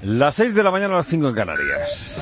Las 6 de la mañana, a las 5 en Canarias.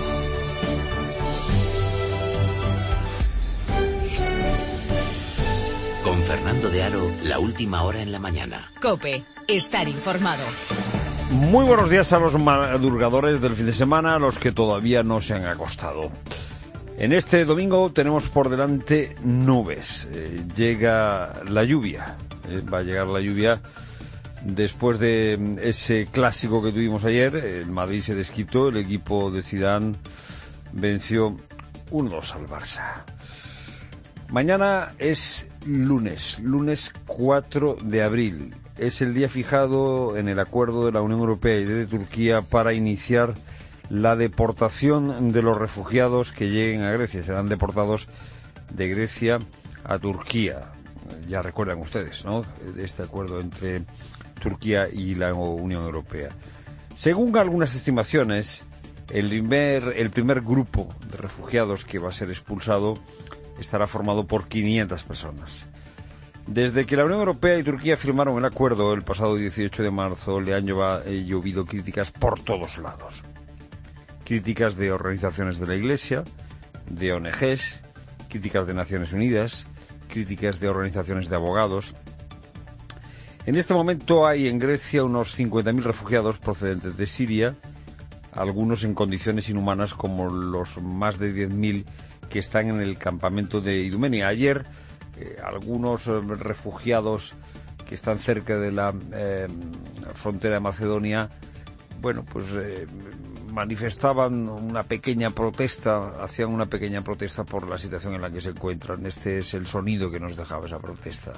Con Fernando de Aro, la última hora en la mañana. COPE, estar informado. Muy buenos días a los madrugadores del fin de semana, a los que todavía no se han acostado. En este domingo tenemos por delante nubes. Llega la lluvia. Va a llegar la lluvia después de ese clásico que tuvimos ayer. El Madrid se desquitó, el equipo de Zidane venció 1-2 al Barça. Mañana es lunes 4 de abril. Es el día fijado en el acuerdo de la Unión Europea y de Turquía para iniciar la deportación de los refugiados que lleguen a Grecia. Serán deportados de Grecia a Turquía. Ya recuerdan ustedes, ¿no?, de este acuerdo entre Turquía y la Unión Europea. Según algunas estimaciones, el primer grupo de refugiados que va a ser expulsado estará formado por 500 personas. Desde que la Unión Europea y Turquía firmaron el acuerdo el pasado 18 de marzo, le han llovido críticas por todos lados. Críticas de organizaciones de la Iglesia, de ONGs, críticas de Naciones Unidas, críticas de organizaciones de abogados. En este momento hay en Grecia unos 50.000 refugiados procedentes de Siria, algunos en condiciones inhumanas, como los más de 10.000 que están en el campamento de Idumea. Ayer algunos refugiados que están cerca de la frontera de Macedonia, manifestaban una pequeña protesta, hacían una pequeña protesta por la situación en la que se encuentran. Este es el sonido que nos dejaba esa protesta.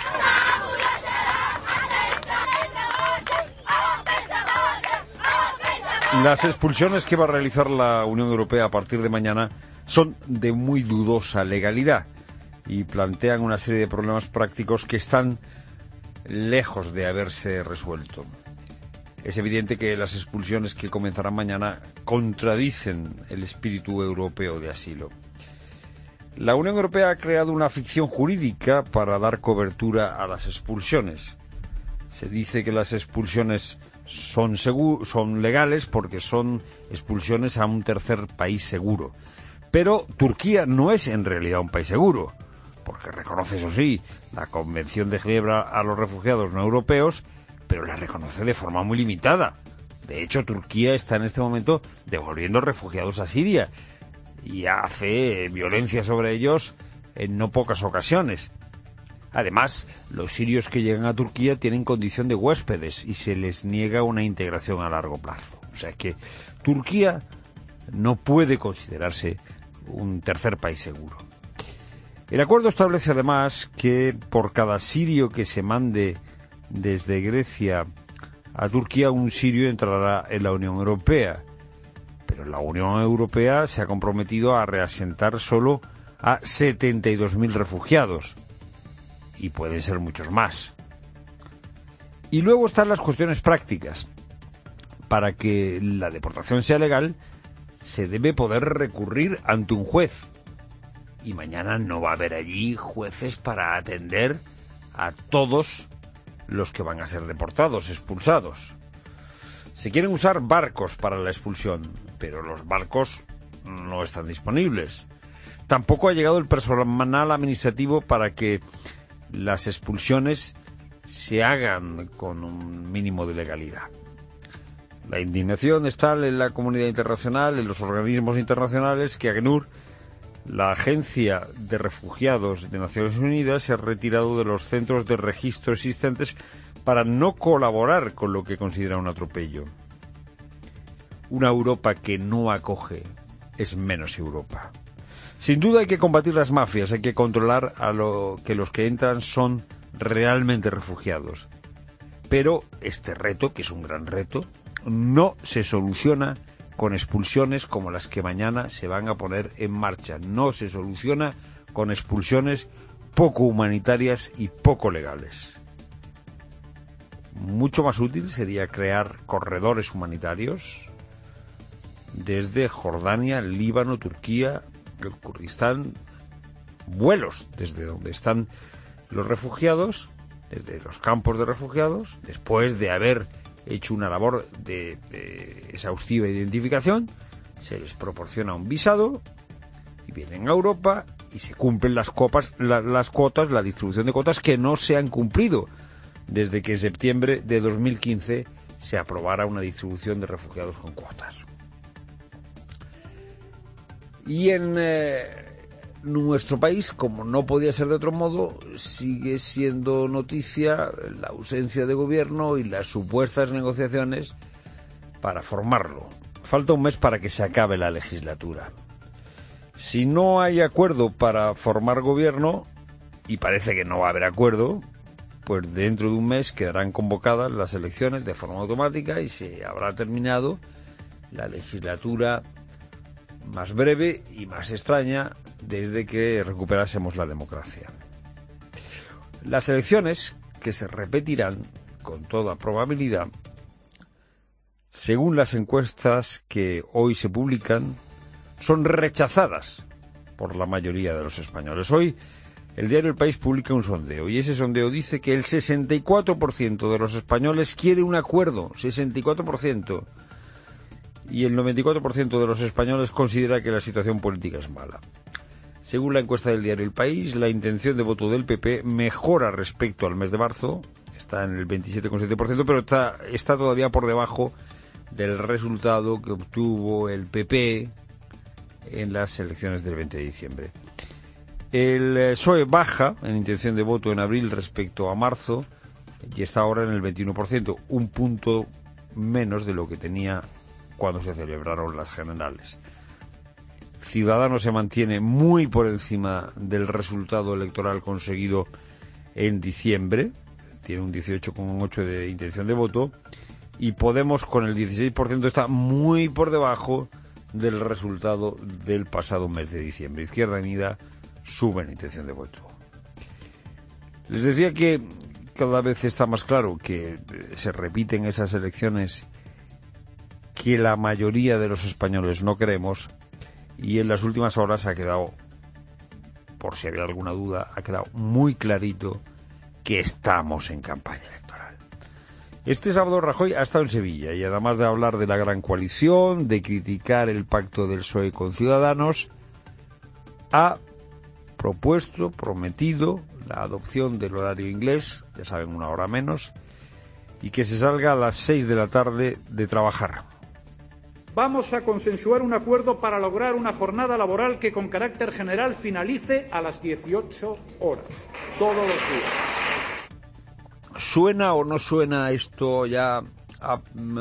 Las expulsiones que va a realizar la Unión Europea a partir de mañana son de muy dudosa legalidad y plantean una serie de problemas prácticos que están lejos de haberse resuelto. Es evidente que las expulsiones que comenzarán mañana contradicen el espíritu europeo de asilo. La Unión Europea ha creado una ficción jurídica para dar cobertura a las expulsiones. Se dice que las expulsiones son legales porque son expulsiones a un tercer país seguro. Pero Turquía no es en realidad un país seguro, porque reconoce, eso sí, la Convención de Ginebra a los refugiados no europeos, pero la reconoce de forma muy limitada. De hecho, Turquía está en este momento devolviendo refugiados a Siria y hace violencia sobre ellos en no pocas ocasiones. Además, los sirios que llegan a Turquía tienen condición de huéspedes y se les niega una integración a largo plazo. O sea que Turquía no puede considerarse un tercer país seguro. El acuerdo establece además que por cada sirio que se mande desde Grecia a Turquía, un sirio entrará en la Unión Europea. Pero la Unión Europea se ha comprometido a reasentar solo a 72.000 refugiados. Y pueden ser muchos más. Y luego están las cuestiones prácticas. Para que la deportación sea legal, se debe poder recurrir ante un juez. Y mañana no va a haber allí jueces para atender a todos los que van a ser deportados, expulsados. Se quieren usar barcos para la expulsión, pero los barcos no están disponibles. Tampoco ha llegado el personal administrativo para que las expulsiones se hagan con un mínimo de legalidad. La indignación es tal en la comunidad internacional, en los organismos internacionales, que ACNUR, la Agencia de Refugiados de Naciones Unidas, se ha retirado de los centros de registro existentes para no colaborar con lo que considera un atropello. Una Europa que no acoge es menos Europa. Sin duda hay que combatir las mafias, hay que controlar a los que entran son realmente refugiados. Pero este reto, que es un gran reto, no se soluciona con expulsiones como las que mañana se van a poner en marcha. No se soluciona con expulsiones poco humanitarias y poco legales. Mucho más útil sería crear corredores humanitarios desde Jordania, Líbano, Turquía, el Kurdistán, vuelos desde donde están los refugiados, desde los campos de refugiados, después de haber hecho una labor de exhaustiva identificación, se les proporciona un visado y vienen a Europa y se cumplen las cuotas, la distribución de cuotas que no se han cumplido desde que en septiembre de 2015 se aprobara una distribución de refugiados con cuotas. Y en nuestro país, como no podía ser de otro modo, sigue siendo noticia la ausencia de gobierno y las supuestas negociaciones para formarlo. Falta un mes para que se acabe la legislatura. Si no hay acuerdo para formar gobierno, y parece que no va a haber acuerdo, pues dentro de un mes quedarán convocadas las elecciones de forma automática y se habrá terminado la legislatura más breve y más extraña desde que recuperásemos la democracia. Las elecciones, que se repetirán con toda probabilidad, según las encuestas que hoy se publican, son rechazadas por la mayoría de los españoles. Hoy el diario El País publica un sondeo y ese sondeo dice que el 64% de los españoles quiere un acuerdo, 64%, y el 94% de los españoles considera que la situación política es mala. Según la encuesta del diario El País, la intención de voto del PP mejora respecto al mes de marzo, está en el 27,7%, pero está todavía por debajo del resultado que obtuvo el PP en las elecciones del 20 de diciembre. El PSOE baja en intención de voto en abril respecto a marzo y está ahora en el 21%, un punto menos de lo que tenía cuando se celebraron las generales. Ciudadanos se mantiene muy por encima del resultado electoral conseguido en diciembre, tiene un 18,8% de intención de voto, y Podemos con el 16% está muy por debajo del resultado del pasado mes de diciembre. Izquierda Unida sube en intención de voto. Les decía que cada vez está más claro que se repiten esas elecciones que la mayoría de los españoles no queremos, y en las últimas horas ha quedado, por si había alguna duda, ha quedado muy clarito que estamos en campaña electoral. Este sábado Rajoy ha estado en Sevilla y además de hablar de la gran coalición, de criticar el pacto del PSOE con Ciudadanos, ha prometido la adopción del horario inglés, ya saben, una hora menos, y que se salga a las 6 de la tarde de trabajar. Vamos a consensuar un acuerdo para lograr una jornada laboral que con carácter general finalice a las 18 horas, todos los días. ¿Suena o no suena esto ya a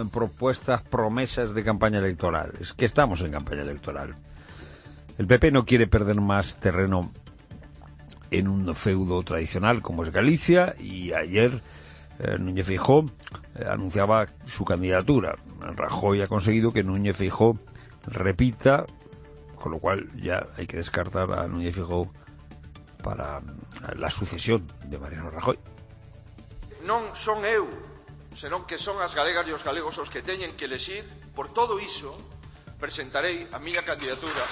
promesas de campaña electoral? Es que estamos en campaña electoral. El PP no quiere perder más terreno en un feudo tradicional como es Galicia, y ayer Núñez Feijóo anunciaba su candidatura. Rajoy ha conseguido que Núñez Feijóo repita, con lo cual ya hay que descartar a Núñez Feijóo para la sucesión de Mariano Rajoy. Non son eu, senón que son as galegas e os galegos os que teñen que elexir. Por todo iso, presentarei a miña candidatura.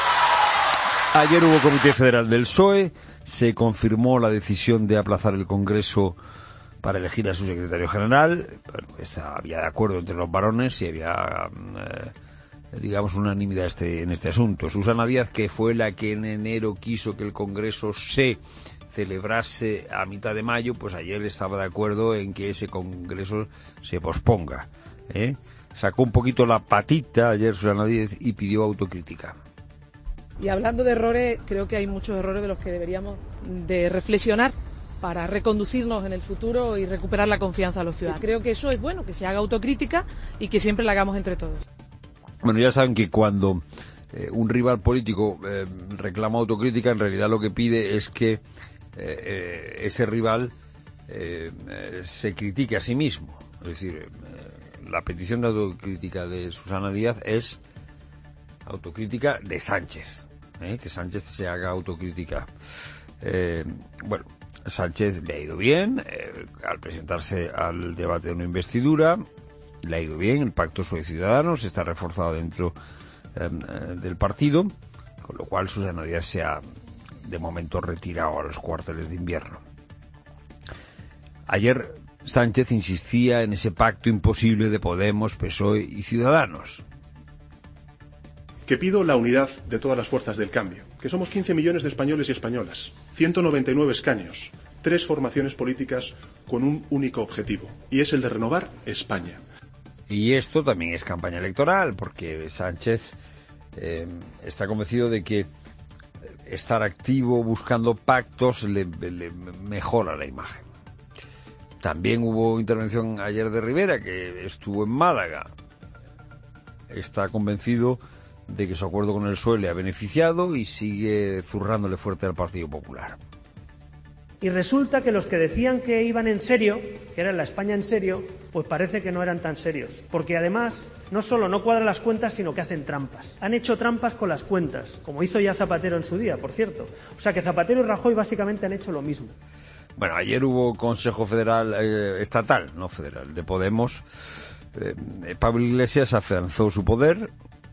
Ayer hubo Comité Federal del PSOE, se confirmó la decisión de aplazar el Congreso para elegir a su secretario general. Bueno, había de acuerdo entre los varones y había, digamos, unanimidad en este asunto. Susana Díaz, que fue la que en enero quiso que el Congreso se celebrase a mitad de mayo, pues ayer estaba de acuerdo en que ese Congreso se posponga. Sacó un poquito la patita ayer Susana Díaz y pidió autocrítica. Y hablando de errores, creo que hay muchos errores de los que deberíamos de reflexionar para reconducirnos en el futuro y recuperar la confianza a los ciudadanos. Creo que eso es bueno, que se haga autocrítica y que siempre la hagamos entre todos. Bueno, ya saben que cuando un rival político reclama autocrítica, en realidad lo que pide es que ese rival se critique a sí mismo. Es decir, la petición de autocrítica de Susana Díaz es autocrítica de Sánchez, que Sánchez se haga autocrítica. Bueno, Sánchez le ha ido bien al presentarse al debate de una investidura, le ha ido bien, el pacto PSOE Ciudadanos está reforzado dentro del partido, con lo cual Susana Díaz se ha de momento retirado a los cuarteles de invierno. Ayer Sánchez insistía en ese pacto imposible de Podemos, PSOE y Ciudadanos. Que pido la unidad de todas las fuerzas del cambio, que somos 15 millones de españoles y españolas, 199 escaños, 3 formaciones políticas con un único objetivo, y es el de renovar España. Y esto también es campaña electoral, porque Sánchez está convencido de que estar activo buscando pactos le mejora la imagen. También hubo intervención ayer de Rivera, que estuvo en Málaga. Está convencido de que su acuerdo con el PSOE le ha beneficiado y sigue zurrándole fuerte al Partido Popular. Y resulta que los que decían que iban en serio, que era la España en serio, pues parece que no eran tan serios. Porque además, no solo no cuadran las cuentas, sino que hacen trampas. Han hecho trampas con las cuentas, como hizo ya Zapatero en su día, por cierto. O sea que Zapatero y Rajoy básicamente han hecho lo mismo. Bueno, ayer hubo Consejo Federal, estatal, no federal, de Podemos. Pablo Iglesias afianzó su poder.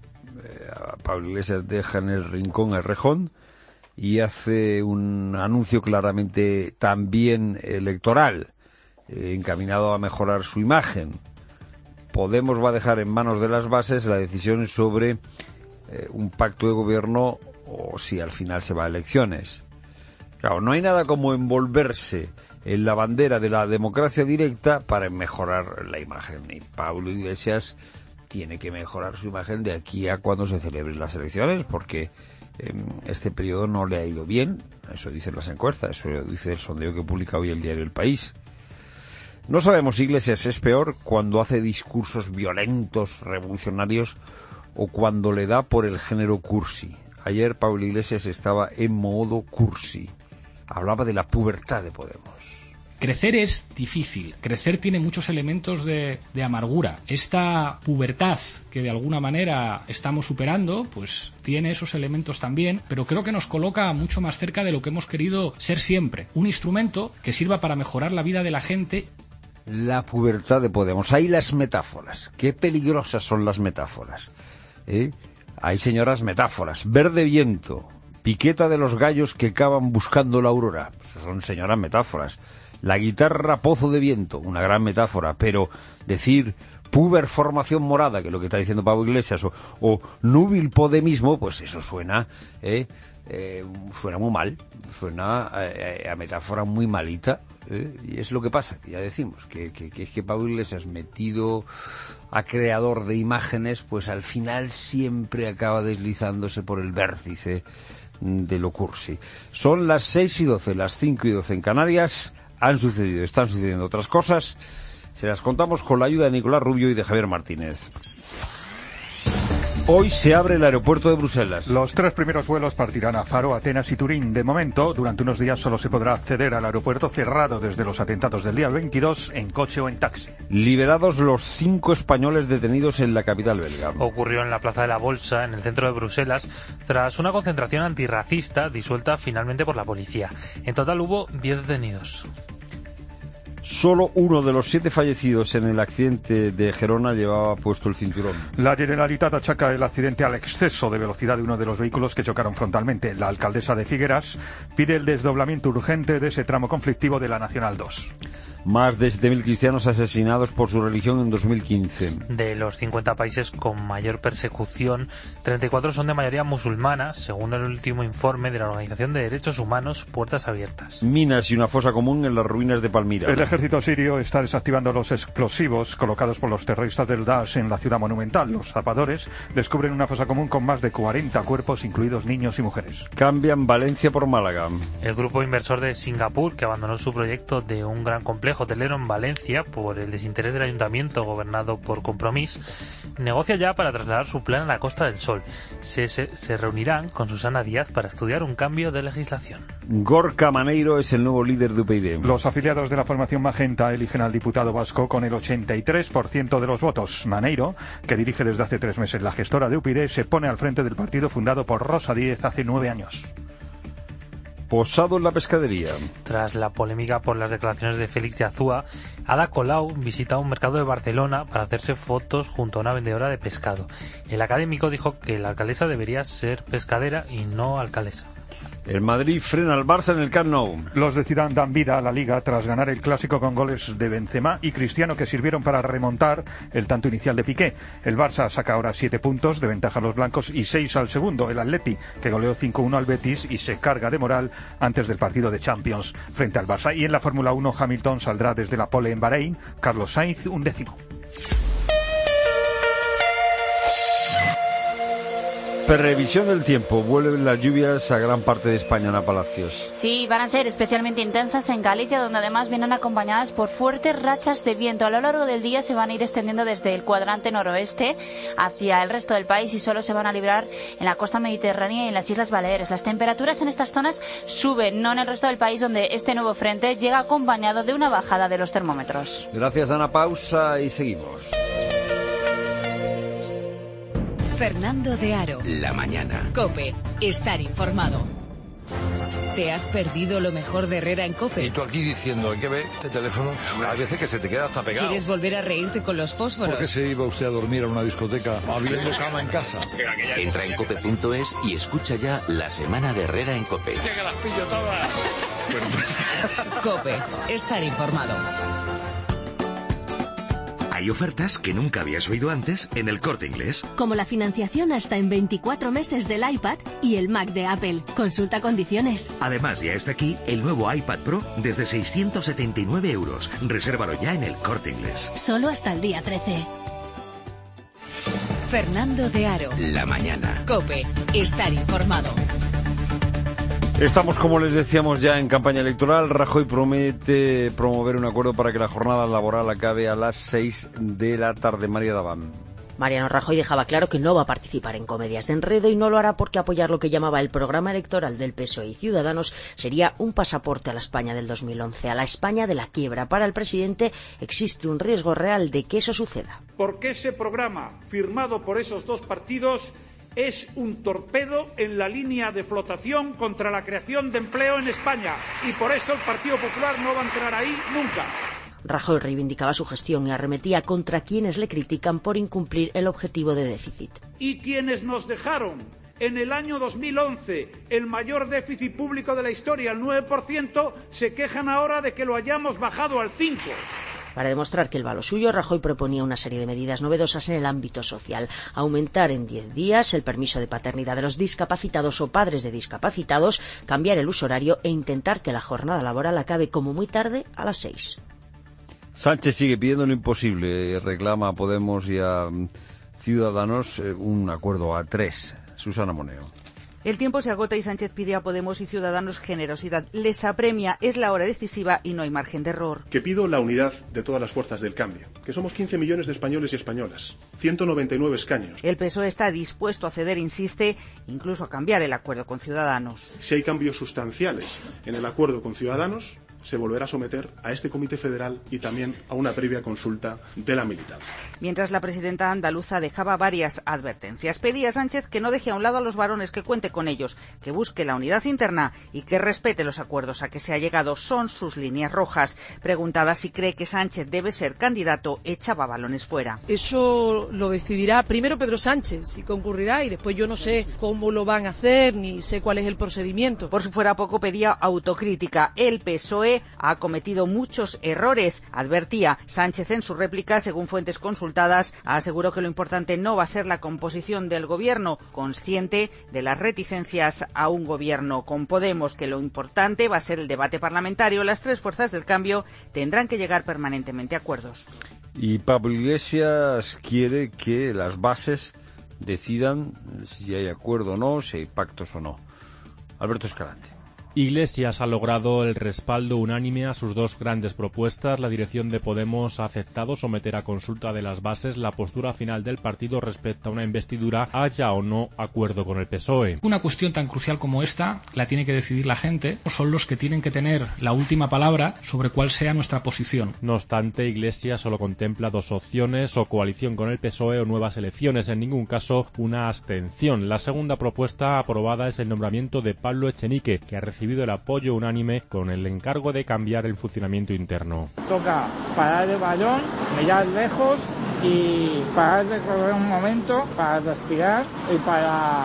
Pablo Iglesias deja en el rincón a Errejón y hace un anuncio claramente también electoral, encaminado a mejorar su imagen. Podemos va a dejar en manos de las bases la decisión sobre un pacto de gobierno o si al final se va a elecciones. Claro, no hay nada como envolverse en la bandera de la democracia directa para mejorar la imagen. Y Pablo Iglesias tiene que mejorar su imagen de aquí a cuando se celebren las elecciones, porque este periodo no le ha ido bien. Eso dicen las encuestas, eso dice el sondeo que publica hoy el diario El País. No sabemos si Iglesias es peor cuando hace discursos violentos, revolucionarios, o cuando le da por el género cursi. Ayer Pablo Iglesias estaba en modo cursi. Hablaba de la pubertad de Podemos. Crecer es difícil, crecer tiene muchos elementos de amargura. Esta pubertad que de alguna manera estamos superando, pues tiene esos elementos también, pero creo que nos coloca mucho más cerca de lo que hemos querido ser siempre. Un instrumento que sirva para mejorar la vida de la gente. La pubertad de Podemos. Hay las metáforas. Qué peligrosas son las metáforas. Hay, señoras, metáforas. Verde viento, piqueta de los gallos que cavan buscando la aurora. Son, señoras, metáforas. La guitarra Pozo de Viento, una gran metáfora, pero decir puber formación morada, que es lo que está diciendo Pablo Iglesias, o núbil podemismo, pues eso suena muy mal, suena a metáfora muy malita, y es lo que pasa, que ya decimos, que es que Pablo Iglesias, metido a creador de imágenes, pues al final siempre acaba deslizándose por el vértice de lo cursi. Son las 6:12, las 5:12 en Canarias. Están sucediendo otras cosas. Se las contamos con la ayuda de Nicolás Rubio y de Javier Martínez. Hoy se abre el aeropuerto de Bruselas. Los 3 primeros vuelos partirán a Faro, Atenas y Turín. De momento, durante unos días solo se podrá acceder al aeropuerto cerrado desde los atentados del día 22 en coche o en taxi. Liberados los 5 españoles detenidos en la capital belga. Ocurrió en la Plaza de la Bolsa, en el centro de Bruselas, tras una concentración antirracista disuelta finalmente por la policía. En total hubo 10 detenidos. Solo uno de los 7 fallecidos en el accidente de Gerona llevaba puesto el cinturón. La Generalitat achaca el accidente al exceso de velocidad de uno de los vehículos que chocaron frontalmente. La alcaldesa de Figueras pide el desdoblamiento urgente de ese tramo conflictivo de la Nacional 2. Más de 7.000 cristianos asesinados por su religión en 2015. De los 50 países con mayor persecución, 34 son de mayoría musulmana, según el último informe de la Organización de Derechos Humanos Puertas Abiertas. Minas y una fosa común en las ruinas de Palmira. El ejército sirio está desactivando los explosivos colocados por los terroristas del Daesh en la ciudad monumental. Los zapadores descubren una fosa común con más de 40 cuerpos, incluidos niños y mujeres. Cambian Valencia por Málaga. El grupo inversor de Singapur, que abandonó su proyecto de un gran complejo hotelero en Valencia por el desinterés del ayuntamiento gobernado por Compromís, negocia ya para trasladar su plan a la Costa del Sol. Se reunirán con Susana Díaz para estudiar un cambio de legislación. Gorka Maneiro es el nuevo líder de UPyD. Los afiliados de la formación Magenta eligen al diputado vasco con el 83% de los votos. Maneiro, que dirige desde hace 3 meses la gestora de UPyD, se pone al frente del partido fundado por Rosa Díez hace 9 años. Posado en la pescadería. Tras la polémica por las declaraciones de Félix de Azúa, Ada Colau visita un mercado de Barcelona para hacerse fotos junto a una vendedora de pescado. El académico dijo que la alcaldesa debería ser pescadera y no alcaldesa. El Madrid frena al Barça en el Camp Nou. Los de Zidane dan vida a la Liga tras ganar el Clásico con goles de Benzema y Cristiano que sirvieron para remontar el tanto inicial de Piqué. El Barça saca ahora 7 puntos de ventaja a los blancos y 6 al segundo, el Atleti, que goleó 5-1 al Betis y se carga de moral antes del partido de Champions frente al Barça. Y en la Fórmula 1, Hamilton saldrá desde la pole en Bahrein, Carlos Sainz 11º. Previsión del tiempo. Vuelven las lluvias a gran parte de España, Ana Palacios. Sí, van a ser especialmente intensas en Galicia, donde además vienen acompañadas por fuertes rachas de viento. A lo largo del día se van a ir extendiendo desde el cuadrante noroeste hacia el resto del país y solo se van a librar en la costa mediterránea y en las Islas Baleares. Las temperaturas en estas zonas suben, no en el resto del país, donde este nuevo frente llega acompañado de una bajada de los termómetros. Gracias, Ana. Pausa y seguimos. Fernando de Aro. La mañana. COPE. Estar informado. ¿Te has perdido lo mejor de Herrera en COPE? Y tú aquí diciendo, hay que ver este teléfono. Hay veces que se te queda hasta pegado. ¿Quieres volver a reírte con los fósforos? ¿Por qué se iba usted a dormir a una discoteca habiendo cama en casa? Entra en cope.es y escucha ya la semana de Herrera en COPE. Que las pillo todas. COPE. Estar informado. Hay ofertas que nunca habías oído antes en El Corte Inglés. Como la financiación hasta en 24 meses del iPad y el Mac de Apple. Consulta condiciones. Además, ya está aquí el nuevo iPad Pro desde 679 €. Resérvalo ya en El Corte Inglés. Solo hasta el día 13. Fernando de Aro. La mañana. COPE. Estar informado. Estamos, como les decíamos, ya en campaña electoral. Rajoy promete promover un acuerdo para que la jornada laboral acabe a las 6 de la tarde. María Daván. Mariano Rajoy dejaba claro que no va a participar en comedias de enredo y no lo hará porque apoyar lo que llamaba el programa electoral del PSOE y Ciudadanos sería un pasaporte a la España del 2011, a la España de la quiebra. Para el presidente existe un riesgo real de que eso suceda. Porque ese programa firmado por esos dos partidos es un torpedo en la línea de flotación contra la creación de empleo en España y por eso el Partido Popular no va a entrar ahí nunca. Rajoy reivindicaba su gestión y arremetía contra quienes le critican por incumplir el objetivo de déficit. Y quienes nos dejaron en el año 2011 el mayor déficit público de la historia, el 9%, se quejan ahora de que lo hayamos bajado al 5%. Para demostrar que él va a lo suyo, Rajoy proponía una serie de medidas novedosas en el ámbito social. Aumentar en 10 días el permiso de paternidad de los discapacitados o padres de discapacitados, cambiar el uso horario e intentar que la jornada laboral acabe como muy tarde a las 6. Sánchez sigue pidiendo lo imposible. Reclama a Podemos y a Ciudadanos un acuerdo a 3. Susana Moneo. El tiempo se agota y Sánchez pide a Podemos y Ciudadanos generosidad. Les apremia, es la hora decisiva y no hay margen de error. Que pido la unidad de todas las fuerzas del cambio, que somos 15 millones de españoles y españolas, 199 escaños. El PSOE está dispuesto a ceder, insiste, incluso a cambiar el acuerdo con Ciudadanos. Si hay cambios sustanciales en el acuerdo con Ciudadanos, se volverá a someter a este Comité Federal y también a una previa consulta de la militancia. Mientras la presidenta andaluza dejaba varias advertencias. Pedía a Sánchez que no deje a un lado a los varones, que cuente con ellos, que busque la unidad interna y que respete los acuerdos a que se ha llegado. Son sus líneas rojas. Preguntada si cree que Sánchez debe ser candidato, echaba balones fuera. Eso lo decidirá primero Pedro Sánchez, si concurrirá, y después yo no sé cómo lo van a hacer, ni sé cuál es el procedimiento. Por si fuera poco, pedía autocrítica. El PSOE ha cometido muchos errores, advertía. Sánchez en su réplica, según fuentes consultadas, aseguró que lo importante no va a ser la composición del gobierno, consciente de las reticencias a un gobierno con Podemos, que lo importante va a ser el debate parlamentario. Las tres fuerzas del cambio tendrán que llegar permanentemente a acuerdos. Y Pablo Iglesias quiere que las bases decidan si hay acuerdo o no, si hay pactos o no. Alberto Escalante. Iglesias ha logrado el respaldo unánime a sus dos grandes propuestas. La dirección de Podemos ha aceptado someter a consulta de las bases la postura final del partido respecto a una investidura, haya o no acuerdo con el PSOE. Una cuestión tan crucial como esta la tiene que decidir la gente. Son los que tienen que tener la última palabra sobre cuál sea nuestra posición. No obstante, Iglesias solo contempla dos opciones: o coalición con el PSOE o nuevas elecciones. En ningún caso una abstención. La segunda propuesta aprobada es el nombramiento de Pablo Echenique, que ha recibido el apoyo unánime con el encargo de cambiar el funcionamiento interno. Toca parar el balón, mirar lejos y parar de correr un momento para respirar y para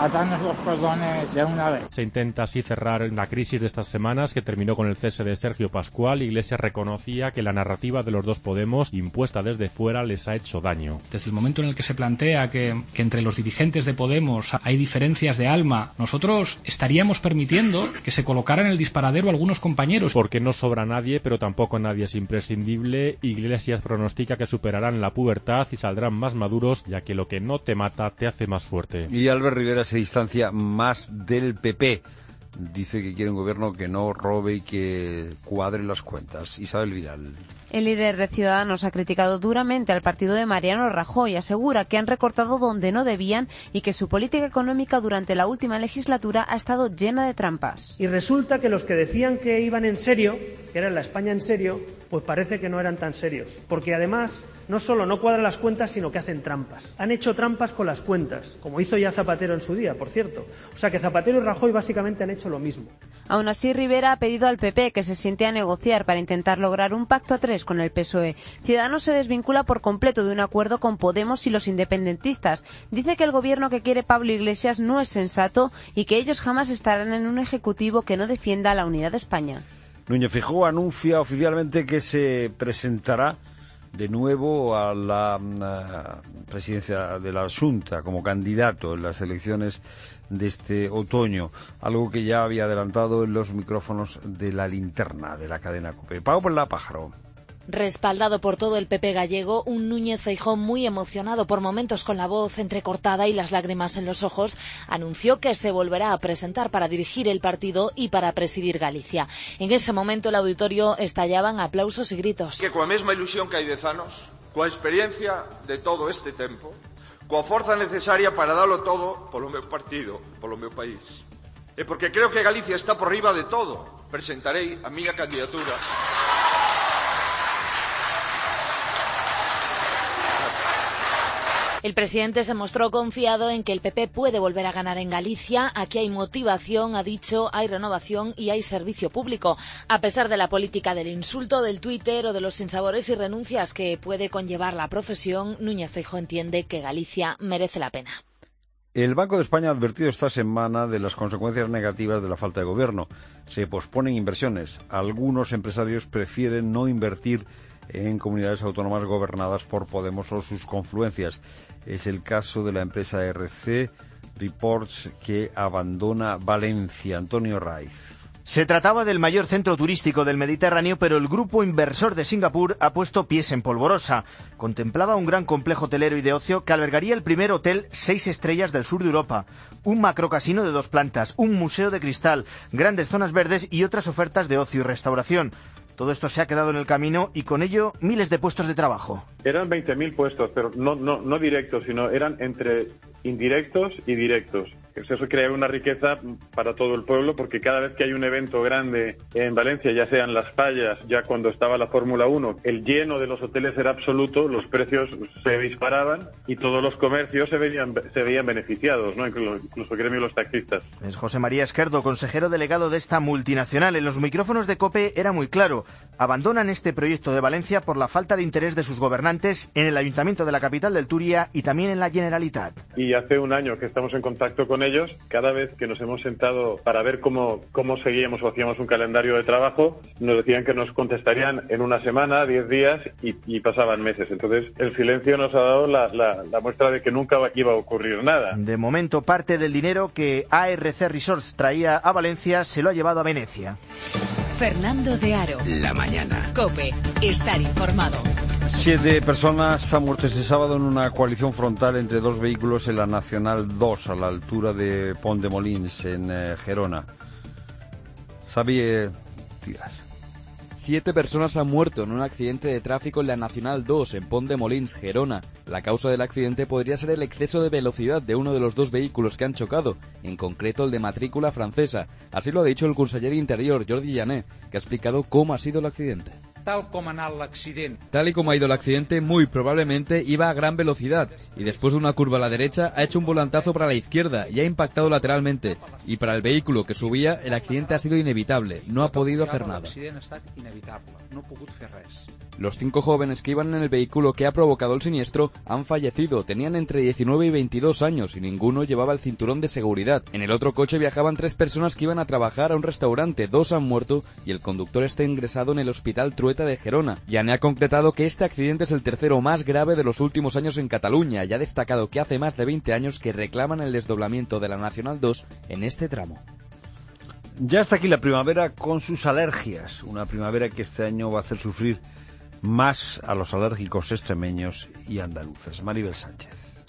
atarnos los cordones de una vez. Se intenta así cerrar la crisis de estas semanas, que terminó con el cese de Sergio Pascual. Iglesias reconocía que la narrativa de los dos Podemos, impuesta desde fuera, les ha hecho daño. Desde el momento en el que se plantea que entre los dirigentes de Podemos hay diferencias de alma, nosotros estaríamos permitiendo que se colocaran en el disparadero algunos compañeros. Porque no sobra nadie, pero tampoco nadie es imprescindible. Iglesias pronostica que superarán la pubertad y saldrán más maduros, ya que lo que no te mata te hace más fuerte. Y Albert Rivera se distancia más del PP. Dice que quiere un gobierno que no robe y que cuadre las cuentas. Isabel Vidal. El líder de Ciudadanos ha criticado duramente al partido de Mariano Rajoy. Asegura que han recortado donde no debían y que su política económica durante la última legislatura ha estado llena de trampas. Y resulta que los que decían que iban en serio, que era la España en serio, pues parece que no eran tan serios. Porque además, no solo no cuadran las cuentas, sino que hacen trampas. Han hecho trampas con las cuentas, como hizo ya Zapatero en su día, por cierto. O sea que Zapatero y Rajoy básicamente han hecho lo mismo. Aún así, Rivera ha pedido al PP que se siente a negociar para intentar lograr un pacto a tres con el PSOE. Ciudadanos se desvincula por completo de un acuerdo con Podemos y los independentistas. Dice que el gobierno que quiere Pablo Iglesias no es sensato y que ellos jamás estarán en un ejecutivo que no defienda la unidad de España. Núñez Feijóo anuncia oficialmente que se presentará de nuevo a la presidencia de la Xunta como candidato en las elecciones de este otoño, algo que ya había adelantado en los micrófonos de La Linterna de la cadena COPE. Pau por la Pájaro. Respaldado por todo el PP gallego, un Núñez Feijóo muy emocionado, por momentos con la voz entrecortada y las lágrimas en los ojos, anunció que se volverá a presentar para dirigir el partido y para presidir Galicia. En ese momento el auditorio estallaban aplausos y gritos. Que coa mesma ilusión que hai 10 anos, coa experiencia de todo este tempo, coa forza necesaria para dalo todo polo meu partido, polo meu país. E porque creo que Galicia está por riba de todo, presentarei a miña candidatura. El presidente se mostró confiado en que el PP puede volver a ganar en Galicia. Aquí hay motivación, ha dicho, hay renovación y hay servicio público. A pesar de la política del insulto, del Twitter o de los sinsabores y renuncias que puede conllevar la profesión, Núñez Feijóo entiende que Galicia merece la pena. El Banco de España ha advertido esta semana de las consecuencias negativas de la falta de gobierno. Se posponen inversiones. Algunos empresarios prefieren no invertir en comunidades autónomas gobernadas por Podemos o sus confluencias. Es el caso de la empresa RC Reports, que abandona Valencia. Antonio Raiz. Se trataba del mayor centro turístico del Mediterráneo, pero el grupo inversor de Singapur ha puesto pies en polvorosa. Contemplaba un gran complejo hotelero y de ocio que albergaría el primer hotel 6 estrellas del sur de Europa, un macrocasino de 2 plantas, un museo de cristal, grandes zonas verdes y otras ofertas de ocio y restauración. Todo esto se ha quedado en el camino y con ello miles de puestos de trabajo. Eran 20.000 puestos, pero no directos, sino eran entre indirectos y directos. Eso crea una riqueza para todo el pueblo, porque cada vez que hay un evento grande en Valencia, ya sean las fallas, ya cuando estaba la Fórmula 1, el lleno de los hoteles era absoluto, los precios se disparaban y todos los comercios se veían beneficiados, ¿no? Incluso el gremio de los taxistas. Es José María Esquerdo, consejero delegado de esta multinacional. En los micrófonos de COPE era muy claro. Abandonan este proyecto de Valencia por la falta de interés de sus gobernantes en el Ayuntamiento de la capital del Turia y también en la Generalitat. Y hace un año que estamos en contacto con ellos, cada vez que nos hemos sentado para ver cómo seguíamos o hacíamos un calendario de trabajo, nos decían que nos contestarían en una semana, 10 días y pasaban meses. Entonces el silencio nos ha dado la muestra de que nunca iba a ocurrir nada. De momento, parte del dinero que ARC Resorts traía a Valencia se lo ha llevado a Venecia. Fernando de Aro. La mañana. COPE. Estar informado. 7 personas han muerto este sábado en una coalición frontal entre 2 vehículos en la Nacional 2, a la altura de Pont de Molins, en Gerona. Xavier Tiras. 7 personas han muerto en un accidente de tráfico en la Nacional 2, en Pont de Molins, Gerona. La causa del accidente podría ser el exceso de velocidad de uno de los 2 vehículos que han chocado, en concreto el de matrícula francesa. Así lo ha dicho el conseller de Interior, Jordi Jané, que ha explicado cómo ha sido el accidente. tal com ha anat l'accident. Tal y como ha ido el accidente, muy probablemente iba a gran velocidad y después de una curva a la derecha ha hecho un volantazo para la izquierda y ha impactado lateralmente. Y para el vehículo que subía, el accidente ha sido inevitable, no ha podido hacer nada. L'accident ha estat inevitable, no ha pogut fer res. Los 5 jóvenes que iban en el vehículo que ha provocado el siniestro han fallecido, tenían entre 19 y 22 años y ninguno llevaba el cinturón de seguridad. En el otro coche viajaban 3 personas que iban a trabajar a un restaurante, 2 han muerto y el conductor está ingresado en el Hospital Trueta de Gerona. Yane ha concretado que este accidente es el tercero más grave de los últimos años en Cataluña y ha destacado que hace más de 20 años que reclaman el desdoblamiento de la Nacional 2 en este tramo. Ya está aquí la primavera con sus alergias, una primavera que este año va a hacer sufrir más a los alérgicos extremeños y andaluces. Maribel Sánchez.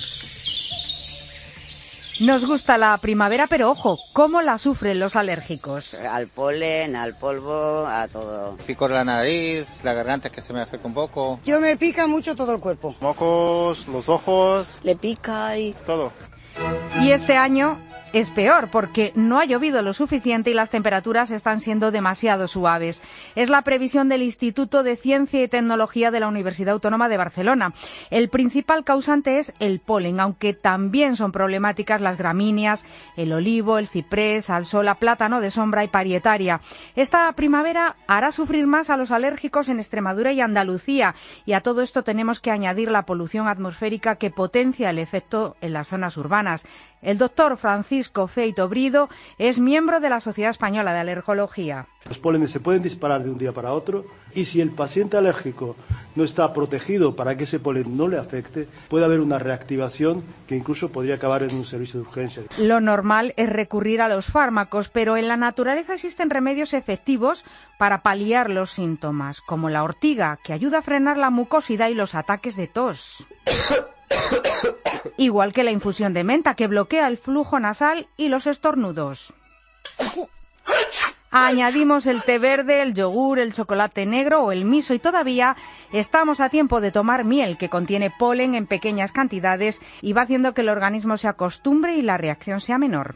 Nos gusta la primavera, pero ojo, ¿cómo la sufren los alérgicos? Al polen, al polvo, a todo. Picor la nariz, la garganta que se me afecta un poco. Yo me pica mucho todo el cuerpo. Mocos, los ojos. Le pica y... todo. Y este año es peor porque no ha llovido lo suficiente y las temperaturas están siendo demasiado suaves. Es la previsión del Instituto de Ciencia y Tecnología de la Universidad Autónoma de Barcelona. El principal causante es el polen, aunque también son problemáticas las gramíneas, el olivo, el ciprés, alsola, plátano de sombra y parietaria. Esta primavera hará sufrir más a los alérgicos en Extremadura y Andalucía, y a todo esto tenemos que añadir la polución atmosférica que potencia el efecto en las zonas urbanas. El doctor Francisco Feito Brido es miembro de la Sociedad Española de Alergología. Los pólenes se pueden disparar de un día para otro y si el paciente alérgico no está protegido para que ese polen no le afecte, puede haber una reactivación que incluso podría acabar en un servicio de urgencia. Lo normal es recurrir a los fármacos, pero en la naturaleza existen remedios efectivos para paliar los síntomas, como la ortiga, que ayuda a frenar la mucosidad y los ataques de tos. Igual que la infusión de menta, que bloquea el flujo nasal y los estornudos. Añadimos el té verde, el yogur, el chocolate negro o el miso y todavía estamos a tiempo de tomar miel, que contiene polen en pequeñas cantidades y va haciendo que el organismo se acostumbre y la reacción sea menor.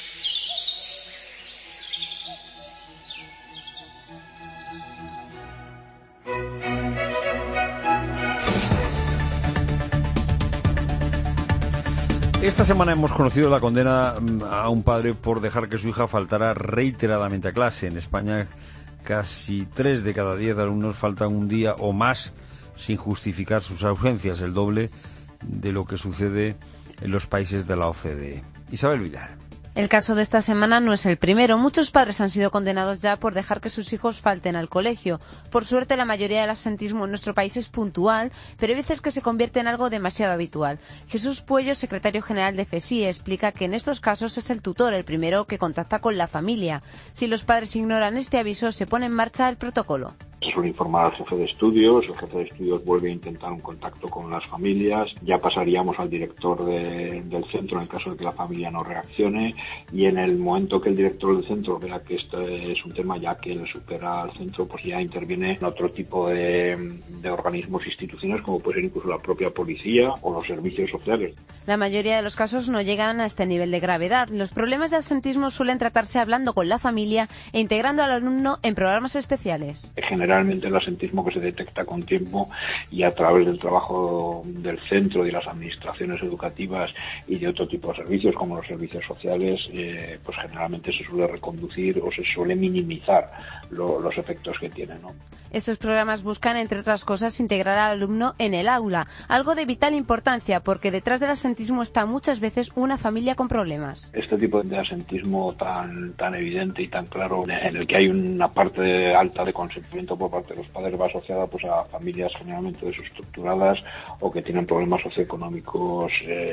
Esta semana hemos conocido la condena a un padre por dejar que su hija faltara reiteradamente a clase. En España, casi 3 de cada 10 alumnos faltan un día o más sin justificar sus ausencias, el doble de lo que sucede en los países de la OCDE. Isabel Villar. El caso de esta semana no es el primero. Muchos padres han sido condenados ya por dejar que sus hijos falten al colegio. Por suerte, la mayoría del absentismo en nuestro país es puntual, pero hay veces que se convierte en algo demasiado habitual. Jesús Puello, secretario general de FESIE, explica que en estos casos es el tutor el primero que contacta con la familia. Si los padres ignoran este aviso, se pone en marcha el protocolo. Se suele informar al jefe de estudios, el jefe de estudios vuelve a intentar un contacto con las familias, ya pasaríamos al director del centro en el caso de que la familia no reaccione y en el momento que el director del centro vea que este es un tema ya que le supera al centro, pues ya interviene en otro tipo de organismos e instituciones como puede ser incluso la propia policía o los servicios sociales. La mayoría de los casos no llegan a este nivel de gravedad. Los problemas de absentismo suelen tratarse hablando con la familia e integrando al alumno en programas especiales. Generalmente el absentismo que se detecta con tiempo y a través del trabajo del centro y de las administraciones educativas y de otro tipo de servicios como los servicios sociales, pues generalmente se suele reconducir o se suele minimizar los efectos que tiene, ¿no? Estos programas buscan, entre otras cosas, integrar al alumno en el aula, algo de vital importancia porque detrás del absentismo está muchas veces una familia con problemas. Este tipo de absentismo tan evidente y tan claro, en el que hay una parte alta de consentimiento por parte de los padres, va asociada pues a familias generalmente desestructuradas o que tienen problemas socioeconómicos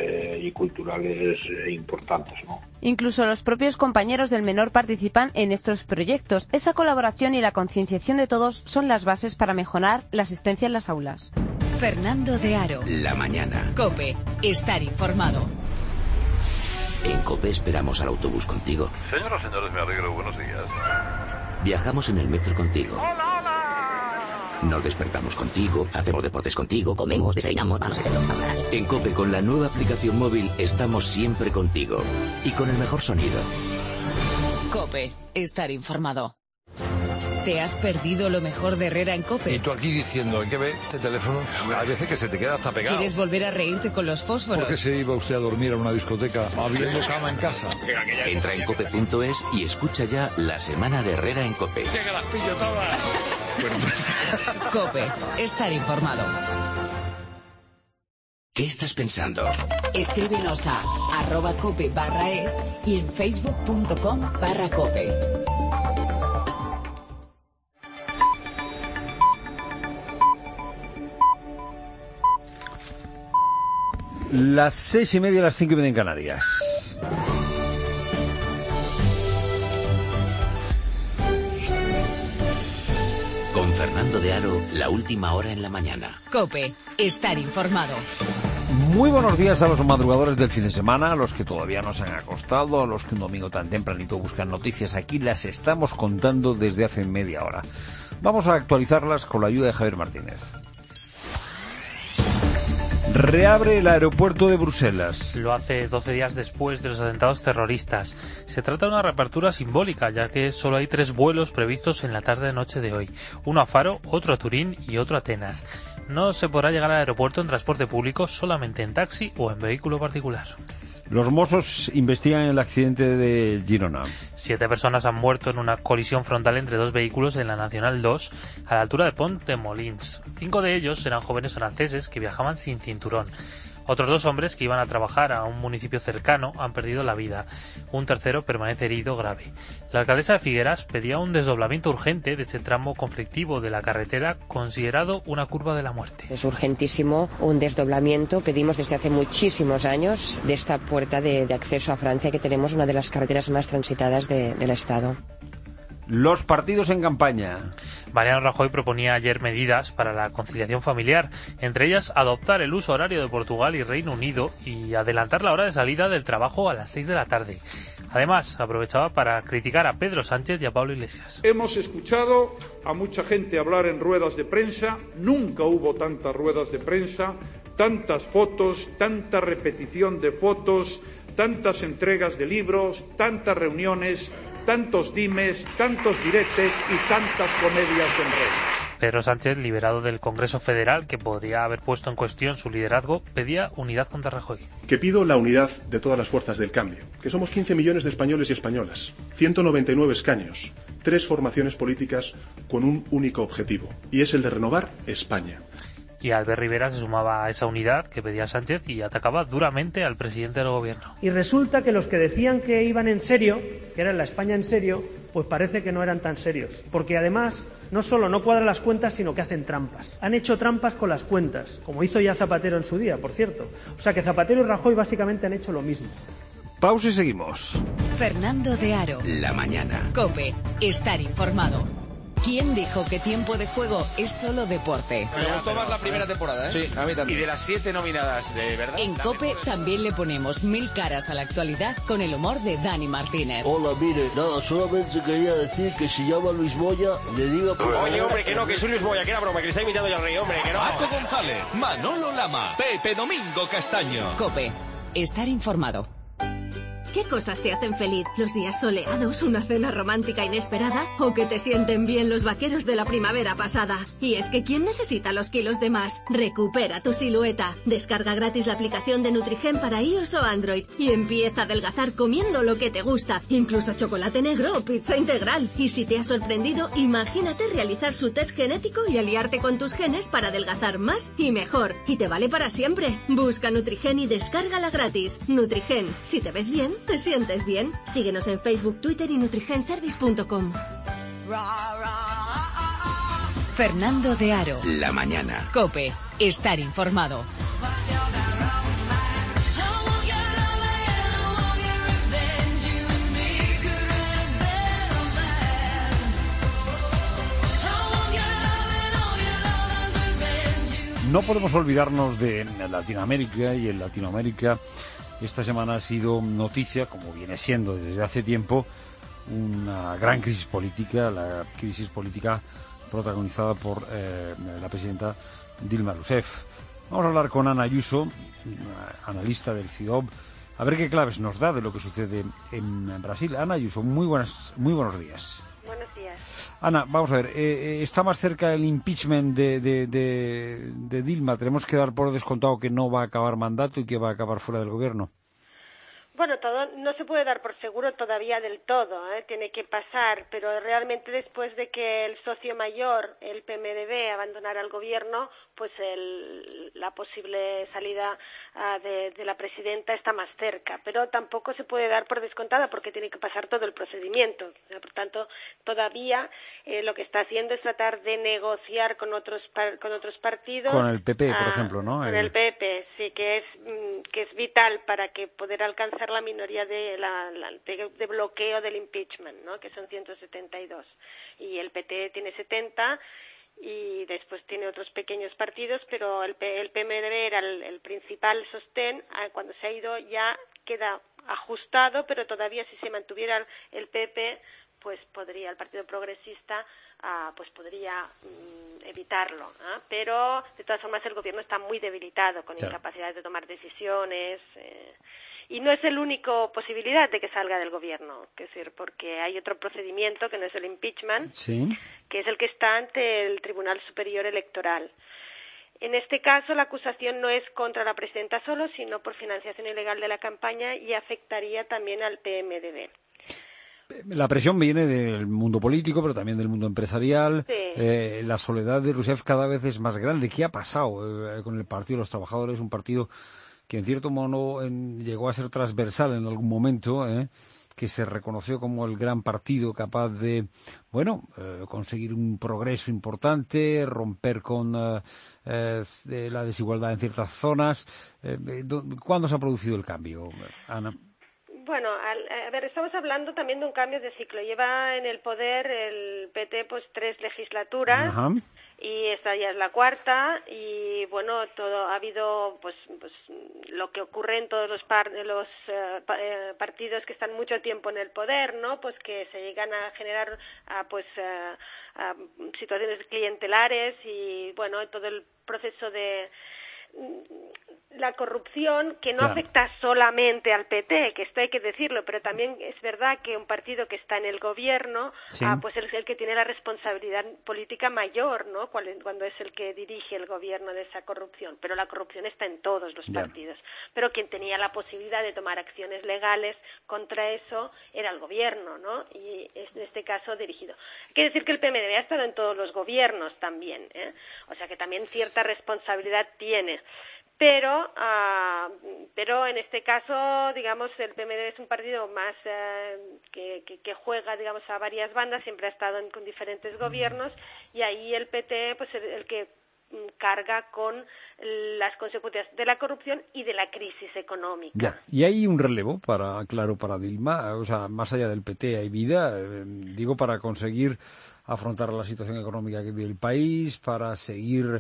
y culturales importantes, ¿no? Incluso los propios compañeros del menor participan en estos proyectos. Esa colaboración y la concienciación de todos son las bases para mejorar la asistencia en las aulas. Fernando de Aro. La mañana. COPE. Estar informado. En COPE esperamos al autobús contigo. Señoras y señores, me alegro. Buenos días. Viajamos en el metro contigo. Nos despertamos contigo, hacemos deportes contigo, comemos, desayunamos, vamos a hacerlo. En COPE, con la nueva aplicación móvil, estamos siempre contigo. Y con el mejor sonido. COPE. Estar informado. ¿Te has perdido lo mejor de Herrera en COPE? Y tú aquí diciendo, hay que ver este teléfono. Hay veces que se te queda hasta pegado. ¿Quieres volver a reírte con los fósforos? ¿Por qué se iba usted a dormir a una discoteca habiendo cama en casa? Entra en cope.es y escucha ya la semana de Herrera en COPE. ¡Que las pillo todas! COPE. Estar informado. ¿Qué estás pensando? Escríbenos a @cope/es y en facebook.com/cope. Las 6:30, las 5:30 en Canarias. Con Fernando de Aro, la última hora en la mañana. COPE. Estar informado. Muy buenos días a los madrugadores del fin de semana, a los que todavía no se han acostado, a los que un domingo tan tempranito buscan noticias. Aquí las estamos contando desde hace media hora. Vamos a actualizarlas con la ayuda de Javier Martínez. Reabre el aeropuerto de Bruselas. Lo hace 12 días después de los atentados terroristas. Se trata de una reapertura simbólica, ya que solo hay 3 vuelos previstos en la tarde-noche de hoy. Uno a Faro, otro a Turín y otro a Atenas. No se podrá llegar al aeropuerto en transporte público, solamente en taxi o en vehículo particular. Los Mossos investigan el accidente de Girona. 7 personas han muerto en una colisión frontal entre 2 vehículos en la Nacional 2 a la altura de Pont de Molins. 5 de ellos eran jóvenes franceses que viajaban sin cinturón. Otros 2 hombres que iban a trabajar a un municipio cercano han perdido la vida. Un tercero permanece herido grave. La alcaldesa de Figueras pedía un desdoblamiento urgente de ese tramo conflictivo de la carretera considerado una curva de la muerte. Es urgentísimo un desdoblamiento. Pedimos desde hace muchísimos años de esta puerta de acceso a Francia, que tenemos una de las carreteras más transitadas del Estado. Los partidos en campaña. Mariano Rajoy proponía ayer medidas para la conciliación familiar, entre ellas adoptar el uso horario de Portugal y Reino Unido y adelantar la hora de salida del trabajo a las 6 de la tarde. Además, aprovechaba para criticar a Pedro Sánchez y a Pablo Iglesias. Hemos escuchado a mucha gente hablar en ruedas de prensa. Nunca hubo tantas ruedas de prensa, tantas fotos, tanta repetición de fotos, tantas entregas de libros, tantas reuniones, tantos dimes, tantos diretes y tantas comedias en red. Pedro Sánchez, liberado del Congreso Federal, que podría haber puesto en cuestión su liderazgo, pedía unidad contra Rajoy. Que pido la unidad de todas las fuerzas del cambio, que somos 15 millones de españoles y españolas, 199 escaños, 3 formaciones políticas con un único objetivo, y es el de renovar España. Y Albert Rivera se sumaba a esa unidad que pedía Sánchez y atacaba duramente al presidente del gobierno. Y resulta que los que decían que iban en serio, que era la España en serio, pues parece que no eran tan serios. Porque además, no solo no cuadran las cuentas, sino que hacen trampas. Han hecho trampas con las cuentas, como hizo ya Zapatero en su día, por cierto. O sea que Zapatero y Rajoy básicamente han hecho lo mismo. Pausa y seguimos. Fernando de Aro. La mañana. COPE. Estar informado. ¿Quién dijo que Tiempo de Juego es solo deporte? Me gustó más la primera temporada, ¿eh? Sí, a mí también. Y de las 7 nominadas, de verdad. En COPE también le ponemos 1000 caras a la actualidad con el humor de Dani Martínez. Hola, mire, nada, solamente quería decir que si llama Luis Moya, le diga... Oye, hombre, que no, que soy Luis Moya, que era broma, que le está imitando ya al rey, hombre, que no. Paco González, Manolo Lama, Pepe Domingo Castaño. COPE. Estar informado. ¿Qué cosas te hacen feliz? ¿Los días soleados, una cena romántica inesperada? ¿O que te sienten bien los vaqueros de la primavera pasada? Y es que ¿quién necesita los kilos de más? Recupera tu silueta. Descarga gratis la aplicación de Nutrigen para iOS o Android y empieza a adelgazar comiendo lo que te gusta, incluso chocolate negro o pizza integral. Y si te ha sorprendido, imagínate realizar su test genético y aliarte con tus genes para adelgazar más y mejor. Y te vale para siempre. Busca Nutrigen y descárgala gratis. Nutrigen, si te ves bien, ¿te sientes bien? Síguenos en Facebook, Twitter y nutrigenservice.com. Fernando de Aro. La mañana. COPE. Estar informado. No podemos olvidarnos de Latinoamérica, y en Latinoamérica esta semana ha sido noticia, como viene siendo desde hace tiempo, una gran crisis política, la crisis política protagonizada por la presidenta Dilma Rousseff. Vamos a hablar con Ana Ayuso, analista del CIDOB, a ver qué claves nos da de lo que sucede en Brasil. Ana Ayuso, muy buenos días. Buenos días. Ana, vamos a ver, está más cerca el impeachment de Dilma. Tenemos que dar por descontado que no va a acabar mandato y que va a acabar fuera del gobierno. Bueno, todo no se puede dar por seguro todavía del todo, tiene que pasar, pero realmente después de que el socio mayor, el PMDB, abandonara el gobierno, pues la posible salida de la presidenta está más cerca, pero tampoco se puede dar por descontada porque tiene que pasar todo el procedimiento. Por tanto, todavía lo que está haciendo es tratar de negociar con otros partidos. Con el PP, por ejemplo, ¿no? Con el PP, sí, que es vital para que poder alcanzar la minoría de bloqueo del impeachment, ¿no? Que son 172. Y el PT tiene 70 y después tiene otros pequeños partidos, pero el PMDB era el principal sostén. Cuando se ha ido ya queda ajustado, pero todavía si se mantuviera el PP, pues podría el Partido Progresista pues podría evitarlo, pero de todas formas el gobierno está muy debilitado, con incapacidad de tomar decisiones, y no es la única posibilidad de que salga del gobierno, es decir, porque hay otro procedimiento que no es el impeachment, que es el que está ante el Tribunal Superior Electoral. En este caso, la acusación no es contra la presidenta solo, sino por financiación ilegal de la campaña y afectaría también al PMDB. La presión viene del mundo político, pero también del mundo empresarial. Sí. La soledad de Rousseff cada vez es más grande. ¿Qué ha pasado con el Partido de los Trabajadores? Un partido que en cierto modo llegó a ser transversal en algún momento, que se reconoció como el gran partido capaz de, conseguir un progreso importante, romper con la desigualdad en ciertas zonas. ¿Cuándo se ha producido el cambio, Ana? Bueno, a ver, estamos hablando también de un cambio de ciclo. Lleva en el poder el PT pues 3 legislaturas. Ajá. Y esta ya es la 4ª y bueno, ha habido pues lo que ocurre en todos los partidos que están mucho tiempo en el poder, ¿no? Pues que se llegan a generar situaciones clientelares y bueno, todo el proceso de la corrupción que no afecta solamente al PT, que esto hay que decirlo, pero también es verdad que un partido que está en el gobierno, pues es el que tiene la responsabilidad política mayor, ¿no? Cuando es el que dirige el gobierno de esa corrupción, pero la corrupción está en todos los partidos. Pero quien tenía la posibilidad de tomar acciones legales contra eso era el gobierno, ¿no? Y es en este caso dirigido. Hay que decir que el PMDB ha estado en todos los gobiernos también, o sea que también cierta responsabilidad tiene. Pero en este caso, digamos, el PMDB es un partido más que juega, digamos, a varias bandas, siempre ha estado con diferentes gobiernos y ahí el PT, pues el que carga con las consecuencias de la corrupción y de la crisis económica. Ya. Y hay un relevo para Dilma, o sea, más allá del PT hay vida, digo, para conseguir afrontar la situación económica que vive el país, para seguir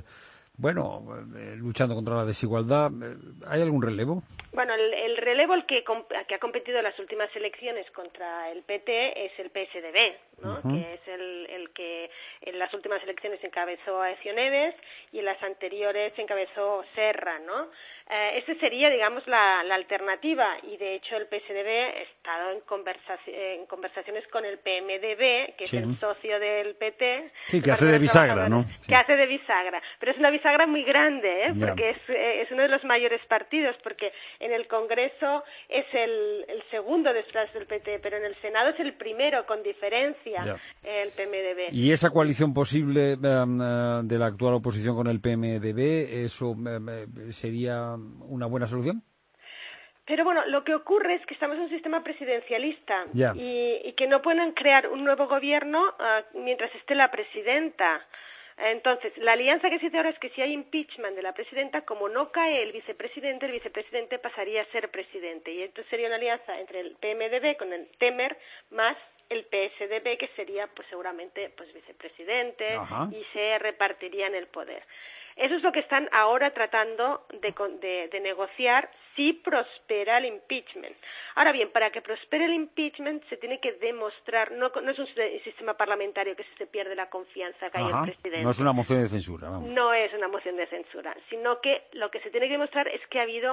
luchando contra la desigualdad. ¿Hay algún relevo? Bueno, el relevo que ha competido en las últimas elecciones contra el PT es el PSDB, ¿no? Que es el que en las últimas elecciones encabezó a Ezio Neves y en las anteriores encabezó Serra, ¿no? Esa sería, digamos, la alternativa y de hecho el PSDB ha estado en conversaciones con el PMDB, que es el socio del PT. Sí, que hace de bisagra, ¿no? Que hace de bisagra, pero es una bisagra muy grande, porque es uno de los mayores partidos, porque en el Congreso es el segundo detrás del PT, pero en el Senado es el primero con diferencia, el PMDB. ¿Y esa coalición posible de la actual oposición con el PMDB, eso sería una buena solución? Pero bueno, lo que ocurre es que estamos en un sistema presidencialista y que no pueden crear un nuevo gobierno mientras esté la presidenta. Entonces, la alianza que se hace ahora es que si hay impeachment de la presidenta, como no cae el vicepresidente pasaría a ser presidente. Y entonces sería una alianza entre el PMDB con el Temer más el PSDB, que sería pues seguramente pues vicepresidente y se repartirían el poder. Eso es lo que están ahora tratando de negociar si prospera el impeachment. Ahora bien, para que prospere el impeachment se tiene que demostrar, no es un sistema parlamentario que se pierde la confianza que hay en el presidente. No es una moción de censura, vamos. No es una moción de censura, sino que lo que se tiene que demostrar es que ha habido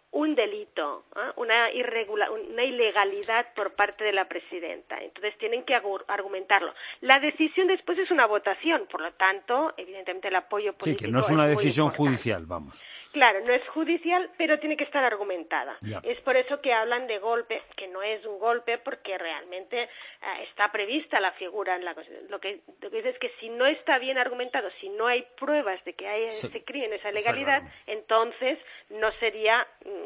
un delito, una ilegalidad por parte de la presidenta. Entonces tienen que argumentarlo. La decisión después es una votación, por lo tanto, evidentemente el apoyo político. Sí, que no es una decisión judicial, vamos. Claro, no es judicial, pero tiene que estar argumentada. Ya. Es por eso que hablan de golpe, que no es un golpe, porque realmente está prevista la figura en la Constitución. Lo que dice es que si no está bien argumentado, si no hay pruebas de que hay ese crimen, esa ilegalidad, entonces no estaría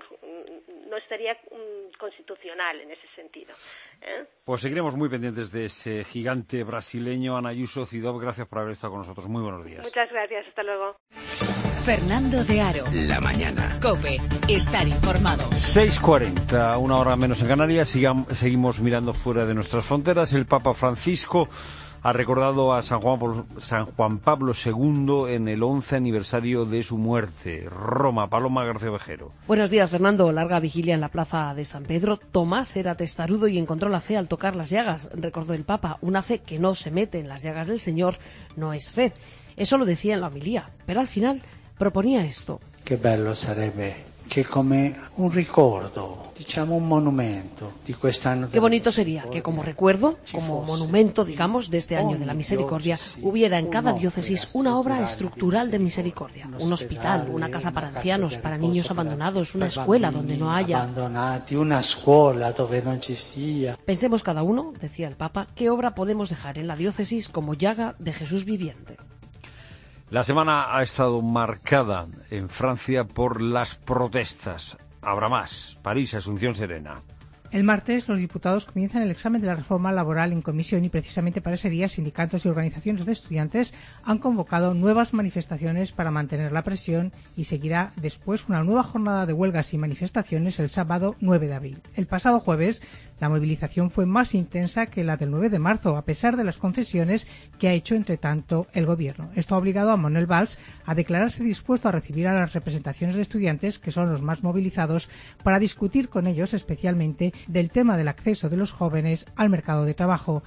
constitucional en ese sentido. Pues seguiremos muy pendientes de ese gigante brasileño. Ana Ayuso Cidov, gracias por haber estado con nosotros. Muy buenos días. Muchas gracias, hasta luego. Fernando de Aro. La mañana. COPE. Estar informado. 6:40, una hora menos en Canarias. Seguimos mirando fuera de nuestras fronteras. El Papa Francisco ha recordado a San Juan Pablo II en el 11 aniversario de su muerte. Roma, Paloma García Vejero. Buenos días, Fernando. Larga vigilia en la plaza de San Pedro. Tomás era testarudo y encontró la fe al tocar las llagas. Recordó el Papa, una fe que no se mete en las llagas del Señor no es fe. Eso lo decía en la homilía, pero al final proponía esto. Che bello sarebbe che come un ricordo, diciamo un monumento di quest'anno. Qué bonito sería que como recuerdo, como monumento, digamos, de este año de la misericordia, hubiera en cada diócesis una obra estructural de misericordia, un hospital, una casa para ancianos, para niños abandonados, una escuela donde no haya. Una scuola dove non ci sia. Pensemos cada uno, decía el Papa, qué obra podemos dejar en la diócesis como llaga de Jesús viviente. La semana ha estado marcada en Francia por las protestas. Habrá más. París, Asunción Serena. El martes, los diputados comienzan el examen de la reforma laboral en comisión y precisamente para ese día sindicatos y organizaciones de estudiantes han convocado nuevas manifestaciones para mantener la presión y seguirá después una nueva jornada de huelgas y manifestaciones el sábado 9 de abril. El pasado jueves, la movilización fue más intensa que la del 9 de marzo, a pesar de las concesiones que ha hecho, entre tanto, el Gobierno. Esto ha obligado a Manuel Valls a declararse dispuesto a recibir a las representaciones de estudiantes, que son los más movilizados, para discutir con ellos especialmente del tema del acceso de los jóvenes al mercado de trabajo.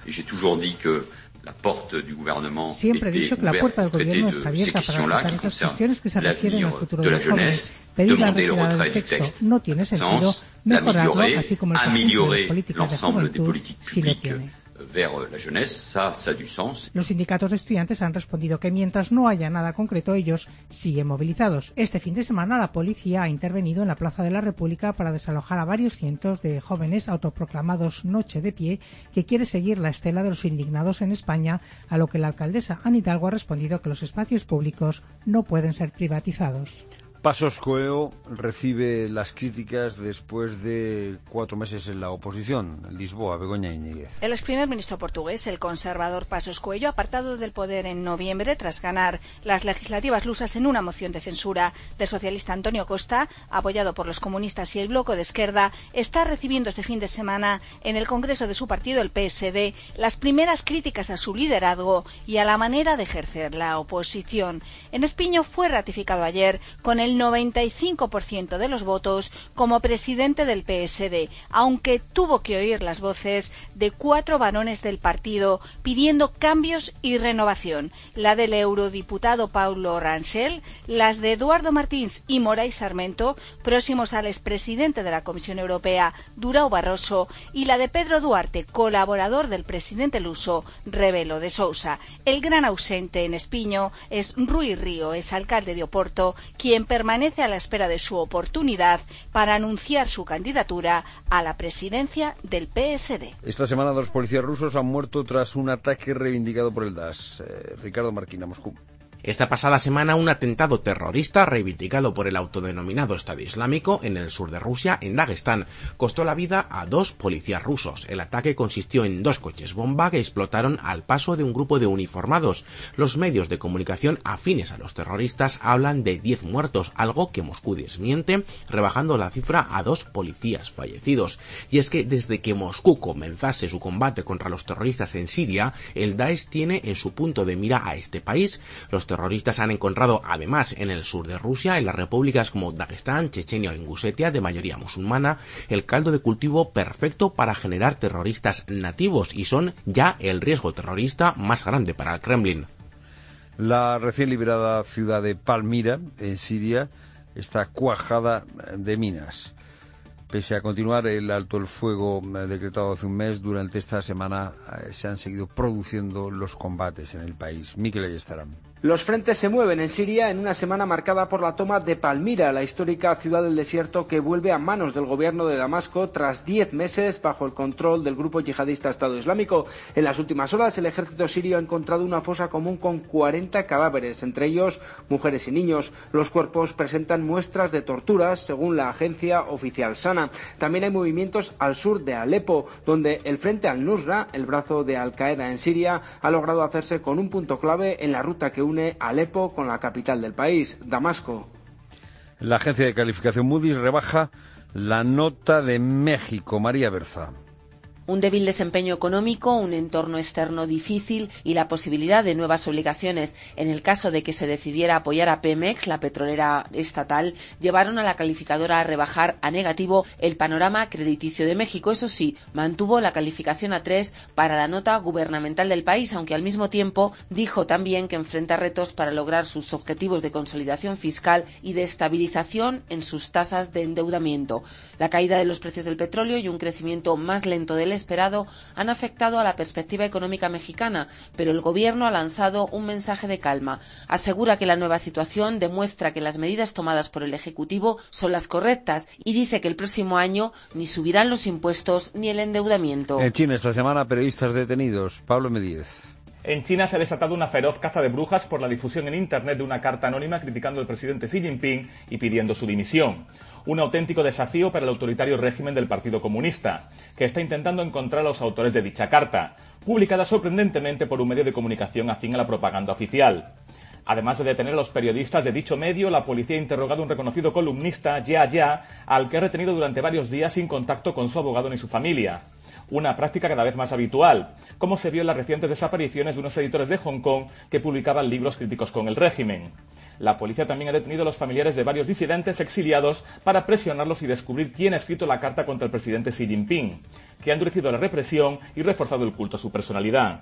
Siempre he dicho que la puerta del Gobierno está abierta para tratar esas cuestiones que se refieren al futuro de los jóvenes. Pedir la retirada del texto no tiene sentido, mejorarlo, así como el conjunto de las políticas de juventud, sí lo tiene. Los sindicatos de estudiantes han respondido que mientras no haya nada concreto, ellos siguen movilizados. Este fin de semana la policía ha intervenido en la Plaza de la República para desalojar a varios cientos de jóvenes autoproclamados Noche de Pie, que quiere seguir la estela de los indignados en España, a lo que la alcaldesa Anne Hidalgo ha respondido que los espacios públicos no pueden ser privatizados. Passos Coelho recibe las críticas después de 4 meses en la oposición. Lisboa, Begoña Íñiguez. El ex primer ministro portugués, el conservador Passos Coelho, apartado del poder en noviembre tras ganar las legislativas lusas en una moción de censura del socialista Antonio Costa, apoyado por los comunistas y el Bloco de Esquerda, está recibiendo este fin de semana en el Congreso de su partido, el PSD, las primeras críticas a su liderazgo y a la manera de ejercer la oposición. En Espiño fue ratificado ayer con el 95% de los votos como presidente del PSD, aunque tuvo que oír las voces de 4 varones del partido pidiendo cambios y renovación, la del eurodiputado Paulo Rangel, las de Eduardo Martins y Moraes Sarmento, próximos al expresidente de la Comisión Europea, Durão Barroso, y la de Pedro Duarte, colaborador del presidente luso, Rebelo de Sousa. El gran ausente en Espiño es Rui Rio, exalcalde de Oporto, quien permanece a la espera de su oportunidad para anunciar su candidatura a la presidencia del PSD. Esta semana 2 policías rusos han muerto tras un ataque reivindicado por el DAS. Ricardo Marquina, Moscú. Esta pasada semana un atentado terrorista reivindicado por el autodenominado Estado Islámico en el sur de Rusia, en Daguestán, costó la vida a 2 policías rusos. El ataque consistió en 2 coches bomba que explotaron al paso de un grupo de uniformados. Los medios de comunicación afines a los terroristas hablan de 10 muertos, algo que Moscú desmiente, rebajando la cifra a 2 policías fallecidos. Y es que desde que Moscú comenzase su combate contra los terroristas en Siria, el Daesh tiene en su punto de mira a este país. Los terroristas han encontrado además en el sur de Rusia, en las repúblicas como Dagestán, Chechenia o Ingusetia, de mayoría musulmana, el caldo de cultivo perfecto para generar terroristas nativos, y son ya el riesgo terrorista más grande para el Kremlin. La recién liberada ciudad de Palmira, en Siria, esta cuajada de minas. Pese a continuar el alto el fuego decretado hace un mes, durante esta semana se han seguido produciendo los combates en el país. Mikel Ayestarán. Los frentes se mueven en Siria en una semana marcada por la toma de Palmira, la histórica ciudad del desierto que vuelve a manos del gobierno de Damasco tras 10 meses bajo el control del grupo yihadista Estado Islámico. En las últimas horas, el ejército sirio ha encontrado una fosa común con 40 cadáveres, entre ellos mujeres y niños. Los cuerpos presentan muestras de torturas, según la agencia oficial SANA. También hay movimientos al sur de Alepo, donde el Frente al-Nusra, el brazo de Al-Qaeda en Siria, ha logrado hacerse con un punto clave en la ruta que une Alepo con la capital del país, Damasco. La agencia de calificación Moody's rebaja la nota de México. María Berza. Un débil desempeño económico, un entorno externo difícil y la posibilidad de nuevas obligaciones en el caso de que se decidiera apoyar a Pemex, la petrolera estatal, llevaron a la calificadora a rebajar a negativo el panorama crediticio de México. Eso sí, mantuvo la calificación a 3 para la nota gubernamental del país, aunque al mismo tiempo dijo también que enfrenta retos para lograr sus objetivos de consolidación fiscal y de estabilización en sus tasas de endeudamiento. La caída de los precios del petróleo y un crecimiento más lento del esperado han afectado a la perspectiva económica mexicana, pero el gobierno ha lanzado un mensaje de calma. Asegura que la nueva situación demuestra que las medidas tomadas por el Ejecutivo son las correctas y dice que el próximo año ni subirán los impuestos ni el endeudamiento. En China esta semana, periodistas detenidos. Pablo Medíez. En China se ha desatado una feroz caza de brujas por la difusión en Internet de una carta anónima criticando al presidente Xi Jinping y pidiendo su dimisión. Un auténtico desafío para el autoritario régimen del Partido Comunista, que está intentando encontrar a los autores de dicha carta, publicada sorprendentemente por un medio de comunicación afín a la propaganda oficial. Además de detener a los periodistas de dicho medio, la policía ha interrogado a un reconocido columnista, Ya, al que ha retenido durante varios días sin contacto con su abogado ni su familia. Una práctica cada vez más habitual, como se vio en las recientes desapariciones de unos editores de Hong Kong que publicaban libros críticos con el régimen. La policía también ha detenido a los familiares de varios disidentes exiliados para presionarlos y descubrir quién ha escrito la carta contra el presidente Xi Jinping, que ha endurecido la represión y reforzado el culto a su personalidad.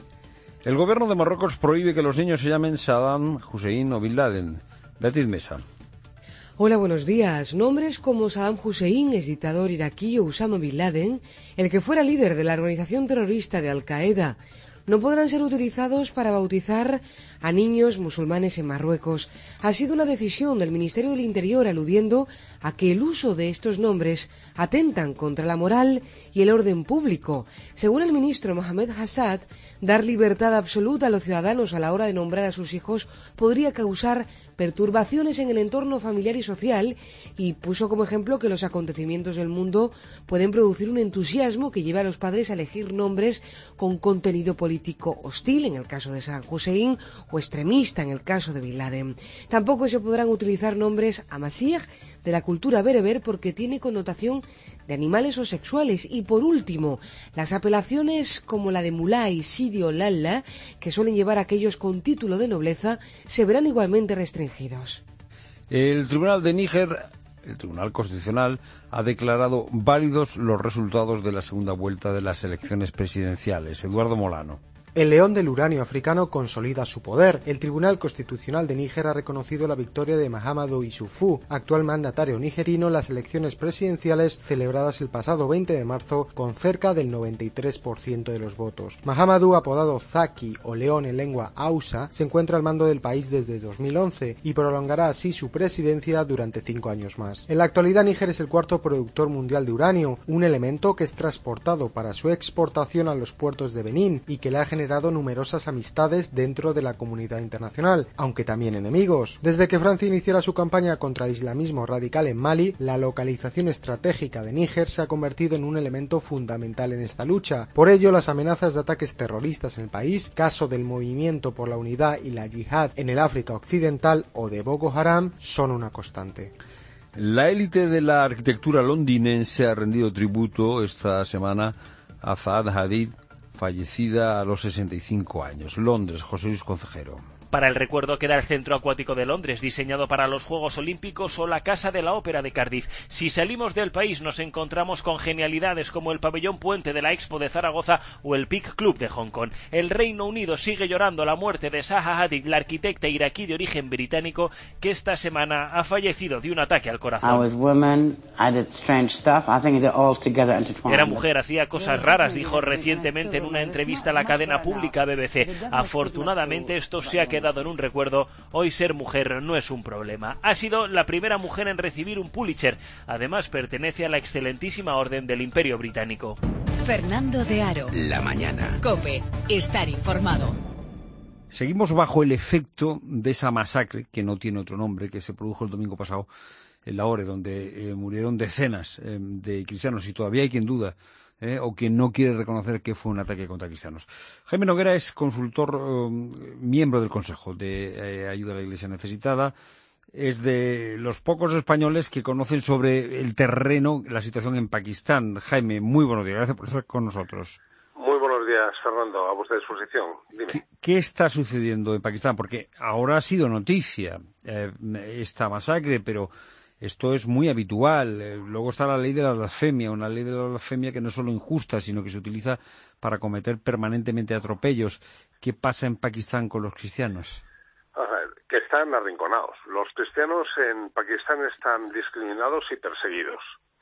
El gobierno de Marruecos prohíbe que los niños se llamen Saddam Hussein o Bin Laden. Beatriz Mesa. Hola, buenos días. Nombres como Saddam Hussein, ex dictador iraquí, o Osama Bin Laden, el que fuera líder de la organización terrorista de Al-Qaeda, no podrán ser utilizados para bautizar a niños musulmanes en Marruecos. Ha sido una decisión del Ministerio del Interior aludiendo a que el uso de estos nombres atentan contra la moral y el orden público. Según el ministro Mohamed Hassad, dar libertad absoluta a los ciudadanos a la hora de nombrar a sus hijos podría causar perturbaciones en el entorno familiar y social, y puso como ejemplo que los acontecimientos del mundo pueden producir un entusiasmo que lleve a los padres a elegir nombres con contenido político hostil, en el caso de Saddam Hussein, o extremista, en el caso de Bin Laden. Tampoco se podrán utilizar nombres amasij de la cultura bereber porque tiene connotación de animales o sexuales. Y por último, las apelaciones como la de Mulay, Sidi o Lalla, que suelen llevar a aquellos con título de nobleza, se verán igualmente restringidos. El Tribunal de Níger, el Tribunal Constitucional, ha declarado válidos los resultados de la segunda vuelta de las elecciones presidenciales. Eduardo Molano. El león del uranio africano consolida su poder. El Tribunal Constitucional de Níger ha reconocido la victoria de Mahamadou Issoufou, actual mandatario nigerino, en las elecciones presidenciales celebradas el pasado 20 de marzo con cerca del 93% de los votos. Mahamadou, apodado Zaki o León en lengua hausa, se encuentra al mando del país desde 2011 y prolongará así su presidencia durante 5 años más. En la actualidad, Níger es el cuarto productor mundial de uranio, un elemento que es transportado para su exportación a los puertos de Benín y que le ha generado numerosas amistades dentro de la comunidad internacional, aunque también enemigos. Desde que Francia iniciara su campaña contra el islamismo radical en Mali, la localización estratégica de Níger se ha convertido en un elemento fundamental en esta lucha. Por ello, las amenazas de ataques terroristas en el país, caso del Movimiento por la Unidad y la Yihad en el África Occidental o de Boko Haram, son una constante. La élite de la arquitectura londinense ha rendido tributo esta semana a Zaha Hadid, fallecida a los 65 años. Londres, José Luis Concejero. Para el recuerdo queda el Centro Acuático de Londres, diseñado para los Juegos Olímpicos, o la Casa de la Ópera de Cardiff. Si salimos del país nos encontramos con genialidades como el Pabellón Puente de la Expo de Zaragoza o el Peak Club de Hong Kong. El Reino Unido sigue llorando la muerte de Zaha Hadid, la arquitecta iraquí de origen británico que esta semana ha fallecido de un ataque al corazón. Era mujer, hacía cosas raras, dijo recientemente en una entrevista a la cadena pública BBC. Afortunadamente esto se ha quedado en un recuerdo. Hoy ser mujer no es un problema. Ha sido la primera mujer en recibir un Pulitzer. Además pertenece a la excelentísima Orden del Imperio Británico. Fernando de Aro. La mañana. COPE. Estar informado. Seguimos bajo el efecto de esa masacre, que no tiene otro nombre, que se produjo el domingo pasado en Lahore, donde murieron decenas de cristianos, y todavía hay quien duda o quien no quiere reconocer que fue un ataque contra cristianos. Jaime Noguera es consultor, miembro del Consejo de Ayuda a la Iglesia Necesitada. Es de los pocos españoles que conocen sobre el terreno la situación en Pakistán. Jaime, muy buenos días. Gracias por estar con nosotros. Muy buenos días, Fernando. A vuestra disposición. Dime. ¿Qué está sucediendo en Pakistán? Porque ahora ha sido noticia esta masacre, pero esto es muy habitual. Luego está la ley de la blasfemia, una ley de la blasfemia que no es solo injusta, sino que se utiliza para cometer permanentemente atropellos. ¿Qué pasa en Pakistán con los cristianos? Que están arrinconados. Los cristianos en Pakistán están discriminados y perseguidos.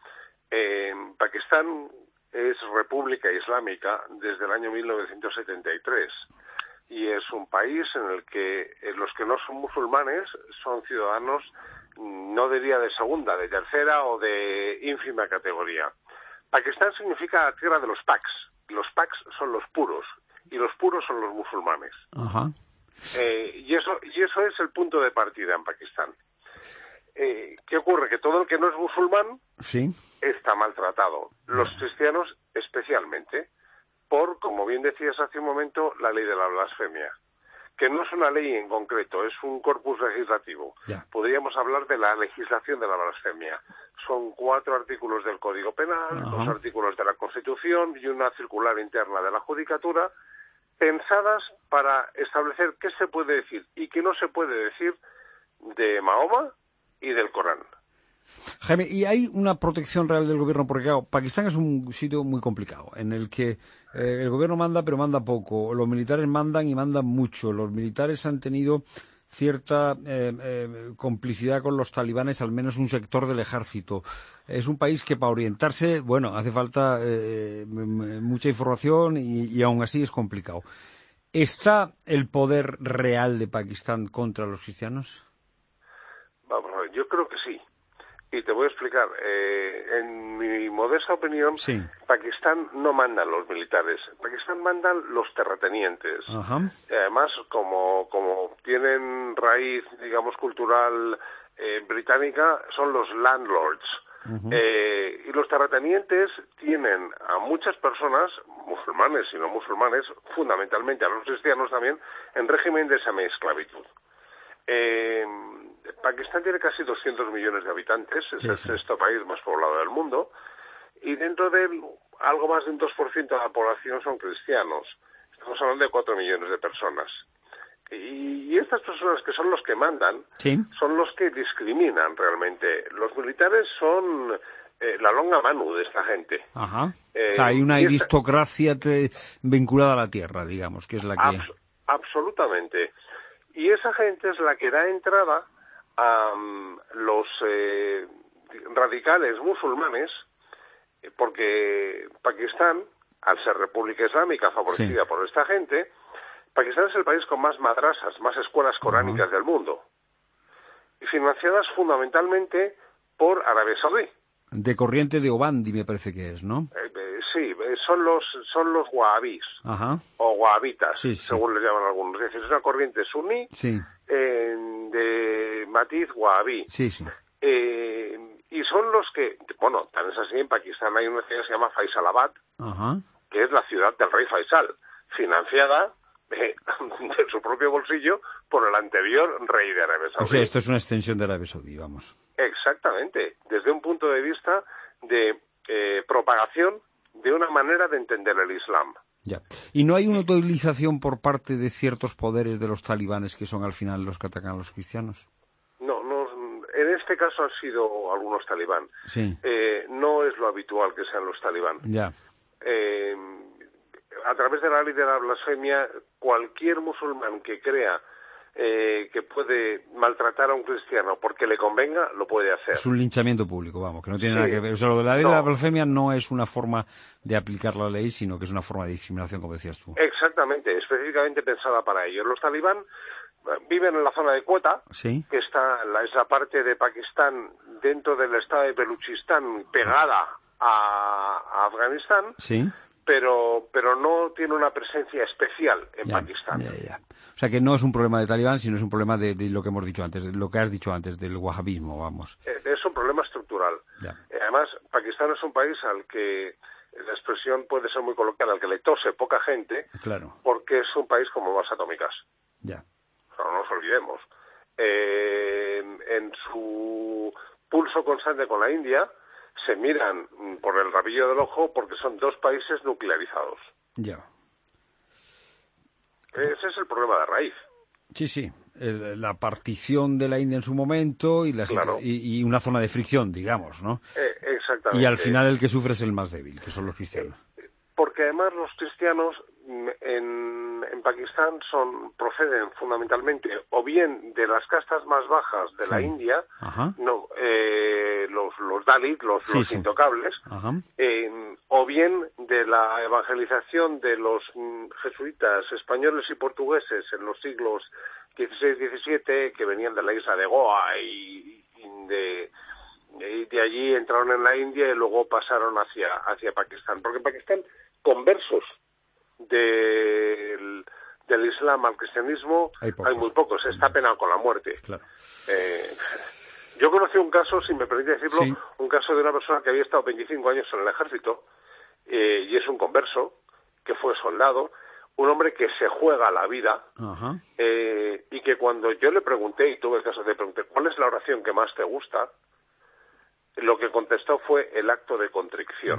Pakistán es república islámica desde el año 1973 y es un país en el que los que no son musulmanes son ciudadanos, no diría de segunda, de tercera o de ínfima categoría. Pakistán significa tierra de los Paks. Los Paks son los puros y los puros son los musulmanes. Ajá. Y eso es el punto de partida en Pakistán. ¿Qué ocurre? Que todo el que no es musulmán está maltratado. Los cristianos especialmente, por, como bien decías hace un momento, la ley de la blasfemia, que no es una ley en concreto, es un corpus legislativo. Podríamos hablar de la legislación de la blasfemia. Son 4 artículos del Código Penal, 2 artículos de la Constitución y una circular interna de la Judicatura, pensadas para establecer qué se puede decir y qué no se puede decir de Mahoma y del Corán. Jaime, ¿y hay una protección real del gobierno? Porque claro, Pakistán es un sitio muy complicado, en el que el gobierno manda, pero manda poco. Los militares mandan y mandan mucho. Los militares han tenido cierta complicidad con los talibanes, al menos un sector del ejército. Es un país que para orientarse, bueno, hace falta mucha información y aún así es complicado. ¿Está el poder real de Pakistán contra los cristianos? Vamos a ver, yo creo que sí. Y te voy a explicar. En mi modesta opinión, Pakistán no mandan los militares. Pakistán mandan los terratenientes. Además, como tienen raíz, digamos, cultural británica, son los landlords. Y los terratenientes tienen a muchas personas, musulmanes y no musulmanes, fundamentalmente a los cristianos también, en régimen de semiesclavitud. Pakistán tiene casi 200 millones de habitantes, es el sexto país más poblado del mundo, y dentro de él, algo más de un 2% de la población son cristianos. Estamos hablando de 4 millones de personas. Y estas personas que son los que mandan, son los que discriminan realmente. Los militares son la longa mano de esta gente. O sea, hay una aristocracia vinculada a la tierra, digamos, que es la que... Absolutamente. Y esa gente es la que da entrada a los radicales musulmanes, porque Pakistán, al ser república islámica favorecida por esta gente, Pakistán es el país con más madrasas, más escuelas coránicas del mundo, y financiadas fundamentalmente por Arabia Saudí. De corriente de Obandi, me parece que es, ¿no? Son los wahabís, o wahabitas, según les llaman algunos. Es decir, es una corriente suní de matiz wahabí. Y son los que, bueno, tan es así, en Pakistán hay una ciudad que se llama Faisalabad, que es la ciudad del rey Faisal, financiada de su propio bolsillo por el anterior rey de Arabia Saudí. O sea, esto es una extensión de Arabia Saudí, vamos. Exactamente, desde un punto de vista de propagación de una manera de entender el Islam. Ya. ¿Y no hay una utilización por parte de ciertos poderes de los talibanes que son al final los que atacan a los cristianos? No, en este caso han sido algunos talibán. Sí. No es lo habitual que sean los talibán. Ya. A través de la ley de la blasfemia, cualquier musulmán que crea que puede maltratar a un cristiano porque le convenga, lo puede hacer. Es un linchamiento público, vamos, que no tiene nada que ver. O sea, lo de la ley de la blasfemia no es una forma de aplicar la ley, sino que es una forma de discriminación, como decías tú. Exactamente, específicamente pensada para ello. Los talibán viven en la zona de Quetta, ¿sí? Que está esa parte de Pakistán dentro del estado de Baluchistán, pegada a Afganistán. Sí. Pero no tiene una presencia especial en Pakistán. Ya. O sea que no es un problema de talibán, sino es un problema de lo que hemos dicho antes, de lo que has dicho antes, del wahabismo, vamos. Es un problema estructural. Además, Pakistán es un país al que la expresión puede ser muy coloquial, al que le tose poca gente, claro, porque es un país con bombas atómicas. Ya. No nos olvidemos. En su pulso constante con la India, se miran por el rabillo del ojo porque son dos países nuclearizados. Ya. Ese es el problema de raíz. Sí. La partición de la India en su momento y una zona de fricción, digamos, ¿no? Exactamente. Y al final el que sufre es el más débil, que son los cristianos. Porque además los cristianos en Pakistán proceden fundamentalmente o bien de las castas más bajas de la India, los Dalit, los intocables, o bien de la evangelización de los jesuitas españoles y portugueses en los siglos XVI-XVII, que venían de la isla de Goa y de allí entraron en la India y luego pasaron hacia Pakistán. Porque en Pakistán, conversos del Islam al cristianismo hay muy pocos, está penado con la muerte. Claro. Yo conocí un caso, si me permite decirlo, un caso de una persona que había estado 25 años en el ejército y es un converso, que fue soldado, un hombre que se juega la vida y que cuando yo le pregunté, y tuve el caso de preguntar, ¿cuál es la oración que más te gusta? Lo que contestó fue el acto de contrición.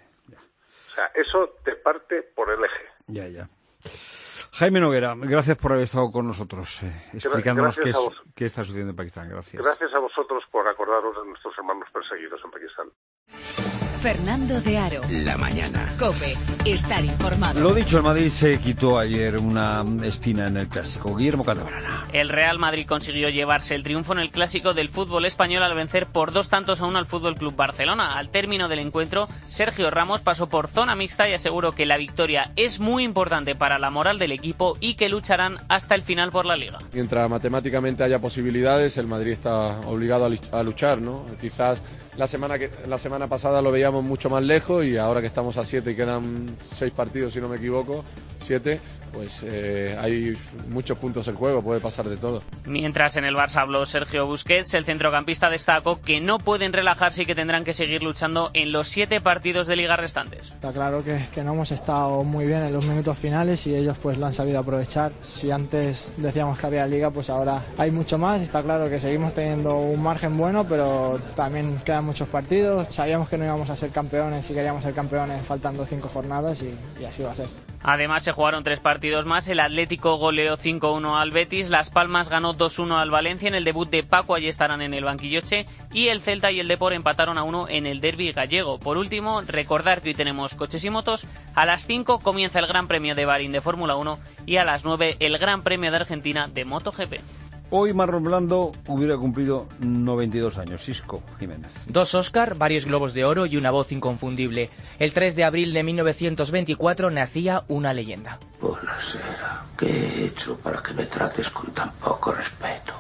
O sea, eso te parte por el eje. Ya. Jaime Noguera, gracias por haber estado con nosotros, explicándonos qué está sucediendo en Pakistán. Gracias. Gracias a vosotros por acordaros de nuestros hermanos perseguidos en Pakistán. Fernando de Aro. La mañana. COPE. Estar informado. Lo dicho, el Madrid se quitó ayer una espina en el Clásico. Guillermo Cantabrana. El Real Madrid consiguió llevarse el triunfo en el Clásico del fútbol español al vencer por 2-1 al Fútbol Club Barcelona. Al término del encuentro, Sergio Ramos pasó por zona mixta y aseguró que la victoria es muy importante para la moral del equipo y que lucharán hasta el final por la Liga. Mientras matemáticamente haya posibilidades, el Madrid está obligado a luchar, ¿no? Quizás la semana pasada lo veíamos mucho más lejos y ahora que estamos a 7 y quedan 6 partidos, si no me equivoco, 7, pues hay muchos puntos en juego, puede pasar de todo. Mientras en el Barça habló Sergio Busquets, el centrocampista destacó que no pueden relajarse y que tendrán que seguir luchando en los 7 partidos de Liga restantes. Está claro que no hemos estado muy bien en los minutos finales y ellos pues lo han sabido aprovechar. Si antes decíamos que había Liga, pues ahora hay mucho más. Está claro que seguimos teniendo un margen bueno, pero también quedan muchos partidos. Sabíamos que no íbamos a ser campeones y queríamos ser campeones faltando 5 jornadas y así va a ser. Además se jugaron 3 partidos más. El Atlético goleó 5-1 al Betis, Las Palmas ganó 2-1 al Valencia en el debut de Paco, allí estarán en el banquilloche, y el Celta y el Depor empataron a 1 en el derbi gallego. Por último, recordar que hoy tenemos coches y motos. A las 5 comienza el Gran Premio de Bahrein de Fórmula 1 y a las 9 el Gran Premio de Argentina de MotoGP. Hoy Marlon Brando hubiera cumplido 92 años. Sisco Jiménez. 2 Oscar, varios Globos de Oro y una voz inconfundible. El 3 de abril de 1924 nacía una leyenda. Buonasera. ¿Qué he hecho para que me trates con tan poco respeto?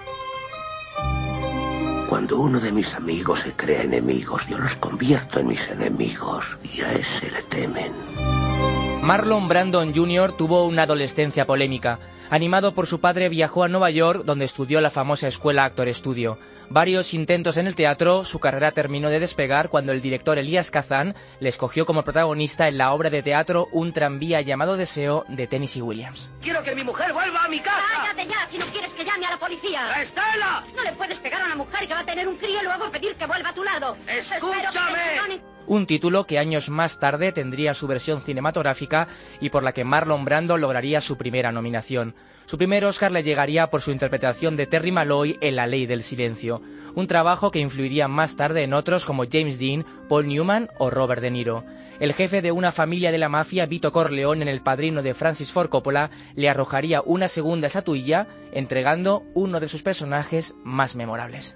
Cuando uno de mis amigos se crea enemigos, yo los convierto en mis enemigos y a ese le temen. Marlon Brandon Jr. tuvo una adolescencia polémica. Animado por su padre, viajó a Nueva York, donde estudió la famosa escuela Actor Studio. Varios intentos en el teatro, su carrera terminó de despegar cuando el director Elías Kazan le escogió como protagonista en la obra de teatro Un tranvía llamado Deseo de Tennessee Williams. ¡Quiero que mi mujer vuelva a mi casa! ¡Cállate ya, si no quieres que llame a la policía! ¡Estela! No le puedes pegar a una mujer que va a tener un crío y luego pedir que vuelva a tu lado. ¡Escúchame! Un título que años más tarde tendría su versión cinematográfica y por la que Marlon Brando lograría su primera nominación. Su primer Oscar le llegaría por su interpretación de Terry Malloy en La Ley del Silencio, un trabajo que influiría más tarde en otros como James Dean, Paul Newman o Robert De Niro. El jefe de una familia de la mafia, Vito Corleone, en El Padrino de Francis Ford Coppola, le arrojaría una segunda estatuilla, entregando uno de sus personajes más memorables.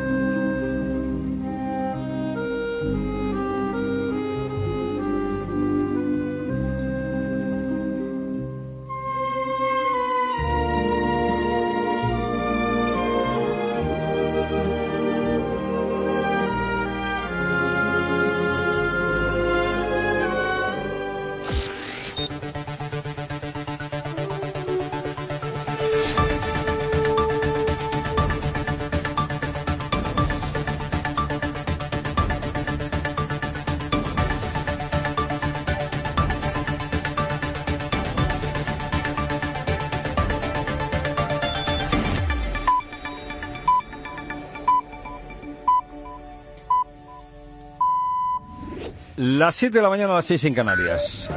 Las 7 de la mañana, a las 6 en Canarias.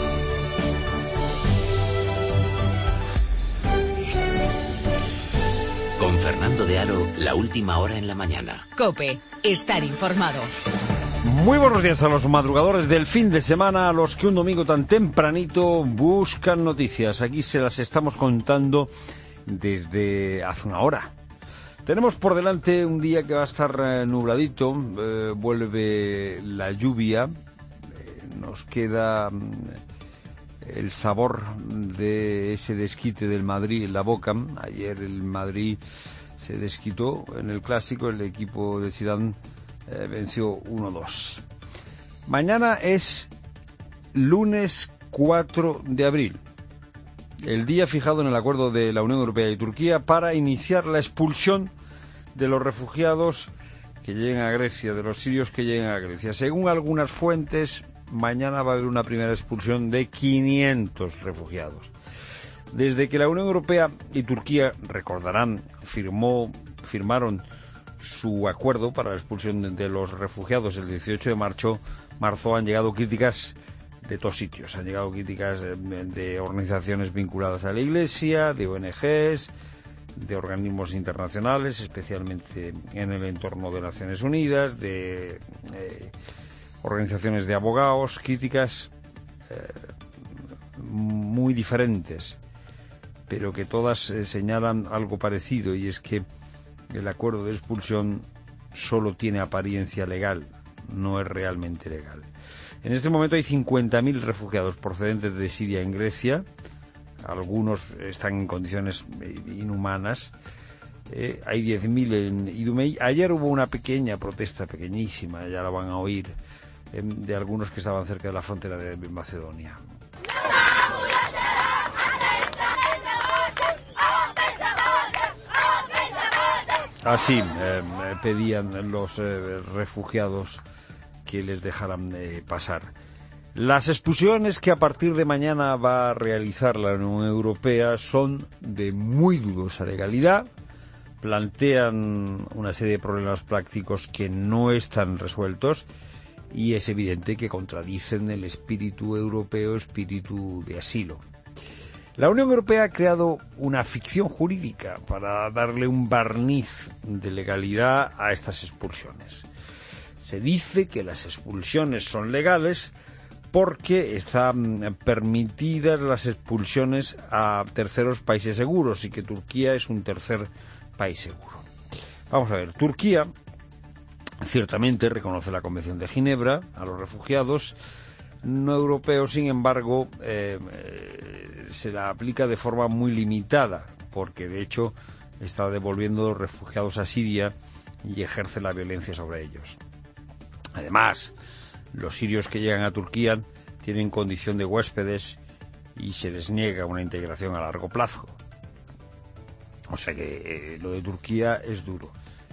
Con Fernando de Aro, la última hora en la mañana. COPE, estar informado. Muy buenos días a los madrugadores del fin de semana, a los que un domingo tan tempranito buscan noticias. Aquí se las estamos contando desde hace una hora. Tenemos por delante un día que va a estar nubladito, vuelve la lluvia, nos queda el sabor de ese desquite del Madrid en la boca. Ayer el Madrid se desquitó en el Clásico, el equipo de Zidane venció 1-2. Mañana es lunes 4 de abril. El día fijado en el acuerdo de la Unión Europea y Turquía para iniciar la expulsión de los refugiados que lleguen a Grecia, de los sirios que lleguen a Grecia. Según algunas fuentes, mañana va a haber una primera expulsión de 500 refugiados. Desde que la Unión Europea y Turquía, recordarán, firmaron su acuerdo para la expulsión de los refugiados el 18 de marzo, han llegado críticas de todos sitios. Han llegado críticas de organizaciones vinculadas a la Iglesia, de ONGs, de organismos internacionales, especialmente en el entorno de Naciones Unidas, de organizaciones de abogados, críticas muy diferentes, pero que todas señalan algo parecido, y es que el acuerdo de expulsión solo tiene apariencia legal, no es realmente legal. En este momento hay 50.000 refugiados procedentes de Siria en Grecia. Algunos están en condiciones inhumanas. Hay 10.000 en Idumea. Ayer hubo una pequeña protesta, pequeñísima, ya la van a oír, de algunos que estaban cerca de la frontera de Macedonia. Así pedían los refugiados que les dejaran pasar. Las expulsiones que a partir de mañana va a realizar la Unión Europea son de muy dudosa legalidad, plantean una serie de problemas prácticos que no están resueltos y es evidente que contradicen el espíritu europeo, espíritu de asilo. La Unión Europea ha creado una ficción jurídica para darle un barniz de legalidad a estas expulsiones. Se dice que las expulsiones son legales porque están permitidas las expulsiones a terceros países seguros y que Turquía es un tercer país seguro. Vamos a ver, Turquía ciertamente reconoce la Convención de Ginebra a los refugiados no europeos, sin embargo, se la aplica de forma muy limitada, porque de hecho está devolviendo los refugiados a Siria y ejerce la violencia sobre ellos. Además, los sirios que llegan a Turquía tienen condición de huéspedes y se les niega una integración a largo plazo. O sea que lo de Turquía es duro.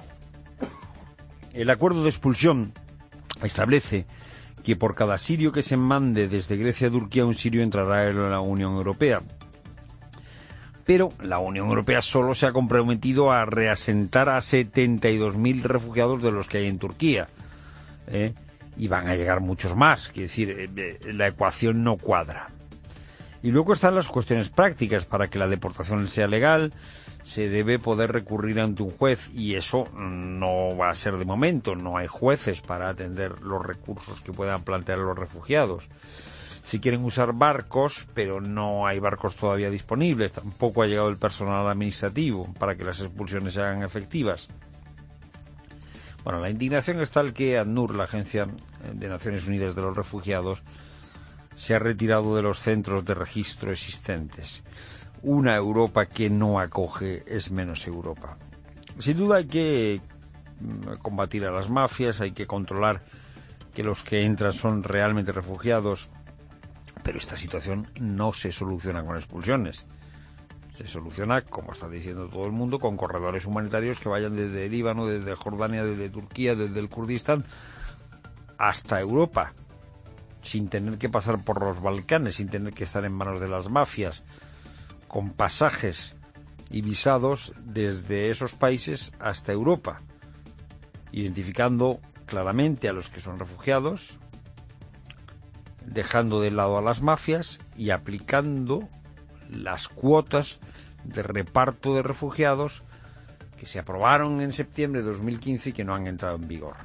El acuerdo de expulsión establece que por cada sirio que se mande desde Grecia a Turquía, un sirio entrará en la Unión Europea. Pero la Unión Europea solo se ha comprometido a reasentar a 72.000 refugiados de los que hay en Turquía. y van a llegar muchos más. Quiere decir, la ecuación no cuadra. Y luego están las cuestiones prácticas. Para que la deportación sea legal, se debe poder recurrir ante un juez, y eso no va a ser de momento. No hay jueces para atender los recursos que puedan plantear los refugiados. Si quieren usar barcos, pero no hay barcos todavía disponibles, tampoco ha llegado el personal administrativo para que las expulsiones se hagan efectivas. Bueno, la indignación es tal que ACNUR, la Agencia de Naciones Unidas de los Refugiados, se ha retirado de los centros de registro existentes. Una Europa que no acoge es menos Europa. Sin duda hay que combatir a las mafias, hay que controlar que los que entran son realmente refugiados, pero esta situación no se soluciona con expulsiones. Se soluciona, como está diciendo todo el mundo, con corredores humanitarios que vayan desde Líbano, desde Jordania, desde Turquía, desde el Kurdistán hasta Europa, sin tener que pasar por los Balcanes, sin tener que estar en manos de las mafias, con pasajes y visados desde esos países hasta Europa, identificando claramente a los que son refugiados, dejando de lado a las mafias y aplicando las cuotas de reparto de refugiados que se aprobaron en septiembre de 2015 y que no han entrado en vigor.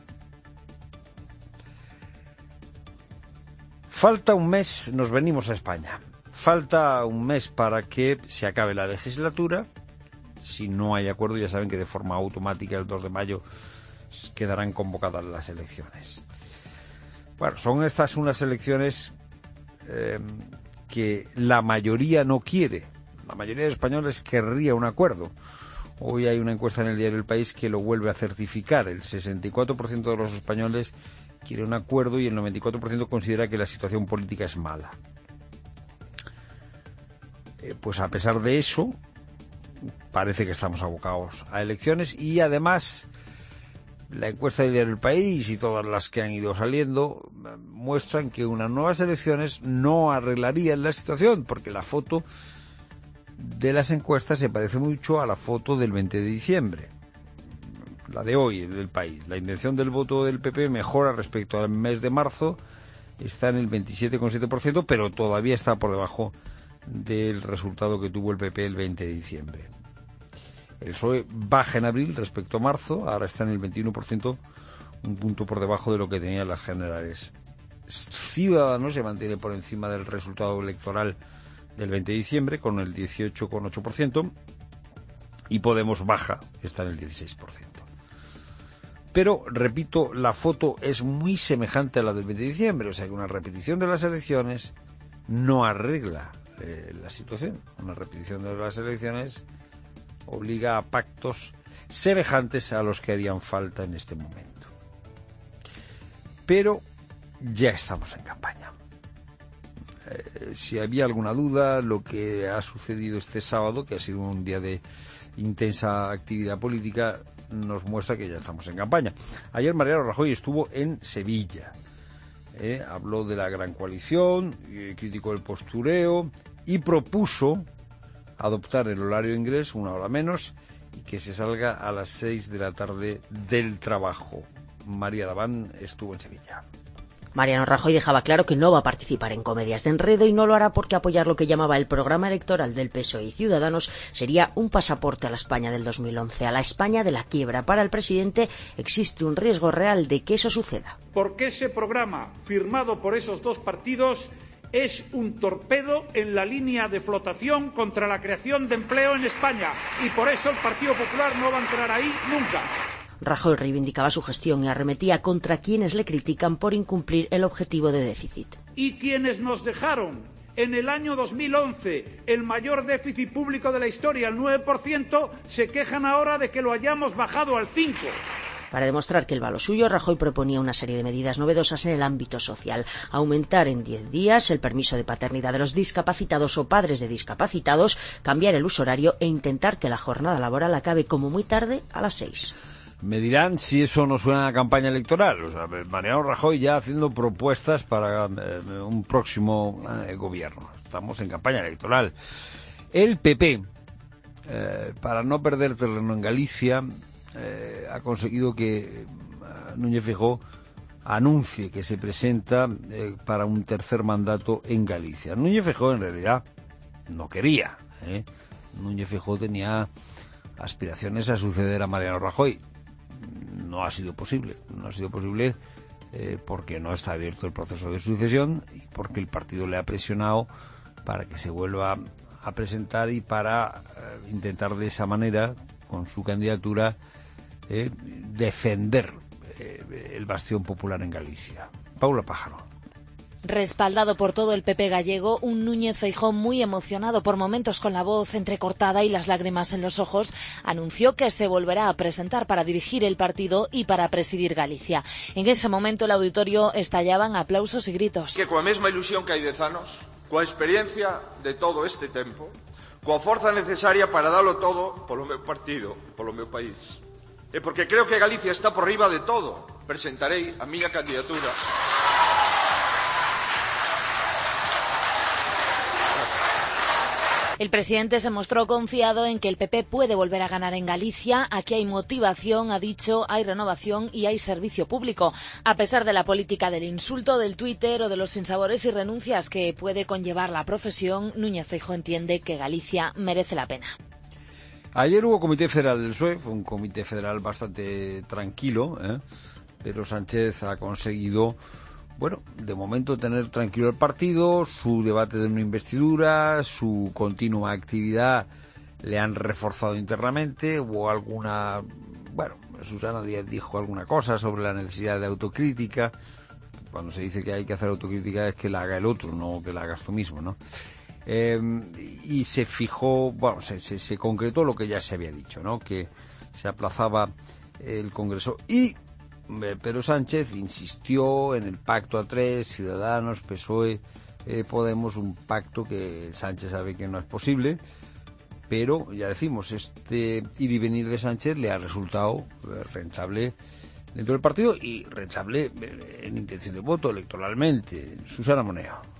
Falta un mes, nos venimos a España. Falta un mes para que se acabe la legislatura. Si no hay acuerdo, ya saben que de forma automática el 2 de mayo quedarán convocadas las elecciones. Bueno, son estas unas elecciones que la mayoría no quiere. La mayoría de españoles querría un acuerdo. Hoy hay una encuesta en el diario El País que lo vuelve a certificar. El 64% de los españoles quiere un acuerdo y el 94% considera que la situación política es mala. Pues a pesar de eso, parece que estamos abocados a elecciones, y además la encuesta del diario El País y todas las que han ido saliendo muestran que unas nuevas elecciones no arreglarían la situación, porque la foto de las encuestas se parece mucho a la foto del 20 de diciembre, la de hoy del País. La intención del voto del PP mejora respecto al mes de marzo, está en el 27,7%, pero todavía está por debajo del resultado que tuvo el PP el 20 de diciembre. El PSOE baja en abril respecto a marzo, ahora está en el 21%, un punto por debajo de lo que tenía las generales. Ciudadanos se mantiene por encima del resultado electoral del 20 de diciembre con el 18,8%, y Podemos baja, está en el 16%. Pero, repito, la foto es muy semejante a la del 20 de diciembre, o sea que una repetición de las elecciones no arregla la situación. Una repetición de las elecciones obliga a pactos semejantes a los que harían falta en este momento. Pero ya estamos en campaña. Si había alguna duda, lo que ha sucedido este sábado, que ha sido un día de intensa actividad política, nos muestra que ya estamos en campaña. Ayer Mariano Rajoy estuvo en Sevilla. Habló de la gran coalición, criticó el postureo y propuso adoptar el horario inglés, una hora menos, y que se salga a las 6 de la tarde del trabajo. María Daván estuvo en Sevilla. Mariano Rajoy dejaba claro que no va a participar en comedias de enredo, y no lo hará porque apoyar lo que llamaba el programa electoral del PSOE y Ciudadanos sería un pasaporte a la España del 2011, a la España de la quiebra. Para el presidente existe un riesgo real de que eso suceda. Porque ese programa firmado por esos dos partidos es un torpedo en la línea de flotación contra la creación de empleo en España, y por eso el Partido Popular no va a entrar ahí nunca. Rajoy reivindicaba su gestión y arremetía contra quienes le critican por incumplir el objetivo de déficit. Y quienes nos dejaron en el año 2011 el mayor déficit público de la historia, el 9%, se quejan ahora de que lo hayamos bajado al 5%. Para demostrar que él va a lo suyo, Rajoy proponía una serie de medidas novedosas en el ámbito social. Aumentar en 10 días el permiso de paternidad de los discapacitados o padres de discapacitados, cambiar el uso horario e intentar que la jornada laboral acabe como muy tarde a las 6. Me dirán si eso no suena a campaña electoral. O sea, Mariano Rajoy ya haciendo propuestas para un próximo gobierno. Estamos en campaña electoral. El PP, para no perder terreno en Galicia, ha conseguido que Núñez Feijóo anuncie que se presenta para un tercer mandato en Galicia. Núñez Feijóo en realidad no quería. Núñez Feijóo tenía aspiraciones a suceder a Mariano Rajoy. No ha sido posible. Porque no está abierto el proceso de sucesión y porque el partido le ha presionado para que se vuelva a presentar y para intentar de esa manera, con su candidatura, defender el bastión popular en Galicia. Paula Pájaro. Respaldado por todo el PP gallego, un Núñez Feijóo muy emocionado, por momentos con la voz entrecortada y las lágrimas en los ojos, anunció que se volverá a presentar para dirigir el partido y para presidir Galicia. En ese momento el auditorio estallaba en aplausos y gritos. Que coa mesma ilusión que hai 10 anos, coa experiencia de todo este tempo, coa forza necesaria para dalo todo polo meu partido, polo meu país. E porque creo que Galicia está por riba de todo, presentarei a miña candidatura. El presidente se mostró confiado en que el PP puede volver a ganar en Galicia. Aquí hay motivación, ha dicho, hay renovación y hay servicio público. A pesar de la política del insulto, del Twitter o de los sinsabores y renuncias que puede conllevar la profesión, Núñez Feijóo entiende que Galicia merece la pena. Ayer hubo Comité Federal del PSOE, fue un comité federal bastante tranquilo, pero Sánchez ha conseguido, de momento tener tranquilo el partido, su debate de una investidura, su continua actividad le han reforzado internamente. Hubo alguna, Susana Díaz dijo alguna cosa sobre la necesidad de autocrítica. Cuando se dice que hay que hacer autocrítica es que la haga el otro, no que la hagas tú mismo, ¿no? Y se fijó, se concretó lo que ya se había dicho, ¿no? Que se aplazaba el Congreso y Pedro Sánchez insistió en el pacto A3, Ciudadanos, PSOE, Podemos, un pacto que Sánchez sabe que no es posible, pero ya decimos, este ir y venir de Sánchez le ha resultado rentable dentro del partido y rentable en intención de voto electoralmente. Susana Moneo.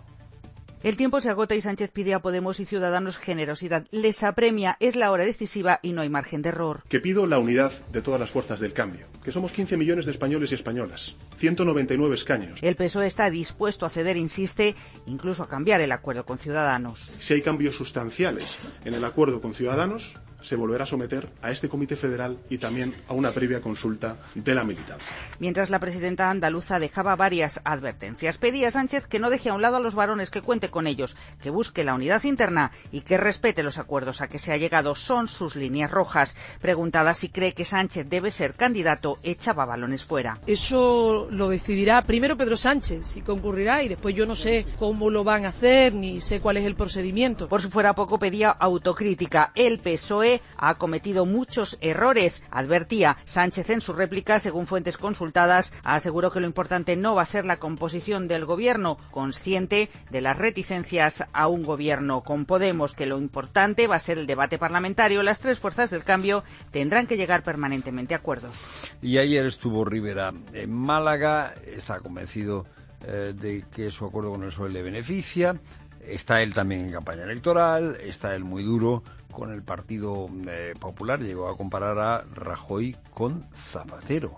El tiempo se agota y Sánchez pide a Podemos y Ciudadanos generosidad. Les apremia, es la hora decisiva y no hay margen de error. Que pido la unidad de todas las fuerzas del cambio, que somos 15 millones de españoles y españolas, 199 escaños. El PSOE está dispuesto a ceder, insiste, incluso a cambiar el acuerdo con Ciudadanos. Si hay cambios sustanciales en el acuerdo con Ciudadanos, se volverá a someter a este Comité Federal y también a una previa consulta de la militancia. Mientras la presidenta andaluza dejaba varias advertencias, pedía a Sánchez que no deje a un lado a los varones, que cuente con ellos, que busque la unidad interna y que respete los acuerdos a que se ha llegado. Son sus líneas rojas. Preguntada si cree que Sánchez debe ser candidato, echaba balones fuera. Eso lo decidirá primero Pedro Sánchez, si concurrirá, y después yo no sé cómo lo van a hacer, ni sé cuál es el procedimiento. Por si fuera poco, pedía autocrítica. El PSOE ha cometido muchos errores, advertía. Sánchez en su réplica, según fuentes consultadas, aseguró que lo importante no va a ser la composición del gobierno, consciente de las reticencias a un gobierno con Podemos, que lo importante va a ser el debate parlamentario. Las tres fuerzas del cambio tendrán que llegar permanentemente a acuerdos. Y ayer estuvo Rivera en Málaga, está convencido de que su acuerdo con el PSOE le beneficia. Está él también en campaña electoral, está él muy duro con el Partido Popular. Llegó a comparar a Rajoy con Zapatero.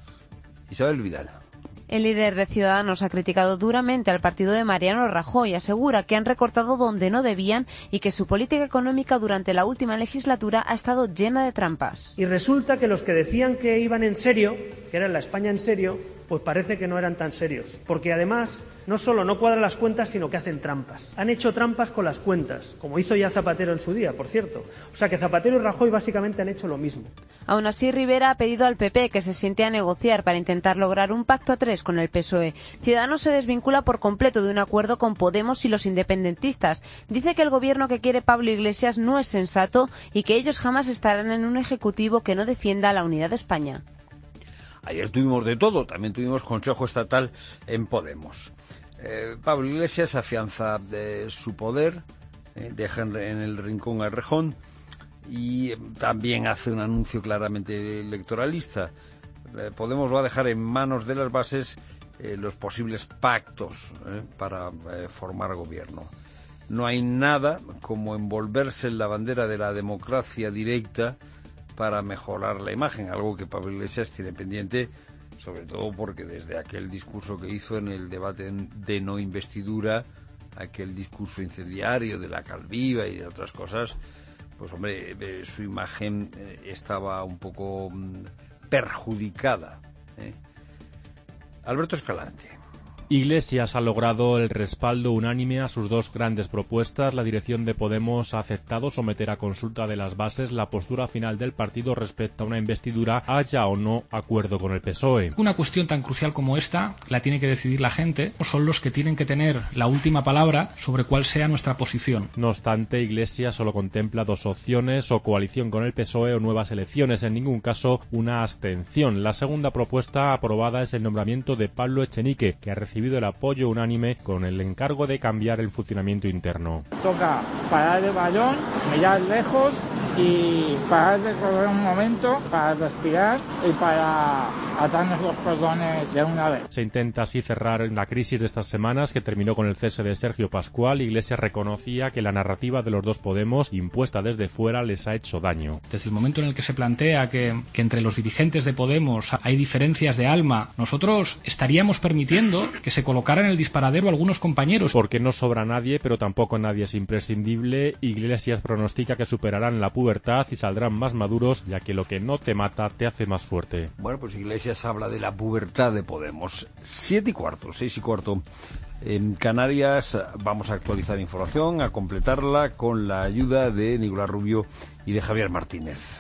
Isabel Vidal. El líder de Ciudadanos ha criticado duramente al partido de Mariano Rajoy. Asegura que han recortado donde no debían y que su política económica durante la última legislatura ha estado llena de trampas. Y resulta que los que decían que iban en serio, que era la España en serio, pues parece que no eran tan serios. Porque además, no solo no cuadran las cuentas, sino que hacen trampas. Han hecho trampas con las cuentas, como hizo ya Zapatero en su día, por cierto. O sea que Zapatero y Rajoy básicamente han hecho lo mismo. Aún así, Rivera ha pedido al PP que se siente a negociar para intentar lograr un pacto a tres con el PSOE. Ciudadanos se desvincula por completo de un acuerdo con Podemos y los independentistas. Dice que el gobierno que quiere Pablo Iglesias no es sensato y que ellos jamás estarán en un ejecutivo que no defienda la unidad de España. Ayer tuvimos de todo, también tuvimos Consejo Estatal en Podemos. Pablo Iglesias afianza su poder, deja en el rincón a Errejón y también hace un anuncio claramente electoralista. Podemos va a dejar en manos de las bases los posibles pactos para formar gobierno. No hay nada como envolverse en la bandera de la democracia directa para mejorar la imagen, algo que Pablo Iglesias tiene pendiente sobre todo porque desde aquel discurso que hizo en el debate de no investidura, aquel discurso incendiario de la Calviva y de otras cosas, pues hombre, su imagen estaba un poco perjudicada. Alberto Escalante. Iglesias ha logrado el respaldo unánime a sus dos grandes propuestas. La dirección de Podemos ha aceptado someter a consulta de las bases la postura final del partido respecto a una investidura, haya o no acuerdo con el PSOE. Una cuestión tan crucial como esta la tiene que decidir la gente, son los que tienen que tener la última palabra sobre cuál sea nuestra posición. No obstante, Iglesias solo contempla dos opciones: o coalición con el PSOE o nuevas elecciones, en ningún caso una abstención. La segunda propuesta aprobada es el nombramiento de Pablo Echenique, que ha recibido el apoyo unánime con el encargo de cambiar el funcionamiento interno. Toca parar el balón, mirar lejos y parar de correr un momento para respirar y para atarnos los cordones de una vez. Se intenta así cerrar la crisis de estas semanas, que terminó con el cese de Sergio Pascual. Iglesias reconocía que la narrativa de los dos Podemos, impuesta desde fuera, les ha hecho daño. Desde el momento en el que se plantea que entre los dirigentes de Podemos hay diferencias de alma, nosotros estaríamos permitiendo que se colocaran en el disparadero algunos compañeros. Porque no sobra nadie, pero tampoco nadie es imprescindible. Iglesias pronostica que superarán la pubertad y saldrán más maduros, ya que lo que no te mata te hace más fuerte. Bueno, pues Iglesias habla de la pubertad de Podemos. 7:15, 6:15. En Canarias vamos a actualizar información, a completarla con la ayuda de Nicolás Rubio y de Javier Martínez.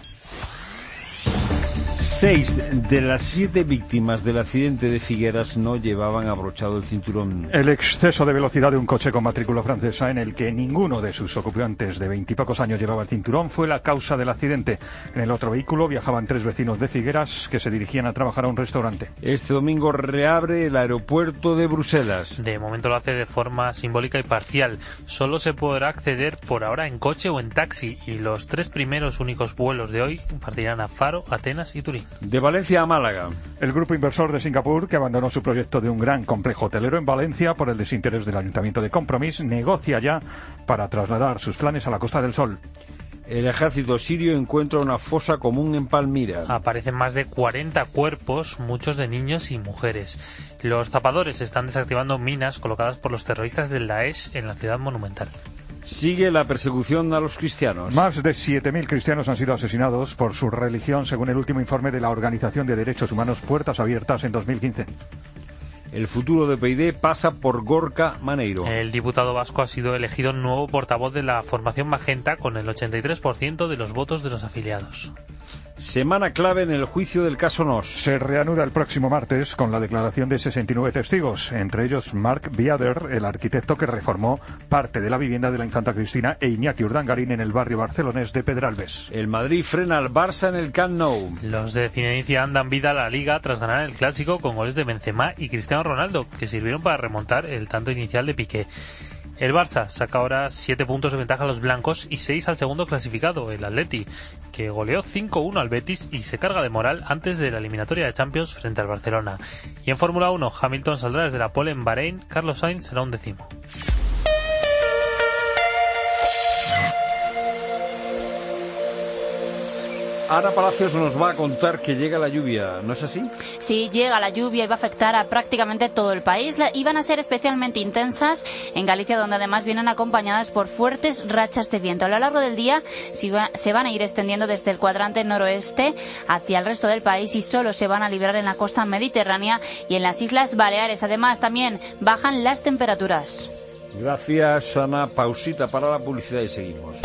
6 de las 7 víctimas del accidente de Figueras no llevaban abrochado el cinturón. El exceso de velocidad de un coche con matrícula francesa en el que ninguno de sus ocupantes de 20 y pocos años llevaba el cinturón fue la causa del accidente. En el otro vehículo viajaban 3 vecinos de Figueras que se dirigían a trabajar a un restaurante. Este domingo reabre el aeropuerto de Bruselas. De momento lo hace de forma simbólica y parcial. Solo se podrá acceder por ahora en coche o en taxi, y los 3 primeros únicos vuelos de hoy partirán a Faro, Atenas y Turín. De Valencia a Málaga. El grupo inversor de Singapur, que abandonó su proyecto de un gran complejo hotelero en Valencia por el desinterés del Ayuntamiento de Compromís, negocia ya para trasladar sus planes a la Costa del Sol. El ejército sirio encuentra una fosa común en Palmira. Aparecen más de 40 cuerpos, muchos de niños y mujeres. Los zapadores están desactivando minas colocadas por los terroristas del Daesh en la ciudad monumental. Sigue la persecución a los cristianos. Más de 7.000 cristianos han sido asesinados por su religión, según el último informe de la Organización de Derechos Humanos Puertas Abiertas en 2015. El futuro de PYD pasa por Gorka Maneiro. El diputado vasco ha sido elegido nuevo portavoz de la formación Magenta con el 83% de los votos de los afiliados. Semana clave en el juicio del caso Nos. Se reanuda el próximo martes con la declaración de 69 testigos, entre ellos Marc Biader, el arquitecto que reformó parte de la vivienda de la infanta Cristina, e Iñaki Urdangarín en el barrio barcelonés de Pedralbes. El Madrid frena al Barça en el Camp Nou. Los de Zinedine dan vida a la Liga tras ganar el Clásico con goles de Benzema y Cristiano Ronaldo, que sirvieron para remontar el tanto inicial de Piqué. El Barça saca ahora 7 puntos de ventaja a los blancos y 6 al segundo clasificado, el Atleti, que goleó 5-1 al Betis y se carga de moral antes de la eliminatoria de Champions frente al Barcelona. Y en Fórmula 1, Hamilton saldrá desde la pole en Bahrein, Carlos Sainz será 11º. Ana Palacios nos va a contar que llega la lluvia, ¿no es así? Sí, llega la lluvia y va a afectar a prácticamente todo el país y van a ser especialmente intensas en Galicia, donde además vienen acompañadas por fuertes rachas de viento. A lo largo del día se van a ir extendiendo desde el cuadrante noroeste hacia el resto del país y solo se van a librar en la costa mediterránea y en las Islas Baleares. Además, también bajan las temperaturas. Gracias, Ana. Pausita para la publicidad y seguimos.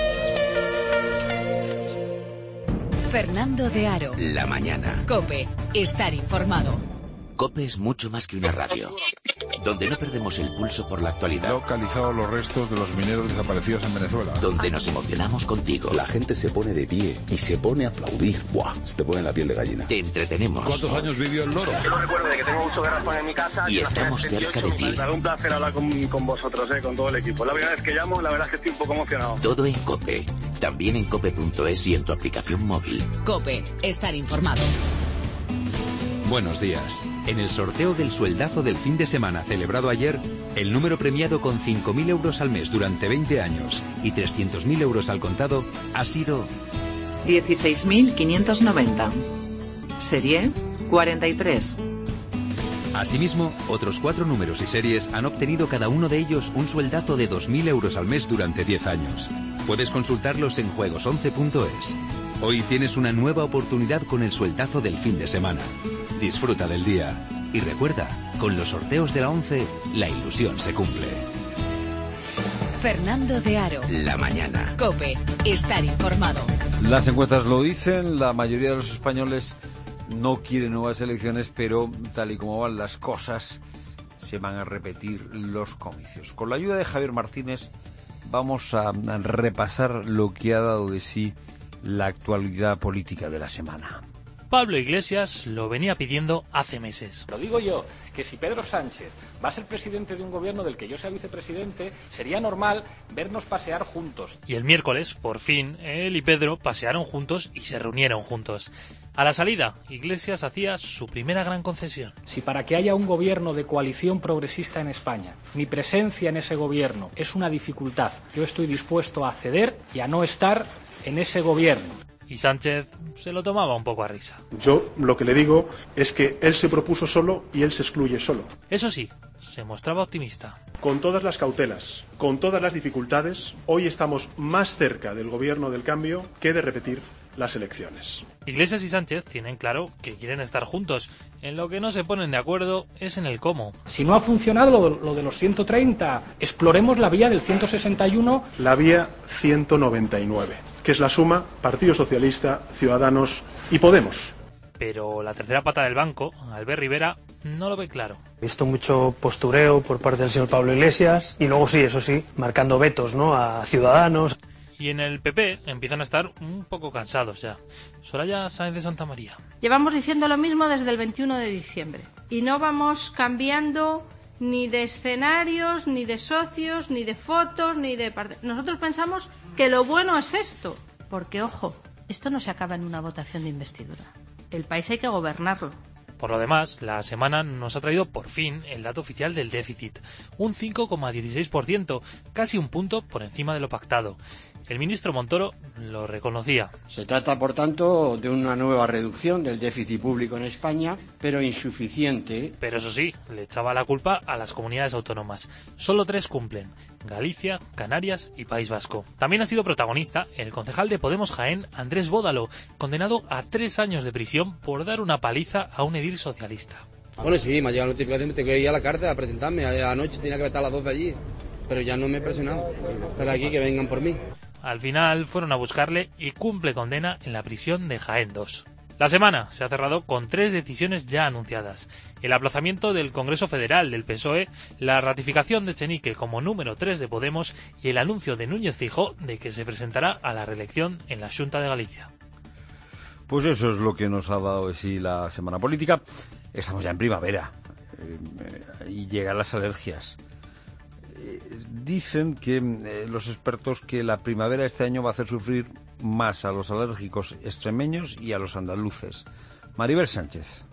Fernando de Aro. La mañana. COPE. Estar informado. COPE es mucho más que una radio, donde no perdemos el pulso por la actualidad. Localizado los restos de los mineros desaparecidos en Venezuela. Donde nos emocionamos contigo. La gente se pone de pie y se pone a aplaudir. ¡Buah! Se te pone la piel de gallina. Te entretenemos. ¿Cuántos años vivió el loro? Yo no recuerdo de que tengo mucho garrafón en mi casa. Y estamos cerca de ti. Es un placer hablar con vosotros, con todo el equipo. La primera vez que llamo, la verdad es que estoy un poco emocionado. Todo en COPE. También en cope.es y en tu aplicación móvil. COPE. Estar informado. Buenos días. En el sorteo del sueldazo del fin de semana celebrado ayer, el número premiado con 5.000 euros al mes durante 20 años y 300.000 euros al contado ha sido 16.590. Serie 43 Asimismo, otros 4 números y series han obtenido cada uno de ellos un sueldazo de 2.000 euros al mes durante 10 años. Puedes consultarlos en juegos11.es. Hoy tienes una nueva oportunidad con el sueldazo del fin de semana. Disfruta del día. Y recuerda, con los sorteos de la 11, la ilusión se cumple. Fernando de Aro. La mañana. COPE. Estar informado. Las encuestas lo dicen, la mayoría de los españoles no quieren nuevas elecciones, pero tal y como van las cosas, se van a repetir los comicios. Con la ayuda de Javier Martínez vamos a repasar lo que ha dado de sí la actualidad política de la semana. Pablo Iglesias lo venía pidiendo hace meses. Lo digo yo, que si Pedro Sánchez va a ser presidente de un gobierno del que yo sea vicepresidente, sería normal vernos pasear juntos. Y el miércoles, por fin, él y Pedro pasearon juntos y se reunieron juntos. A la salida, Iglesias hacía su primera gran concesión. Si para que haya un gobierno de coalición progresista en España, mi presencia en ese gobierno es una dificultad, yo estoy dispuesto a ceder y a no estar en ese gobierno. Y Sánchez se lo tomaba un poco a risa. Yo lo que le digo es que él se propuso solo y él se excluye solo. Eso sí, se mostraba optimista. Con todas las cautelas, con todas las dificultades, hoy estamos más cerca del gobierno del cambio que de repetir las elecciones. Iglesias y Sánchez tienen claro que quieren estar juntos. En lo que no se ponen de acuerdo es en el cómo. Si no ha funcionado lo de los 130, exploremos la vía del 161. La vía 199, que es la suma Partido Socialista, Ciudadanos y Podemos. Pero la tercera pata del banco, Albert Rivera, no lo ve claro. He visto mucho postureo por parte del señor Pablo Iglesias y luego sí, eso sí, marcando vetos, ¿no?, a Ciudadanos. Y en el PP empiezan a estar un poco cansados ya. Soraya Sáenz de Santa María. Llevamos diciendo lo mismo desde el 21 de diciembre. Y no vamos cambiando ni de escenarios, ni de socios, ni de fotos, ni de... Nosotros pensamos que lo bueno es esto. Porque, ojo, esto no se acaba en una votación de investidura. El país hay que gobernarlo. Por lo demás, la semana nos ha traído por fin el dato oficial del déficit. Un 5,16%, casi un punto por encima de lo pactado. El ministro Montoro lo reconocía. Se trata, por tanto, de una nueva reducción del déficit público en España, pero insuficiente. Pero eso sí, le echaba la culpa a las comunidades autónomas. Solo 3 cumplen: Galicia, Canarias y País Vasco. También ha sido protagonista el concejal de Podemos Jaén, Andrés Bódalo, condenado a 3 años de prisión por dar una paliza a un edil socialista. Bueno, sí, me ha llegado la notificación, me tengo que ir a la cárcel a presentarme. Anoche tenía que estar a las 12 allí, pero ya no me he presionado. Pero aquí que vengan por mí. Al final fueron a buscarle y cumple condena en la prisión de Jaén 2. La semana se ha cerrado con 3 decisiones ya anunciadas: el aplazamiento del Congreso Federal del PSOE, la ratificación de Echenique como número 3 de Podemos y el anuncio de Núñez Feijóo de que se presentará a la reelección en la Xunta de Galicia. Pues eso es lo que nos ha dado de sí la semana política. Estamos ya en primavera y llegan las alergias. Dicen que los expertos que la primavera este año va a hacer sufrir más a los alérgicos extremeños y a los andaluces. Maribel Sánchez.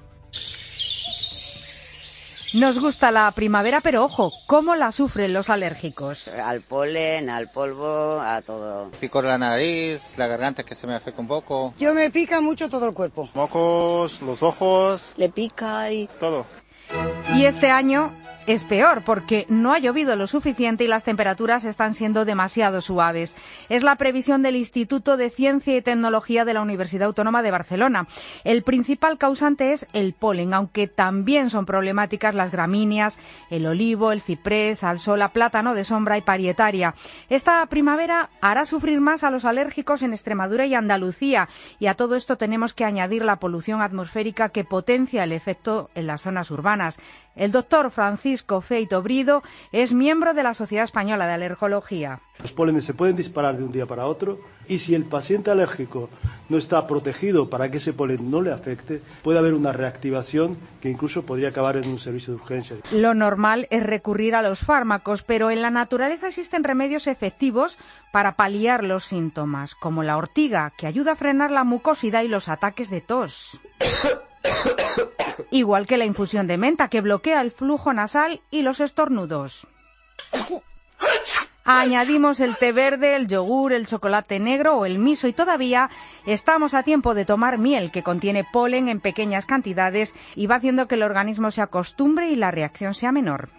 Nos gusta la primavera, pero ojo, ¿cómo la sufren los alérgicos? Al polen, al polvo, a todo. Picor la nariz, la garganta que se me afecta un poco. Yo me pica mucho todo el cuerpo. Mocos, los ojos. Le pica y... todo. Y este año es peor porque no ha llovido lo suficiente y las temperaturas están siendo demasiado suaves. Es la previsión del Instituto de Ciencia y Tecnología de la Universidad Autónoma de Barcelona. El principal causante es el polen, aunque también son problemáticas las gramíneas, el olivo, el ciprés, alsola, plátano de sombra y parietaria. Esta primavera hará sufrir más a los alérgicos en Extremadura y Andalucía, y a todo esto tenemos que añadir la polución atmosférica que potencia el efecto en las zonas urbanas. El doctor Francisco Feito Brido es miembro de la Sociedad Española de Alergología. Los pólenes se pueden disparar de un día para otro y si el paciente alérgico no está protegido para que ese polen no le afecte, puede haber una reactivación que incluso podría acabar en un servicio de urgencias. Lo normal es recurrir a los fármacos, pero en la naturaleza existen remedios efectivos para paliar los síntomas, como la ortiga, que ayuda a frenar la mucosidad y los ataques de tos. Igual que la infusión de menta, que bloquea el flujo nasal y los estornudos. Añadimos el té verde, el yogur, el chocolate negro o el miso y todavía estamos a tiempo de tomar miel que contiene polen en pequeñas cantidades y va haciendo que el organismo se acostumbre y la reacción sea menor.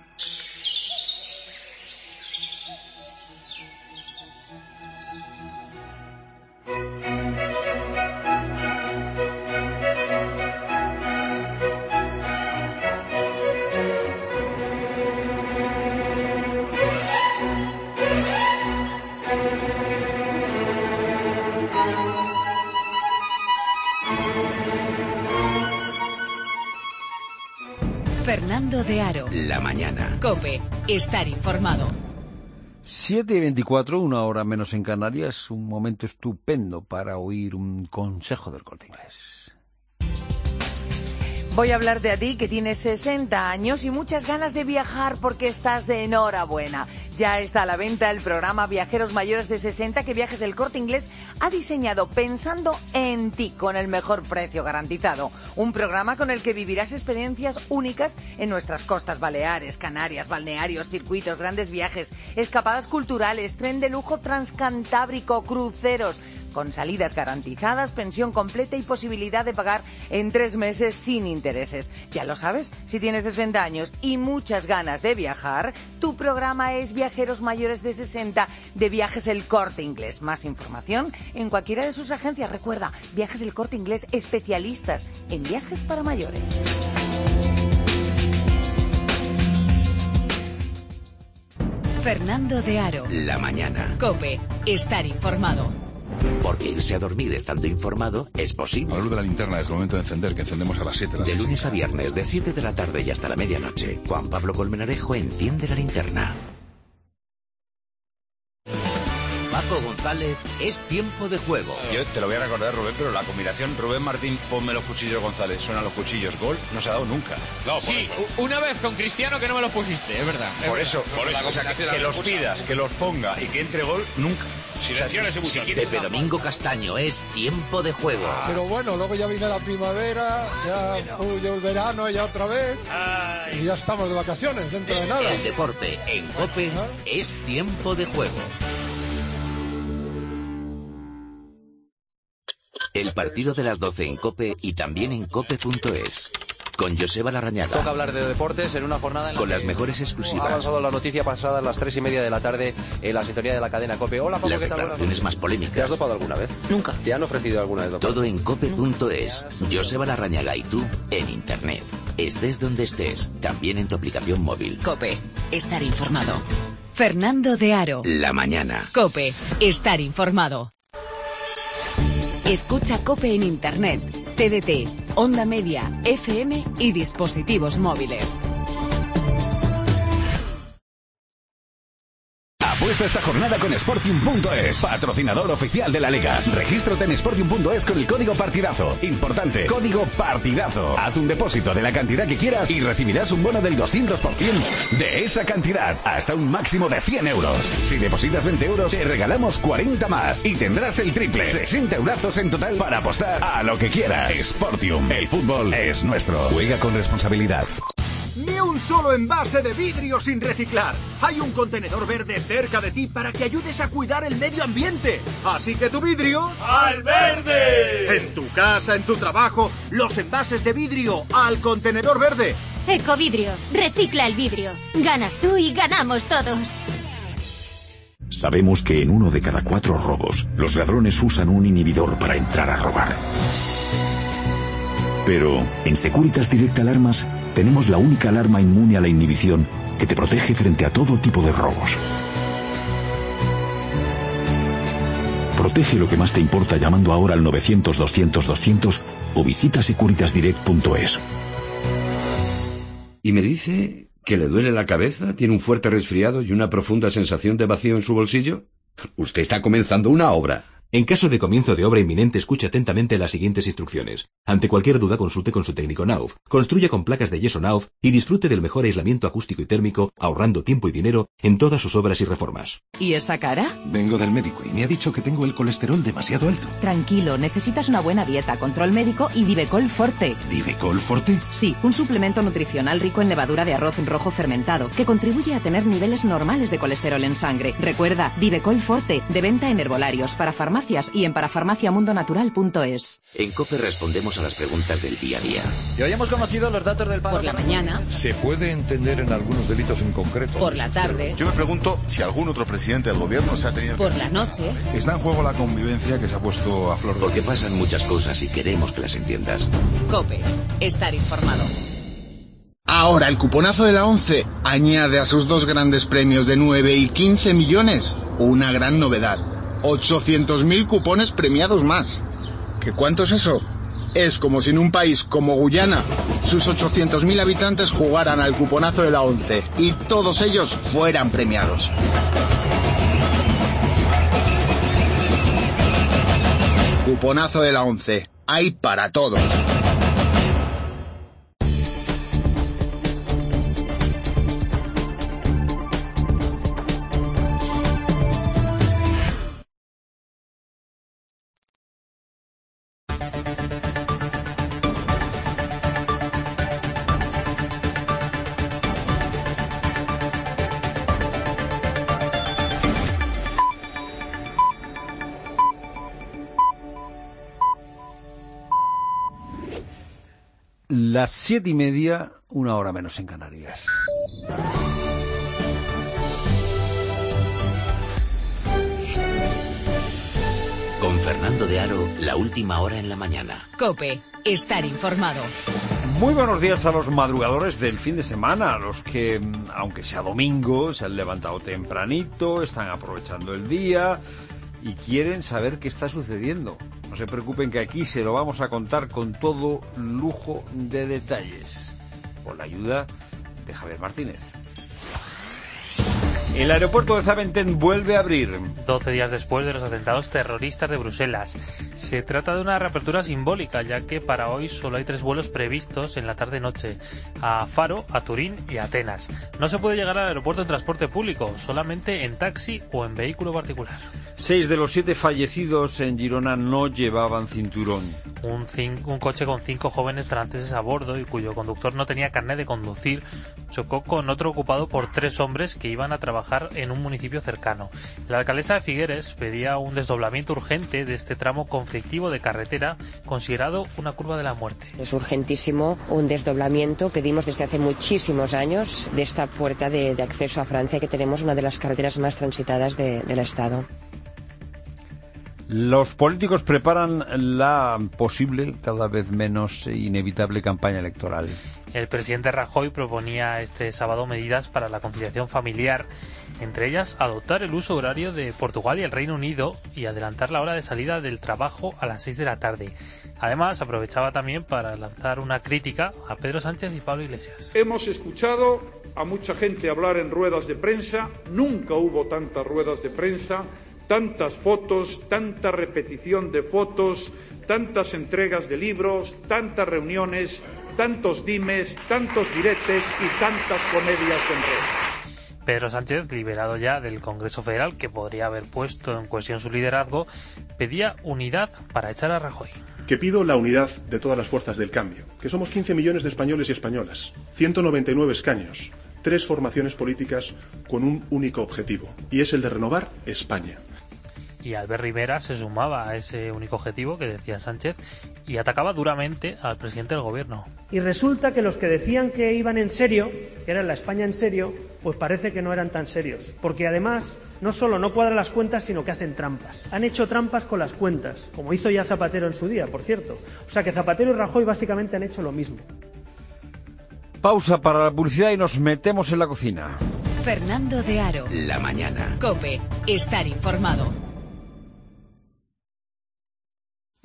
Fernando de Aro. La mañana. COPE. Estar informado. 7:24, una hora menos en Canarias, un momento estupendo para oír un consejo del Corte Inglés. Voy a hablarte a ti que tienes 60 años y muchas ganas de viajar porque estás de enhorabuena. Ya está a la venta el programa Viajeros Mayores de 60 que Viajes del Corte Inglés ha diseñado pensando en ti con el mejor precio garantizado. Un programa con el que vivirás experiencias únicas en nuestras costas baleares, Canarias, balnearios, circuitos, grandes viajes, escapadas culturales, tren de lujo transcantábrico, cruceros, con salidas garantizadas, pensión completa y posibilidad de pagar en 3 meses sin intereses. Ya lo sabes, si tienes 60 años y muchas ganas de viajar, tu programa es Viajeros Mayores de 60 de Viajes El Corte Inglés. Más información en cualquiera de sus agencias. Recuerda, Viajes El Corte Inglés, especialistas en viajes para mayores. Fernando de Aro. La mañana. COPE. Estar informado. Porque irse a dormir estando informado es posible. A la luz de la linterna es el momento de encender, que encendemos a las 7 de la De noche. lunes a viernes, de 7 de la tarde y hasta la medianoche, Juan Pablo Colmenarejo enciende la linterna. Paco González, es tiempo de juego. Yo te lo voy a recordar, Rubén, pero la combinación Rubén Martín, ponme los cuchillos González, suenan los cuchillos, gol, no se ha dado nunca. No, sí, una vez con Cristiano que no me lo pusiste, es verdad. Por eso, o sea, que los pidas, que los ponga y que entre gol, nunca. Pepe Domingo Castaño, es tiempo de juego. Pero bueno, luego ya viene la primavera, ya el verano, ya otra vez, y ya estamos de vacaciones dentro de nada. El deporte en COPE es tiempo de juego. El partido de las 12 en COPE y también en cope.es. Con Joseba Larrañaga. Toca hablar de deportes en una jornada en la con que las mejores exclusivas. Ha avanzado la noticia pasada a las 3:30 de la tarde en la sintonía de la cadena COPE. Hola, Pablo, las ¿qué tal? declaraciones más polémicas. ¿Te has dopado alguna vez? Nunca. ¿Te han ofrecido alguna vez dopar? Todo en cope.es. Joseba Larrañaga y tú en internet. Estés donde estés, también en tu aplicación móvil. COPE. Estar informado. Fernando de Aro. La mañana. COPE. Estar informado. Escucha COPE en internet, TDT, onda media, FM y dispositivos móviles. Apuesta esta jornada con Sportium.es, patrocinador oficial de la Liga. Regístrate en Sportium.es con el código partidazo. Importante, código partidazo. Haz un depósito de la cantidad que quieras y recibirás un bono del 200% de esa cantidad, hasta un máximo de 100 euros. Si depositas 20 euros, te regalamos 40 más y tendrás el triple. 60 eurazos en total para apostar a lo que quieras. Sportium, el fútbol es nuestro. Juega con responsabilidad. Ni un solo envase de vidrio sin reciclar. Hay un contenedor verde cerca de ti para que ayudes a cuidar el medio ambiente. Así que tu vidrio... ¡al verde! En tu casa, en tu trabajo, los envases de vidrio al contenedor verde. Ecovidrio. Recicla el vidrio. Ganas tú y ganamos todos. Sabemos que en 1 de cada 4 robos, los ladrones usan un inhibidor para entrar a robar. Pero en Securitas Direct Alarmas tenemos la única alarma inmune a la inhibición que te protege frente a todo tipo de robos. Protege lo que más te importa llamando ahora al 900-200-200 o visita securitasdirect.es. ¿Y me dice que le duele la cabeza, tiene un fuerte resfriado y una profunda sensación de vacío en su bolsillo? Usted está comenzando una obra. En caso de comienzo de obra inminente, escuche atentamente las siguientes instrucciones. Ante cualquier duda, consulte con su técnico Knauf. Construya con placas de yeso Knauf y disfrute del mejor aislamiento acústico y térmico, ahorrando tiempo y dinero en todas sus obras y reformas. ¿Y esa cara? Vengo del médico y me ha dicho que tengo el colesterol demasiado alto. Tranquilo, necesitas una buena dieta, control médico y Divecol Forte. ¿Divecol Forte? Sí, un suplemento nutricional rico en levadura de arroz rojo fermentado que contribuye a tener niveles normales de colesterol en sangre. Recuerda, Divecol Forte, de venta en herbolarios, para farmacias y en parafarmaciamundonatural.es. En COPE respondemos a las preguntas del día a día. Y hoy hemos conocido los datos del paro. Por la mañana. ¿Se puede entender en algunos delitos en concreto? Por la tarde. Yo me pregunto si algún otro presidente del gobierno se ha tenido... Por la noche. Está en juego la convivencia que se ha puesto a flor de... Porque pasan muchas cosas y queremos que las entiendas. COPE. Estar informado. Ahora el cuponazo de la ONCE añade a sus dos grandes premios de 9 y 15 millones una gran novedad. 800.000 cupones premiados más. ¿Qué cuánto es eso? Es como si en un país como Guyana sus 800.000 habitantes jugaran al cuponazo de la ONCE y todos ellos fueran premiados. Cuponazo de la ONCE. Hay para todos. Las 7:30, 1 hora menos en Canarias. Con Fernando de Aro, la última hora en la mañana. COPE. Estar informado. Muy buenos días a los madrugadores del fin de semana, a los que, aunque sea domingo, se han levantado tempranito, están aprovechando el día y quieren saber qué está sucediendo. No se preocupen, que aquí se lo vamos a contar con todo lujo de detalles, con la ayuda de Javier Martínez. El aeropuerto de Zaventem vuelve a abrir. 12 días después de los atentados terroristas de Bruselas. Se trata de una reapertura simbólica, ya que para hoy solo hay 3 vuelos previstos en la tarde-noche, a Faro, a Turín y a Atenas. No se puede llegar al aeropuerto en transporte público, solamente en taxi o en vehículo particular. 6 de los 7 fallecidos en Girona no llevaban cinturón. Un coche con 5 jóvenes franceses a bordo y cuyo conductor no tenía carnet de conducir chocó con otro ocupado por 3 hombres que iban a trabajar en un municipio cercano. La alcaldesa de Figueres pedía un desdoblamiento urgente de este tramo conflictivo de carretera, considerado una curva de la muerte. Es urgentísimo un desdoblamiento. Pedimos desde hace muchísimos años de esta puerta de acceso a Francia, que tenemos una de las carreteras más transitadas del Estado. Los políticos preparan la posible, cada vez menos inevitable campaña electoral. El presidente Rajoy proponía este sábado medidas para la conciliación familiar, entre ellas adoptar el uso horario de Portugal y el Reino Unido y adelantar la hora de salida del trabajo a las 6 de la tarde. Además, aprovechaba también para lanzar una crítica a Pedro Sánchez y Pablo Iglesias. Hemos escuchado a mucha gente hablar en ruedas de prensa. Nunca hubo tantas ruedas de prensa, tantas fotos, tanta repetición de fotos, tantas entregas de libros, tantas reuniones, tantos dimes, tantos diretes y tantas comedias en red. Pedro Sánchez, liberado ya del Congreso Federal, que podría haber puesto en cuestión su liderazgo, pedía unidad para echar a Rajoy. Que pido la unidad de todas las fuerzas del cambio, que somos 15 millones de españoles y españolas, 199 escaños, 3 formaciones políticas con un único objetivo, y es el de renovar España. Y Albert Rivera se sumaba a ese único objetivo que decía Sánchez y atacaba duramente al presidente del gobierno. Y resulta que los que decían que iban en serio, que era la España en serio, pues parece que no eran tan serios. Porque además, no solo no cuadran las cuentas, sino que hacen trampas. Han hecho trampas con las cuentas, como hizo ya Zapatero en su día, por cierto. O sea que Zapatero y Rajoy básicamente han hecho lo mismo. Pausa para la publicidad y nos metemos en la cocina. Fernando de Aro. La mañana. COPE. Estar informado.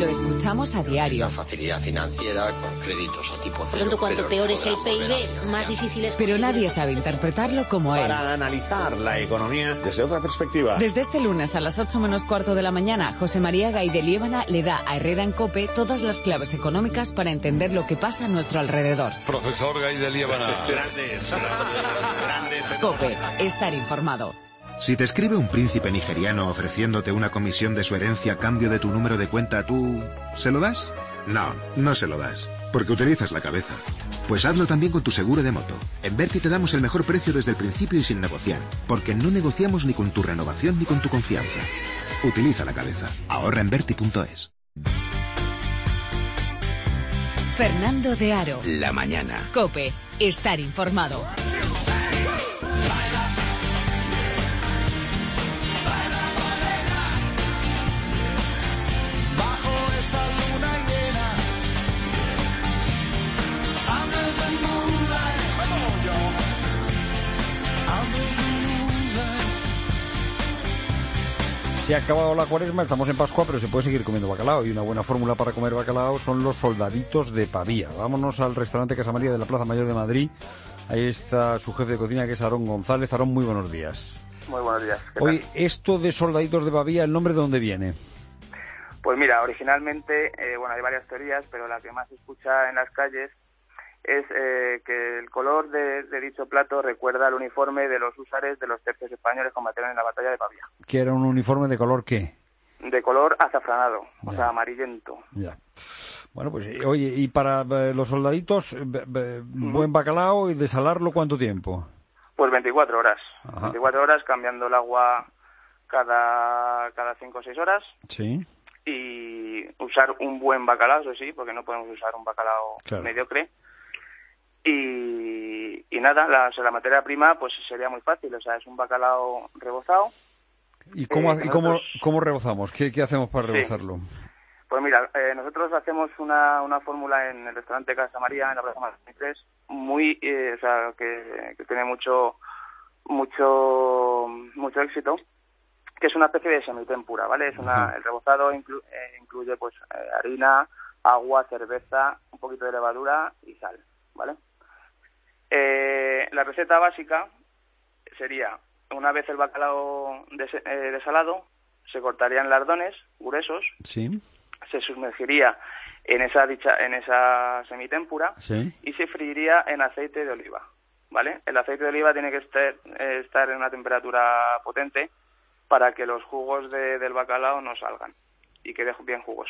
escuchamos a diario. La facilidad financiera con créditos a tipo cero. Pronto, cuanto peor es el PIB, más difícil es Pero nadie sabe interpretarlo como él. Para analizar la economía desde otra perspectiva. Desde este lunes a las 8 menos cuarto de la mañana, José María Gay de Liébana le da a Herrera en COPE todas las claves económicas para entender lo que pasa a nuestro alrededor. Profesor Gay de Liébana. Grandes. COPE, estar informado. Si te escribe un príncipe nigeriano ofreciéndote una comisión de su herencia a cambio de tu número de cuenta, ¿tú se lo das? No, no se lo das, porque utilizas la cabeza. Pues hazlo también con tu seguro de moto. En Verti te damos el mejor precio desde el principio y sin negociar, porque no negociamos ni con tu renovación ni con tu confianza. Utiliza la cabeza. Ahorra en Verti.es. Fernando de Aro. La mañana. COPE, estar informado. Se ha acabado la cuaresma, estamos en Pascua, pero se puede seguir comiendo bacalao. Y una buena fórmula para comer bacalao son los soldaditos de Pavía. Vámonos al restaurante Casa María de la Plaza Mayor de Madrid. Ahí está su jefe de cocina, que es Aarón González. Aarón, muy buenos días. Muy buenos días. Oye, esto de soldaditos de Pavía, ¿el nombre de dónde viene? Pues mira, originalmente, hay varias teorías, pero la que más se escucha en las calles es que el color de dicho plato recuerda al uniforme de los húsares de los tercios españoles combatieron en la batalla de Pavía. ¿Que era un uniforme de color qué? De color azafranado, ya. O sea, amarillento. Ya. Bueno, pues, oye, y para los soldaditos, buen bacalao, y desalarlo, ¿cuánto tiempo? Pues 24 horas. Ajá. 24 horas, cambiando el agua cada 5 o 6 horas. Sí. Y usar un buen bacalao, eso sí, porque no podemos usar un bacalao mediocre. Y nada, la materia prima pues sería muy fácil, o sea, es un bacalao rebozado. ¿Y cómo rebozamos? ¿Qué hacemos para rebozarlo? Pues mira, nosotros hacemos una fórmula en el restaurante Casa María, en la Plaza Mayor 3, muy, que tiene mucho éxito, que es una especie de semitempura, ¿vale? El rebozado incluye pues harina, agua, cerveza, un poquito de levadura y sal, ¿vale? La receta básica sería, una vez el bacalao desalado, se cortarían lardones gruesos, sí, se sumergiría en esa semitempura, sí, y se freiría en aceite de oliva, ¿vale? El aceite de oliva tiene que estar en una temperatura potente para que los jugos del bacalao no salgan y quede bien jugoso.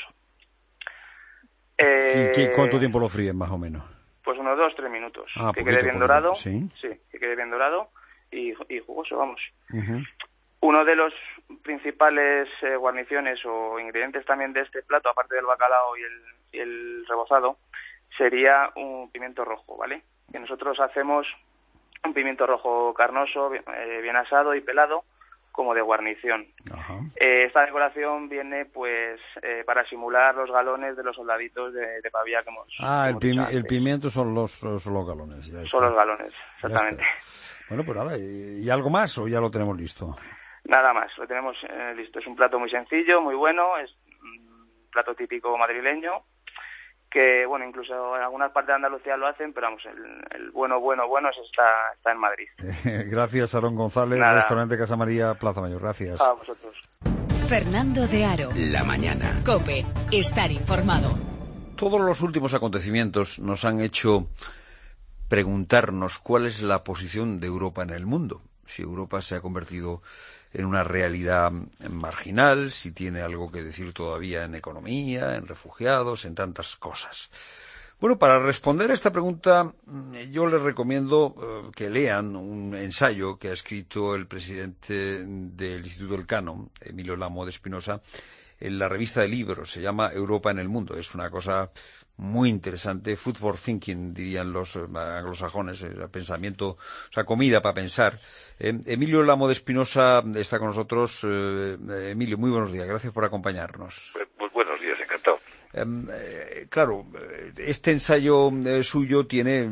¿Cuánto tiempo lo fríen, más o menos? Pues unos 2-3 minutos. Que quede bien dorado. Sí, que quede bien dorado y jugoso, vamos. Uh-huh. Uno de los principales guarniciones o ingredientes también de este plato, aparte del bacalao y el rebozado, sería un pimiento rojo, ¿vale? Que nosotros hacemos un pimiento rojo carnoso, bien asado y pelado, como de guarnición. Ajá. Esta decoración viene pues para simular los galones de los soldaditos de Pavía que hemos el pimiento son los galones. Son los galones, exactamente. Bueno, pues nada, ¿y algo más o ya lo tenemos listo? Nada más, lo tenemos listo. Es un plato muy sencillo, muy bueno, es un plato típico madrileño, que bueno, incluso en algunas partes de Andalucía lo hacen, pero vamos, el bueno está en Madrid. Gracias, Aarón González, restaurante Casa María, Plaza Mayor. Gracias. A vosotros. Fernando de Aro. La mañana. COPE, estar informado. Todos los últimos acontecimientos nos han hecho preguntarnos cuál es la posición de Europa en el mundo. Si Europa se ha convertido en una realidad marginal, si tiene algo que decir todavía en economía, en refugiados, en tantas cosas. Bueno, para responder a esta pregunta, yo les recomiendo que lean un ensayo que ha escrito el presidente del Instituto Elcano, Emilio Lamo de Espinosa, en la revista de libros. Se llama Europa en el mundo. Es una cosa muy interesante, food for thinking, dirían los anglosajones, pensamiento, o sea, comida para pensar. Emilio Lamo de Espinosa está con nosotros. Emilio, muy buenos días, gracias por acompañarnos. Pues buenos días, encantado. Claro, este ensayo suyo tiene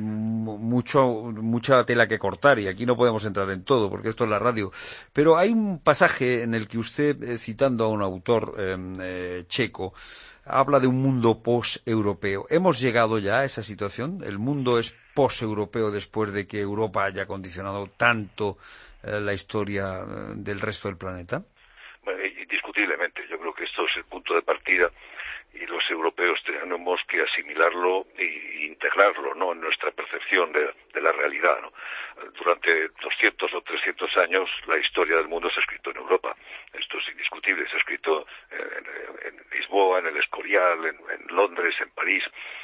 mucha tela que cortar y aquí no podemos entrar en todo porque esto es la radio, pero hay un pasaje en el que usted, citando a un autor checo, habla de un mundo post-europeo. ¿Hemos llegado ya a esa situación? ¿El mundo es post-europeo después de que Europa haya condicionado tanto la historia del resto del planeta? Bueno, indiscutiblemente. Yo creo que esto es el punto de partida y los europeos tenemos que asimilarlo e integrarlo, ¿no?, en nuestra percepción de la realidad, ¿no? Durante 200 o 300 años la historia del mundo se ha escrito en Europa. Esto es indiscutible. Se ha escrito en Lisboa, en el Escorial, en Londres, en París.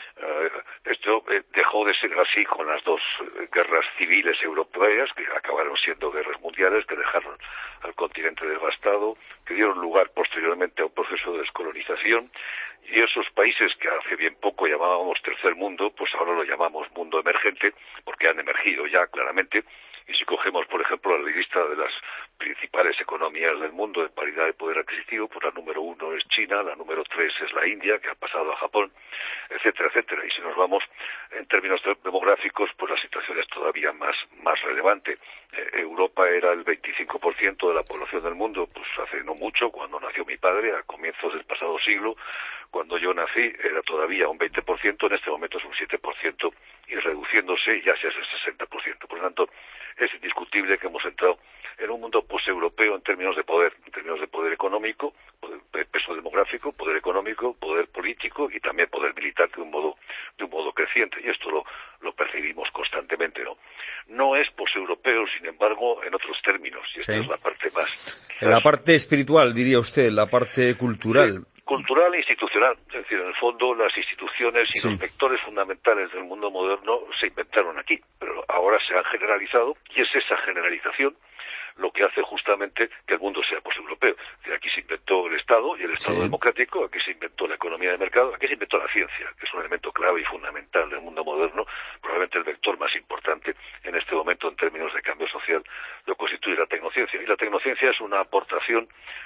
Esto dejó de ser así con las dos guerras civiles europeas, que acabaron siendo guerras mundiales, que dejaron al continente devastado, que dieron lugar posteriormente a un proceso de descolonización, y esos países que hace bien poco llamábamos tercer mundo, pues ahora lo llamamos mundo emergente, porque han emergido ya claramente. Y si cogemos, por ejemplo, la lista de las principales economías del mundo en paridad de poder adquisitivo, pues la número 1 es China, la número 3 es la India, que ha pasado a Japón, etcétera, etcétera. Y si nos vamos en términos demográficos, pues la situación es todavía más relevante. Europa era el 25% de la población del mundo, pues hace no mucho, cuando nació mi padre, a comienzos del pasado siglo. Cuando yo nací era todavía un 20%, en este momento es un 7%, y reduciéndose ya se es el 60%. Por lo tanto, es indiscutible que hemos entrado en un mundo posteuropeo en términos de poder económico, peso demográfico, poder económico, poder político y también poder militar de un modo creciente. Y esto lo percibimos constantemente, ¿no? No es posteuropeo, sin embargo, en otros términos. Y esta es la parte más... La parte espiritual, diría usted, la parte cultural. Sí, cultural e institucional. Es decir, en el fondo, las instituciones y los vectores fundamentales del mundo moderno se inventaron aquí, pero ahora se han generalizado, y es esa generalización lo que hace justamente que el mundo sea posteuropeo. Es decir, aquí se inventó el Estado y el Estado democrático, aquí se inventó la economía de mercado, aquí se inventó la ciencia, que es un elemento clave y fundamental del mundo moderno, probablemente el vector más importante en este momento en términos de cambio social lo constituye la tecnociencia. Y la tecnociencia es una aportación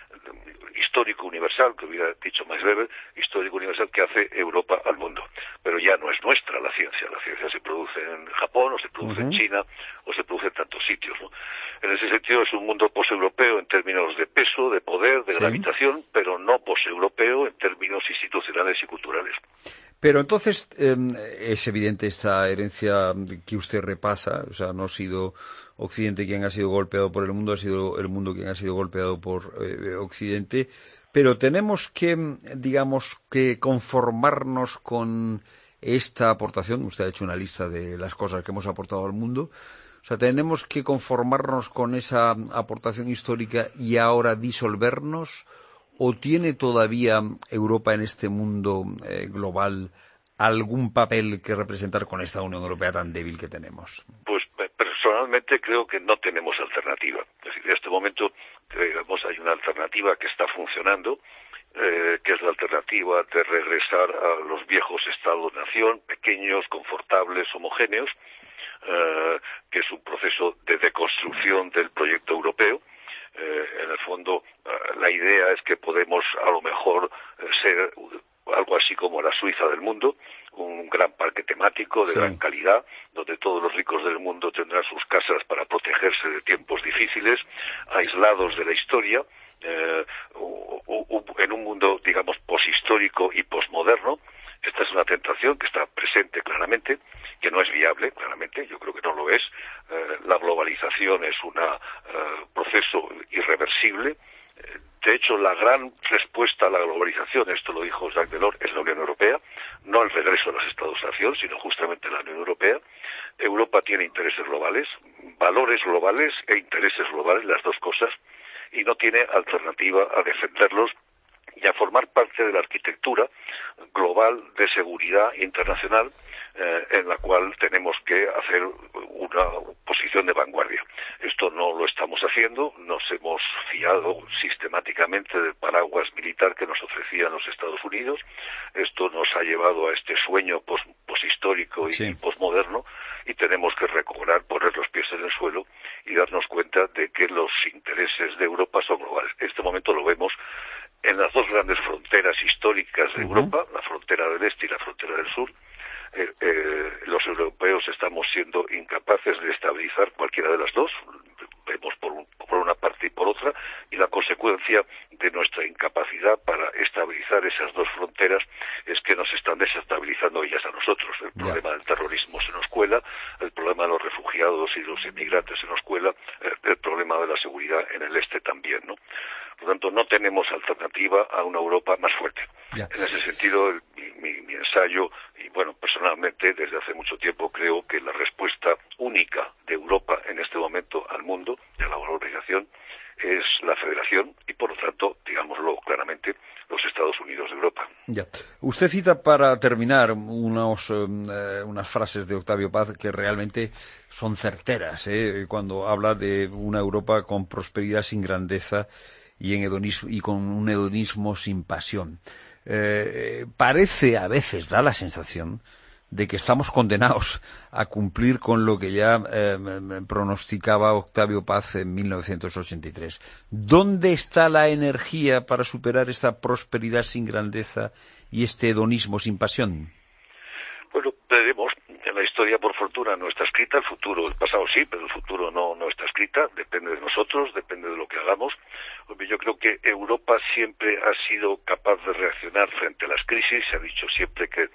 histórico universal, que hubiera dicho Max Weber, histórico universal que hace Europa al mundo. Pero ya no es nuestra la ciencia se produce en Japón, o se produce en China, o se produce en tantos sitios, ¿no? En ese sentido es un mundo poseuropeo en términos de peso, de poder, de gravitación, pero no poseuropeo en términos institucionales y culturales. Pero entonces es evidente esta herencia que usted repasa, o sea, no ha sido Occidente quien ha sido golpeado por el mundo, ha sido el mundo quien ha sido golpeado por Occidente, pero tenemos que, digamos, que conformarnos con esta aportación. Usted ha hecho una lista de las cosas que hemos aportado al mundo. O sea, tenemos que conformarnos con esa aportación histórica y ahora disolvernos, ¿o tiene todavía Europa en este mundo global algún papel que representar con esta Unión Europea tan débil que tenemos? Pues personalmente creo que no tenemos alternativa. Es decir, en este momento, digamos, hay una alternativa que está funcionando, que es la alternativa de regresar a los viejos estados-nación, pequeños, confortables, homogéneos, que es un proceso de deconstrucción del proyecto europeo. En el fondo, la idea es que podemos a lo mejor ser algo así como la Suiza del mundo, un gran parque temático de gran calidad, donde todos los ricos del mundo tendrán sus casas para protegerse de tiempos difíciles, aislados de la historia, en un mundo, digamos, poshistórico y posmoderno. Esta es una tentación que está presente claramente, que no es viable, claramente, yo creo que no lo es. La globalización es un proceso irreversible. De hecho, la gran respuesta a la globalización, esto lo dijo Jacques Delors, es la Unión Europea, no el regreso a los Estados-nación, sino justamente la Unión Europea. Europa tiene intereses globales, valores globales e intereses globales, las dos cosas, y no tiene alternativa a defenderlos y a formar parte de la arquitectura global de seguridad internacional, en la cual tenemos que hacer una posición de vanguardia. Esto no lo estamos haciendo, nos hemos fiado sistemáticamente del paraguas militar que nos ofrecían los Estados Unidos. Esto nos ha llevado a este sueño poshistórico y posmoderno, y tenemos que recobrar, poner los pies en el suelo y darnos cuenta de que los intereses de Europa son globales. En este momento lo vemos en las dos grandes fronteras históricas de Europa, la frontera del este y la frontera del sur. Los europeos estamos siendo incapaces de estabilizar cualquiera de las dos, vemos por una parte y por otra, y la consecuencia de nuestra incapacidad para estabilizar esas dos fronteras problema de los refugiados y los inmigrantes se nos cuela, el problema de la seguridad en el este también, ¿no? Por lo tanto, no tenemos alternativa a una Europa más fuerte. Ya. En ese sentido, mi ensayo, y bueno, personalmente, desde hace mucho tiempo creo que la respuesta única de Europa en este momento al mundo y a la globalización es la federación y, por lo tanto, digámoslo claramente, los Estados Unidos de Europa. Ya. Usted cita para terminar unas frases de Octavio Paz que realmente son certeras, cuando habla de una Europa con prosperidad sin grandeza y con un hedonismo sin pasión. Parece, a veces, da la sensación de que estamos condenados a cumplir con lo que ya pronosticaba Octavio Paz en 1983. ¿Dónde está la energía para superar esta prosperidad sin grandeza y este hedonismo sin pasión? Bueno, veremos. La historia, por fortuna, no está escrita. El pasado sí, pero el futuro no está escrita. Depende de nosotros, depende de lo que hagamos. Yo creo que Europa siempre ha sido capaz de reaccionar frente a las crisis. Se ha dicho siempre que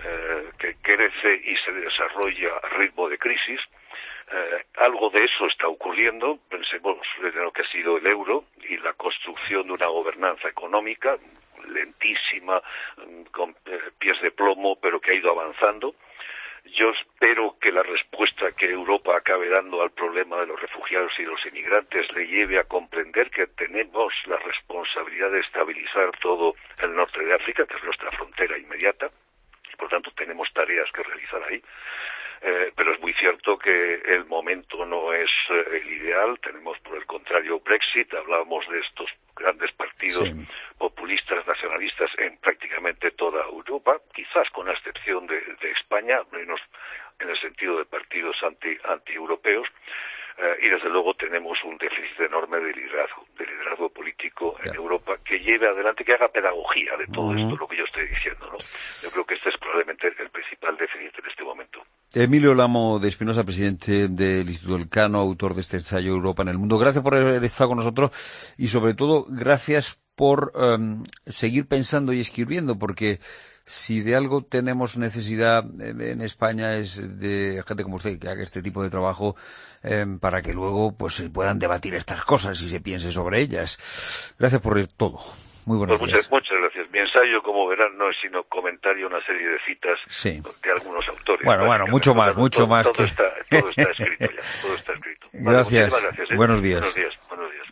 crece y se desarrolla a ritmo de crisis. Algo de eso está ocurriendo. Pensemos en lo que ha sido el euro y la construcción de una gobernanza económica lentísima, con pies de plomo, pero que ha ido avanzando. Yo espero que la respuesta que Europa acabe dando al problema de los refugiados y los inmigrantes le lleve a comprender que tenemos la responsabilidad de estabilizar todo el norte de África, que es nuestra frontera inmediata. Por tanto, tenemos tareas que realizar ahí. Pero es muy cierto que el momento no es el ideal. Tenemos, por el contrario, Brexit. Hablábamos de estos grandes partidos populistas, nacionalistas en prácticamente toda Europa, quizás con la excepción de España, menos en el sentido de partidos anti-europeos. Y desde luego tenemos un déficit enorme de liderazgo político en Europa que lleve adelante, que haga pedagogía de todo esto, lo que yo estoy diciendo, ¿no? Yo creo que este es probablemente el principal déficit en este momento. Emilio Lamo de Espinosa, presidente del Instituto Elcano, autor de este ensayo Europa en el Mundo. Gracias por haber estado con nosotros y, sobre todo, gracias por seguir pensando y escribiendo, porque si de algo tenemos necesidad en España es de gente como usted que haga este tipo de trabajo para que luego pues se puedan debatir estas cosas y se piense sobre ellas. Gracias por todo. Muy buenos días. Muchas gracias. Mi ensayo, como verán, no es sino comentario, una serie de citas de algunos autores. Bueno, mucho más. Todo está escrito ya, todo está escrito. Gracias. Vale, gracias. Buenos días. Buenos días.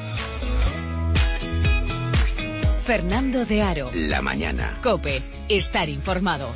Fernando de Aro. La mañana. COPE. Estar informado.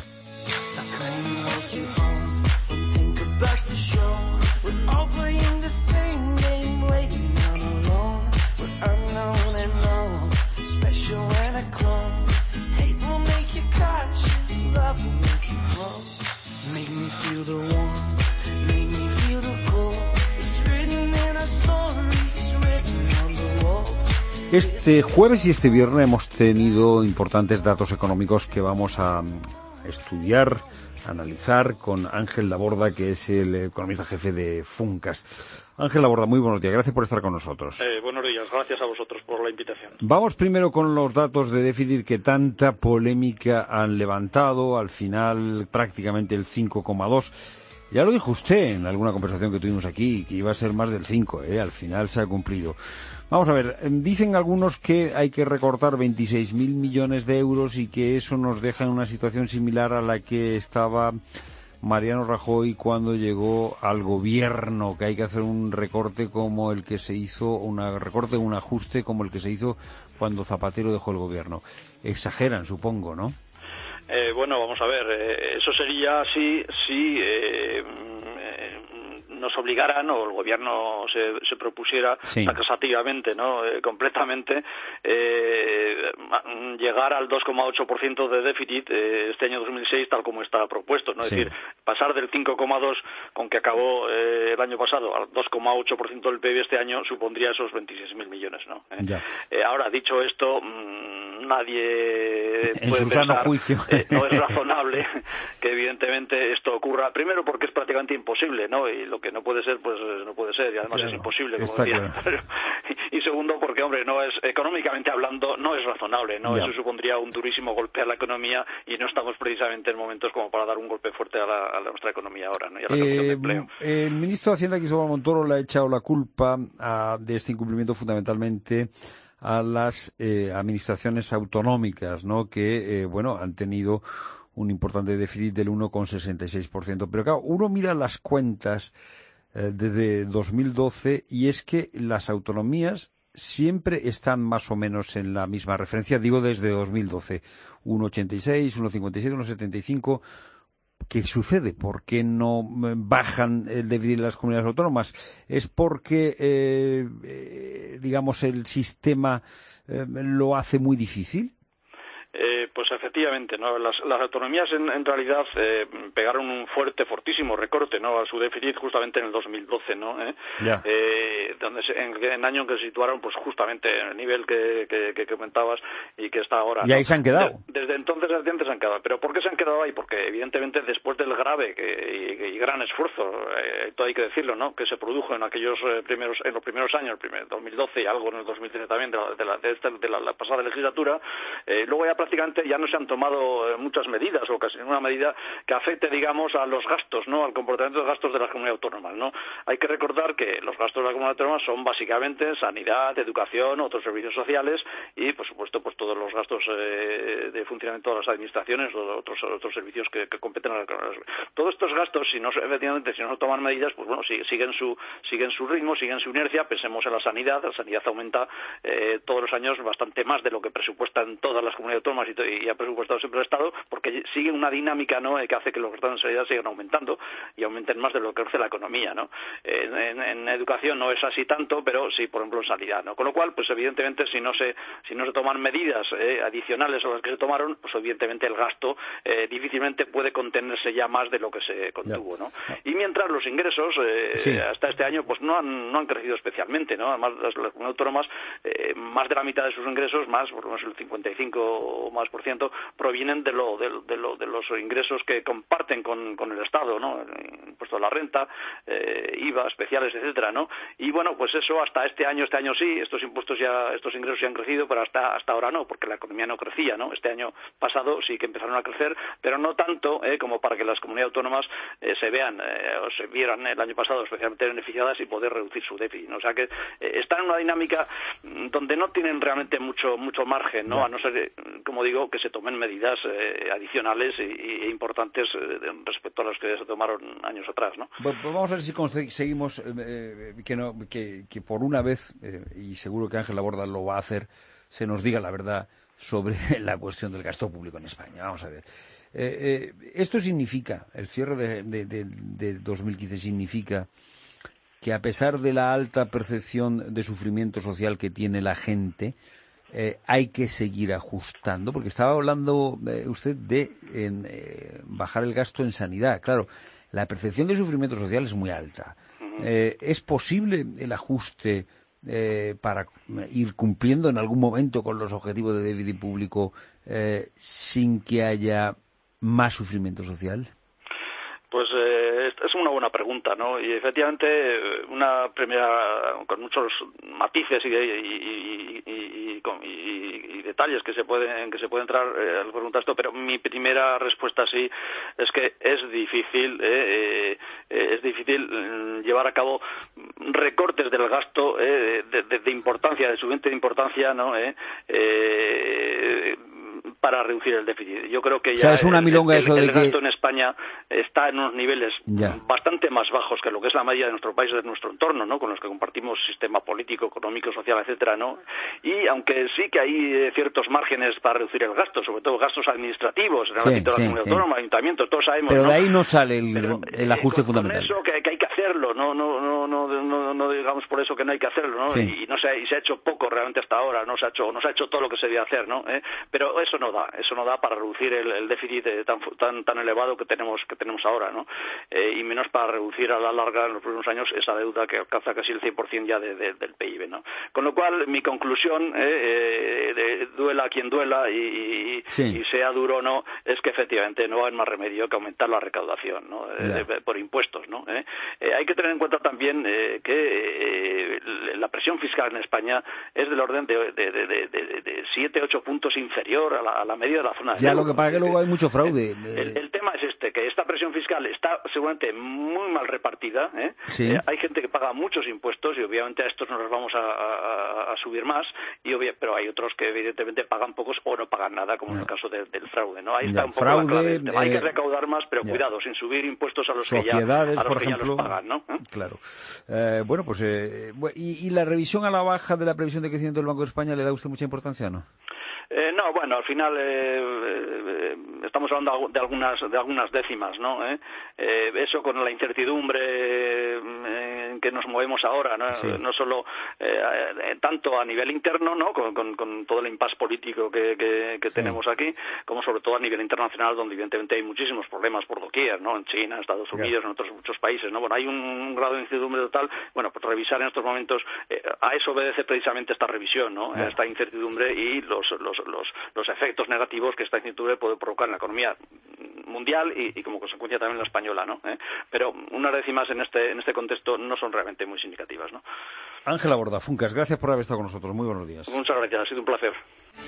Este jueves y este viernes hemos tenido importantes datos económicos que vamos a estudiar, analizar con Ángel Laborda, que es el economista jefe de Funcas. Ángel Laborda, muy buenos días. Gracias por estar con nosotros. Buenos días. Gracias a vosotros por la invitación. Vamos primero con los datos de déficit que tanta polémica han levantado. Al final, prácticamente el 5,2. Ya lo dijo usted en alguna conversación que tuvimos aquí, que iba a ser más del 5, al final se ha cumplido. Vamos a ver, dicen algunos que hay que recortar 26.000 millones de euros y que eso nos deja en una situación similar a la que estaba Mariano Rajoy cuando llegó al gobierno, que hay que hacer un recorte como el que se hizo, un ajuste como el que se hizo cuando Zapatero dejó el gobierno. Exageran, supongo, ¿no? Bueno, vamos a ver, eso sería si nos obligaran o el gobierno se propusiera taxativamente, ¿no? Completamente llegar al 2,8% de déficit este año 2006 tal como está propuesto, ¿no? Es decir, pasar del 5,2 con que acabó el año pasado al 2,8% del PIB este año supondría esos 26.000 millones, ¿no? Ahora, dicho esto, nadie en puede su sano pensar, juicio no es razonable que evidentemente esto ocurra, primero porque es prácticamente imposible, ¿no? Y lo que no puede ser, pues no puede ser, y además es imposible, como decía. Claro. Y segundo porque, hombre, no es económicamente hablando, no es razonable, ¿no? Eso supondría un durísimo golpe a la economía y no estamos precisamente en momentos como para dar un golpe fuerte a nuestra economía ahora, ¿no? Y a la creación de empleo. El ministro de Hacienda, Cristóbal Montoro, le ha echado la culpa de este incumplimiento fundamentalmente a las administraciones autonómicas, ¿no? Que, han tenido un importante déficit del 1,66%. Pero claro, uno mira las cuentas desde 2012 y es que las autonomías siempre están más o menos en la misma referencia, digo desde 2012, 1,86, 1,57, 1,75. ¿Qué sucede? ¿Por qué no bajan el déficit de las comunidades autónomas? ¿Es porque, el sistema lo hace muy difícil? Pues efectivamente, ¿no? Las autonomías en realidad pegaron un fortísimo recorte, ¿no? A su déficit justamente en el 2012, ¿no? Donde en año en que se situaron, pues justamente en el nivel que comentabas y que está ahora. Y ahí se han quedado. Desde entonces se han quedado. ¿Pero por qué se han quedado ahí? Porque evidentemente después del grave y gran esfuerzo, todo hay que decirlo, ¿no? Que se produjo en aquellos en los primeros años, 2012 y algo en el 2013 también de la pasada legislatura, luego ya prácticamente ya no se han tomado muchas medidas o casi ninguna medida que afecte, digamos, a los gastos, ¿no? Al comportamiento de gastos de las comunidades autónomas, ¿no? Hay que recordar que los gastos de las comunidades autónomas son básicamente sanidad, educación, otros servicios sociales y, por supuesto, pues todos los gastos de funcionamiento de las administraciones o otros servicios que competen a las todos estos gastos, si no se toman medidas, pues bueno, siguen su ritmo, siguen su inercia. Pensemos en la sanidad aumenta todos los años bastante más de lo que presupuestan todas las comunidades autónomas y ha presupuestado siempre el Estado, porque sigue una dinámica, ¿no?, que hace que los gastos en sanidad sigan aumentando y aumenten más de lo que crece la economía, ¿no? En educación no es así tanto, pero sí, por ejemplo, en sanidad, ¿no? Con lo cual, pues evidentemente, si no se toman medidas adicionales a las que se tomaron, pues evidentemente el gasto difícilmente puede contenerse ya más de lo que se contuvo, ¿no? Y mientras los ingresos hasta este año pues no han crecido especialmente, ¿no? Además, las comunidades autónomas, más de la mitad de sus ingresos, más, por lo menos el 55 o más por ciento, provienen de los ingresos que comparten con el Estado, ¿no? El impuesto a la renta, IVA, especiales, etcétera, ¿no? Y bueno, pues eso hasta este año sí, estos ingresos ya han crecido, pero hasta ahora no, porque la economía no crecía, ¿no? Este año pasado sí que empezaron a crecer, pero no tanto como para que las comunidades autónomas se vieran el año pasado especialmente beneficiadas y poder reducir su déficit, ¿no? O sea que están en una dinámica donde no tienen realmente mucho margen, ¿no? A no ser, como digo, que se tomen medidas adicionales e importantes respecto a las que se tomaron años atrás, ¿no? Pues vamos a ver si conseguimos que por una vez, y seguro que Ángel Laborda lo va a hacer, se nos diga la verdad sobre la cuestión del gasto público en España. Vamos a ver. Esto significa, el cierre de 2015 significa que a pesar de la alta percepción de sufrimiento social que tiene la gente, hay que seguir ajustando, porque estaba hablando usted de bajar el gasto en sanidad. Claro, la percepción de sufrimiento social es muy alta. ¿Es posible el ajuste para ir cumpliendo en algún momento con los objetivos de déficit público sin que haya más sufrimiento social? Pues es una buena pregunta, ¿no? Y efectivamente una primera, con muchos matices y detalles que se puede entrar al preguntar esto, pero mi primera respuesta sí es que es difícil llevar a cabo recortes del gasto de importancia, de suficiente importancia, ¿no? Para reducir el déficit. Yo creo que ya es una milonga eso de el gasto en España está en unos niveles bastante más bajos que lo que es la media de nuestro país, de nuestro entorno, ¿no? Con los que compartimos sistema político, económico, social, etcétera, ¿no? Y aunque sí que hay ciertos márgenes para reducir el gasto, sobre todo gastos administrativos en el ámbito de la comunidad autónoma, ayuntamientos, todos sabemos, pero ¿no? de ahí no sale el ajuste fundamental. Con eso que hay que hacer hacerlo, no digamos por eso que no hay que hacerlo, ¿no? Sí. Y se ha hecho poco realmente hasta ahora, no se ha hecho todo lo que se debía hacer, ¿no? Pero eso no da para reducir el déficit tan elevado que tenemos ahora, ¿no? Y menos para reducir a la larga en los próximos años esa deuda que alcanza casi el 100% ya del PIB, ¿no? Con lo cual, mi conclusión, duela a quien duela y sea duro o no, es que efectivamente no hay más remedio que aumentar la recaudación, ¿no? Por impuestos, ¿no? Hay que tener en cuenta también que la presión fiscal en España es del orden de 7-8 puntos inferior a la media de la zona ya euro. Lo que pasa es que luego hay mucho fraude. El tema es que esta presión fiscal está seguramente muy mal repartida. Hay gente que paga muchos impuestos y obviamente a estos no los vamos a subir más, pero hay otros que evidentemente pagan pocos o no pagan nada, como en el caso del fraude, ¿no? Ahí está un poco la clave. Hay que recaudar más, pero cuidado, sin subir impuestos a los sociedades, por ejemplo, ya los pagan, ¿no? Claro. Bueno, pues ¿y la revisión a la baja de la previsión de crecimiento del Banco de España le da a usted mucha importancia, no? No, bueno, al final estamos hablando de algunas décimas, ¿no? Eso con la incertidumbre en que nos movemos ahora, ¿no? Sí. No solo tanto a nivel interno, ¿no? Con todo el impasse político que tenemos aquí, como sobre todo a nivel internacional, donde evidentemente hay muchísimos problemas por doquier, ¿no? En China, en Estados Unidos, en otros muchos países, ¿no? Bueno, hay un grado de incertidumbre total. Bueno, pues revisar en estos momentos, a eso obedece precisamente esta revisión, ¿no? Esta incertidumbre y los efectos negativos que esta incertidumbre puede provocar en la economía mundial y como consecuencia también la española, ¿no? Pero unas décimas en este contexto no son realmente muy significativas, ¿no? Ángela Borda Funcas, gracias por haber estado con nosotros. Muy buenos días. Muchas gracias, ha sido un placer.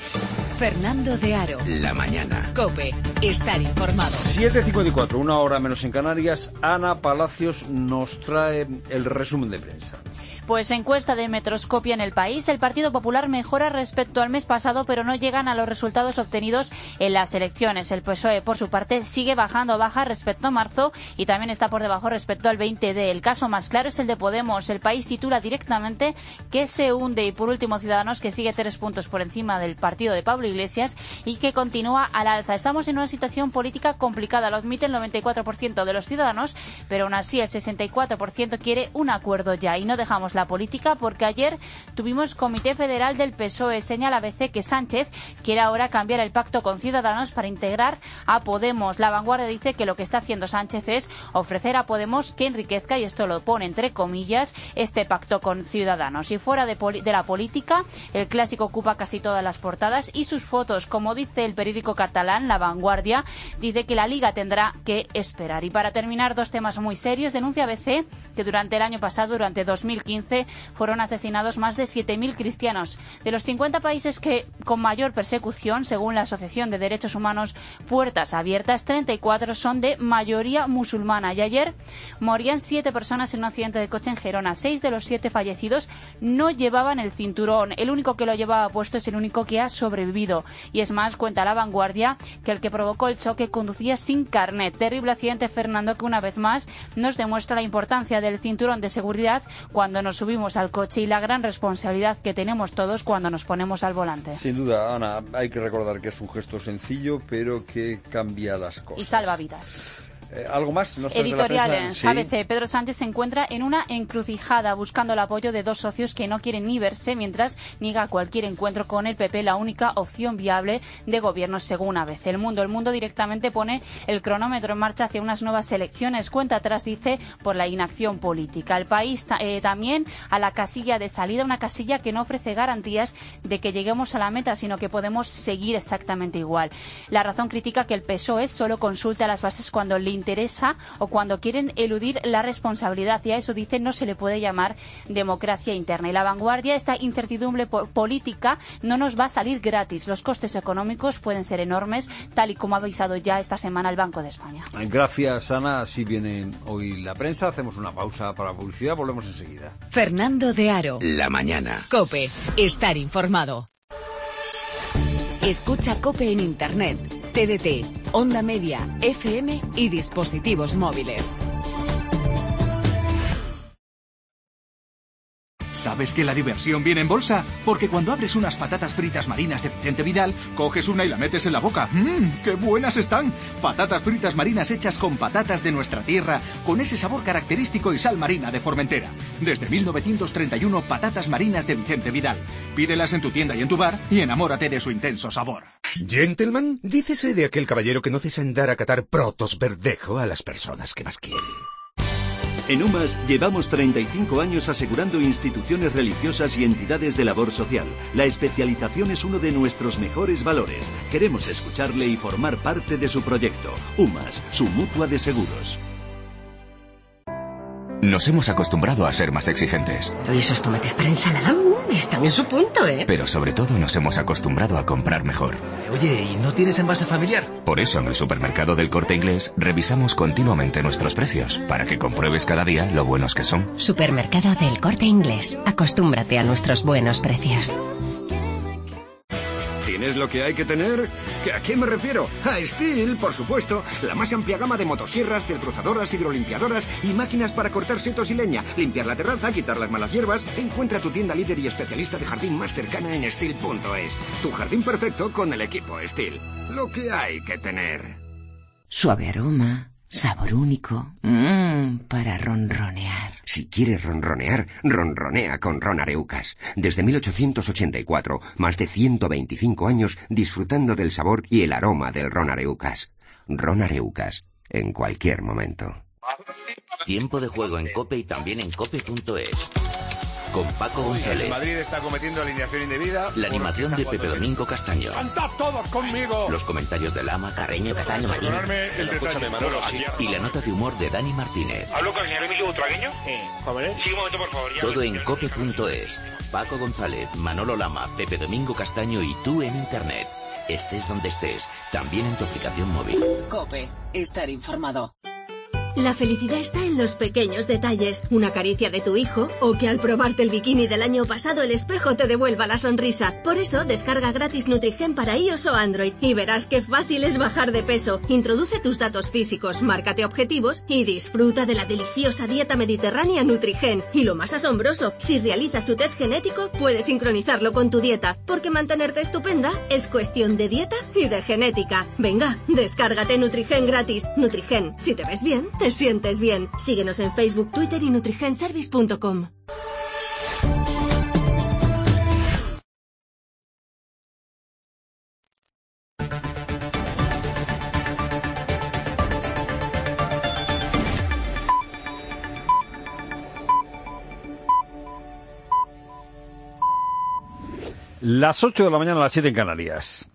Fernando de Aro. La mañana. COPE. Estar informado. 7:54, una hora menos en Canarias. Ana Palacios nos trae el resumen de prensa. Pues encuesta de Metroscopia en El País. El Partido Popular mejora respecto al mes pasado, pero no llegan a los resultados obtenidos en las elecciones. El PSOE, por su parte, sigue baja respecto a marzo y también está por debajo respecto al 20D. El caso más claro es el de Podemos. El País titula directamente que se hunde. Y por último, Ciudadanos, que sigue 3 puntos por encima del partido de Pablo Iglesias y que continúa al alza. Estamos en una situación política complicada, lo admite el 94% de los ciudadanos, pero aún así el 64% quiere un acuerdo ya. Y no dejamos la política porque ayer tuvimos Comité Federal del PSOE. Señala ABC que Sánchez quiere ahora cambiar el pacto con Ciudadanos para integrar a Podemos. La Vanguardia dice que lo que está haciendo Sánchez es ofrecer a Podemos que enriquezca, y esto lo pone entre comillas, este pacto con Ciudadanos. Y fuera de la política, el clásico ocupa casi todas las portadas y sus fotos. Como dice el periódico catalán La Vanguardia, dice que la Liga tendrá que esperar. Y para terminar, 2 temas muy serios. Denuncia ABC que durante el año pasado, durante 2015, fueron asesinados más de 7.000 cristianos. De los 50 países con mayor persecución, según la Asociación de Derechos Humanos Puertas Abiertas, 34 son de mayoría musulmana. Y ayer morían 7 personas en un accidente de coche en Gerona. 6 de los 7 fallecidos no llevaban el cinturón. El único que lo llevaba puesto es el único que ha sobrevivido. Y es más, cuenta La Vanguardia, que el que provocó el choque conducía sin carnet. Terrible accidente, Fernando, que una vez más nos demuestra la importancia del cinturón de seguridad cuando nos subimos al coche y la gran responsabilidad que tenemos todos cuando nos ponemos al volante. Sin duda, Ana, hay que recordar que es un gesto sencillo, pero que cambia las cosas. Y salva vidas. ¿Algo más? Editoriales. ¿Sí? ABC. Pedro Sánchez se encuentra en una encrucijada buscando el apoyo de 2 socios que no quieren ni verse, mientras niega cualquier encuentro con el PP, la única opción viable de gobierno según ABC. El Mundo directamente pone el cronómetro en marcha hacia unas nuevas elecciones. Cuenta atrás, dice, por la inacción política. El País también a la casilla de salida, una casilla que no ofrece garantías de que lleguemos a la meta, sino que podemos seguir exactamente igual. La Razón critica que el PSOE solo consulte a las bases cuando le interesa o cuando quieren eludir la responsabilidad, y a eso, dice, no se le puede llamar democracia interna. Y La Vanguardia, esta incertidumbre política no nos va a salir gratis. Los costes económicos pueden ser enormes, tal y como ha avisado ya esta semana el Banco de España. Gracias, Ana. Así viene hoy la prensa. Hacemos una pausa para la publicidad. Volvemos enseguida. Fernando de Aro. La mañana. COPE. Estar informado. Escucha COPE en Internet, TDT, Onda Media, FM y dispositivos móviles. ¿Sabes que la diversión viene en bolsa? Porque cuando abres unas patatas fritas marinas de Vicente Vidal, coges una y la metes en la boca. ¡Qué buenas están! Patatas fritas marinas hechas con patatas de nuestra tierra, con ese sabor característico y sal marina de Formentera. Desde 1931, patatas marinas de Vicente Vidal. Pídelas en tu tienda y en tu bar y enamórate de su intenso sabor. Gentleman, dícese de aquel caballero que no cesa en dar a catar protos verdejo a las personas que más quiere. En UMAS llevamos 35 años asegurando instituciones religiosas y entidades de labor social. La especialización es uno de nuestros mejores valores. Queremos escucharle y formar parte de su proyecto. UMAS, su mutua de seguros. Nos hemos acostumbrado a ser más exigentes. Oye, esos tomates para ensalada están en su punto, ¿eh? Pero sobre todo nos hemos acostumbrado a comprar mejor. Oye, ¿y no tienes envase familiar? Por eso en el supermercado del Corte Inglés revisamos continuamente nuestros precios, para que compruebes cada día lo buenos que son. Supermercado del Corte Inglés. Acostúmbrate a nuestros buenos precios. ¿Tienes lo que hay que tener? ¿A qué me refiero? A Stihl, por supuesto. La más amplia gama de motosierras, desbrozadoras, hidrolimpiadoras y máquinas para cortar setos y leña, limpiar la terraza, quitar las malas hierbas. Encuentra tu tienda líder y especialista de jardín más cercana en Stihl.es. Tu jardín perfecto con el equipo Stihl. Lo que hay que tener. Suave aroma, sabor único. Para ronronear. Si quieres ronronear, ronronea con Ron Areucas. Desde 1884, más de 125 años disfrutando del sabor y el aroma del Ron Areucas. Ron Areucas, en cualquier momento. Tiempo de juego en COPE y también en COPE.es. Con Paco González. El Madrid está cometiendo alineación indebida. La animación de Pepe Domingo Castaño. ¡Cantad todos conmigo! Los comentarios de Lama, Carreño, Castaño, Martín. Escúchame, Manolo, Y la nota de humor de Dani Martínez. ¿Hablo con el señor Emilio Butragueño? Sí, un momento, por favor. Todo en COPE.es. Paco González, Manolo Lama, Pepe Domingo Castaño y tú en Internet. Estés donde estés, también en tu aplicación móvil. COPE. Estar informado. La felicidad está en los pequeños detalles. Una caricia de tu hijo o que al probarte el bikini del año pasado el espejo te devuelva la sonrisa. Por eso descarga gratis Nutrigen para iOS o Android y verás qué fácil es bajar de peso. Introduce tus datos físicos, márcate objetivos y disfruta de la deliciosa dieta mediterránea Nutrigen. Y lo más asombroso, si realizas su test genético puedes sincronizarlo con tu dieta, porque mantenerte estupenda es cuestión de dieta y de genética. Venga, descárgate Nutrigen gratis. Nutrigen, si te ves bien, te sientes bien. Síguenos en Facebook, Twitter y nutrigenservice.com. Las 8 de la mañana, las 7 en Canarias.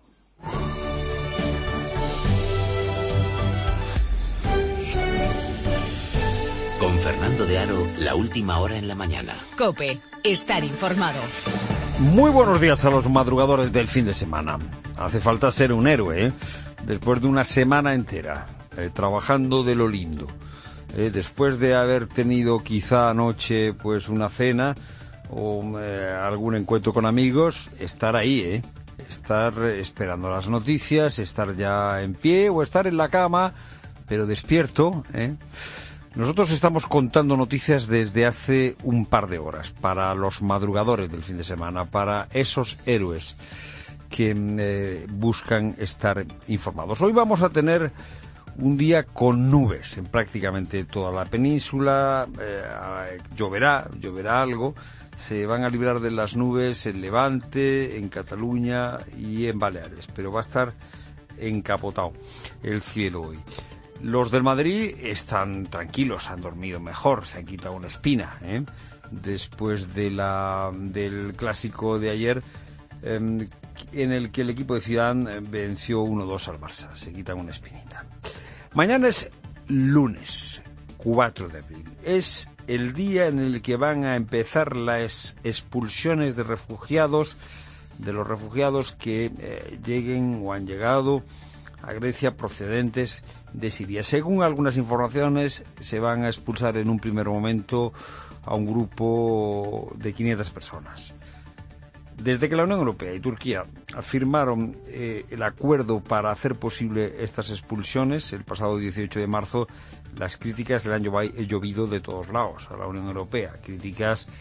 Con Fernando de Aro, la última hora en la mañana. COPE. Estar informado. Muy buenos días a los madrugadores del fin de semana. Hace falta ser un héroe, después de una semana entera, trabajando de lo lindo. Después de haber tenido quizá anoche pues una cena o algún encuentro con amigos, estar ahí, estar esperando las noticias, estar ya en pie o estar en la cama, pero despierto, Nosotros estamos contando noticias desde hace un par de horas para los madrugadores del fin de semana, para esos héroes que buscan estar informados. Hoy vamos a tener un día con nubes en prácticamente toda la península, lloverá algo, se van a librar de las nubes en Levante, en Cataluña y en Baleares, pero va a estar encapotado el cielo hoy. Los del Madrid están tranquilos, han dormido mejor, se han quitado una espina, después del clásico de ayer, en el que el equipo de Zidane venció 1-2 al Barça. Se quitan una espinita. Mañana es lunes, 4 de abril. Es el día en el que van a empezar las expulsiones de refugiados, de los refugiados que lleguen o han llegado a Grecia procedentes de Siria. Según algunas informaciones, se van a expulsar en un primer momento a un grupo de 500 personas. Desde que la Unión Europea y Turquía firmaron el acuerdo para hacer posible estas expulsiones, el pasado 18 de marzo, las críticas le han llovido de todos lados a la Unión Europea. Críticas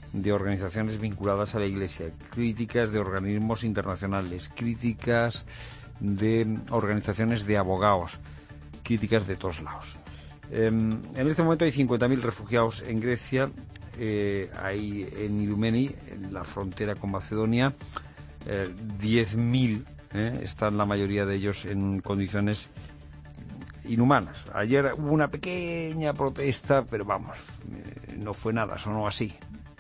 de organizaciones vinculadas a la Iglesia, críticas de organismos internacionales, críticas de organizaciones de abogados, críticas de todos lados. En este momento hay 50.000 refugiados en Grecia, hay en Idomenei, en la frontera con Macedonia, 10.000, están la mayoría de ellos en condiciones inhumanas. Ayer hubo una pequeña protesta, pero vamos, no fue nada, sonó así.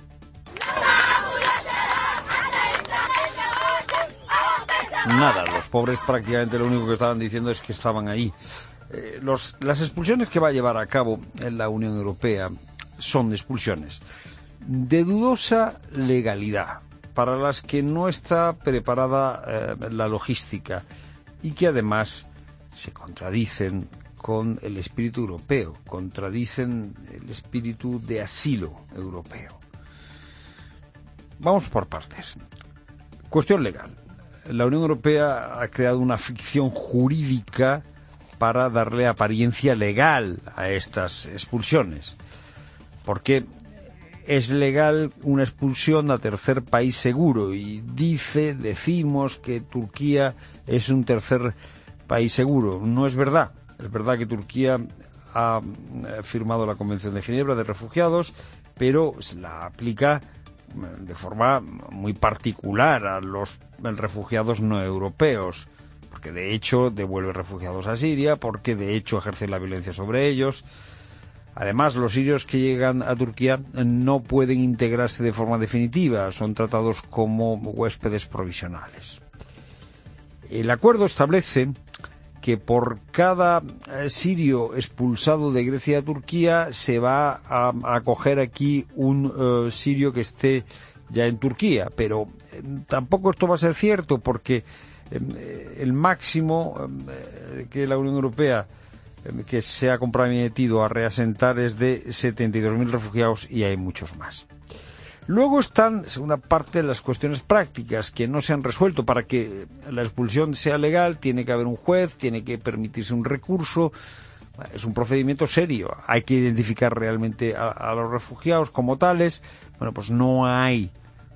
Nada, los pobres prácticamente lo único que estaban diciendo es que estaban ahí. Las expulsiones que va a llevar a cabo en la Unión Europea son expulsiones de dudosa legalidad, para las que no está preparada la logística y que además se contradicen con el espíritu europeo, contradicen el espíritu de asilo europeo. Vamos por partes. Cuestión legal. La Unión Europea ha creado una ficción jurídica para darle apariencia legal a estas expulsiones. Porque es legal una expulsión a tercer país seguro y decimos que Turquía es un tercer país seguro. No es verdad. Es verdad que Turquía ha firmado la Convención de Ginebra de Refugiados, pero se la aplica de forma muy particular a los refugiados no europeos, porque de hecho devuelve refugiados a Siria, porque de hecho ejerce la violencia sobre ellos. Además, los sirios que llegan a Turquía no pueden integrarse de forma definitiva, son tratados como huéspedes provisionales. El acuerdo establece que por cada sirio expulsado de Grecia a Turquía se va a acoger aquí un sirio que esté ya en Turquía, pero tampoco esto va a ser cierto, porque el máximo que la Unión Europea que se ha comprometido a reasentar es de 72.000 refugiados y hay muchos más. Luego están, segunda parte, las cuestiones prácticas que no se han resuelto. Para que la expulsión sea legal tiene que haber un juez, tiene que permitirse un recurso. Es un procedimiento serio. Hay que identificar realmente a los refugiados como tales. Bueno, pues no hay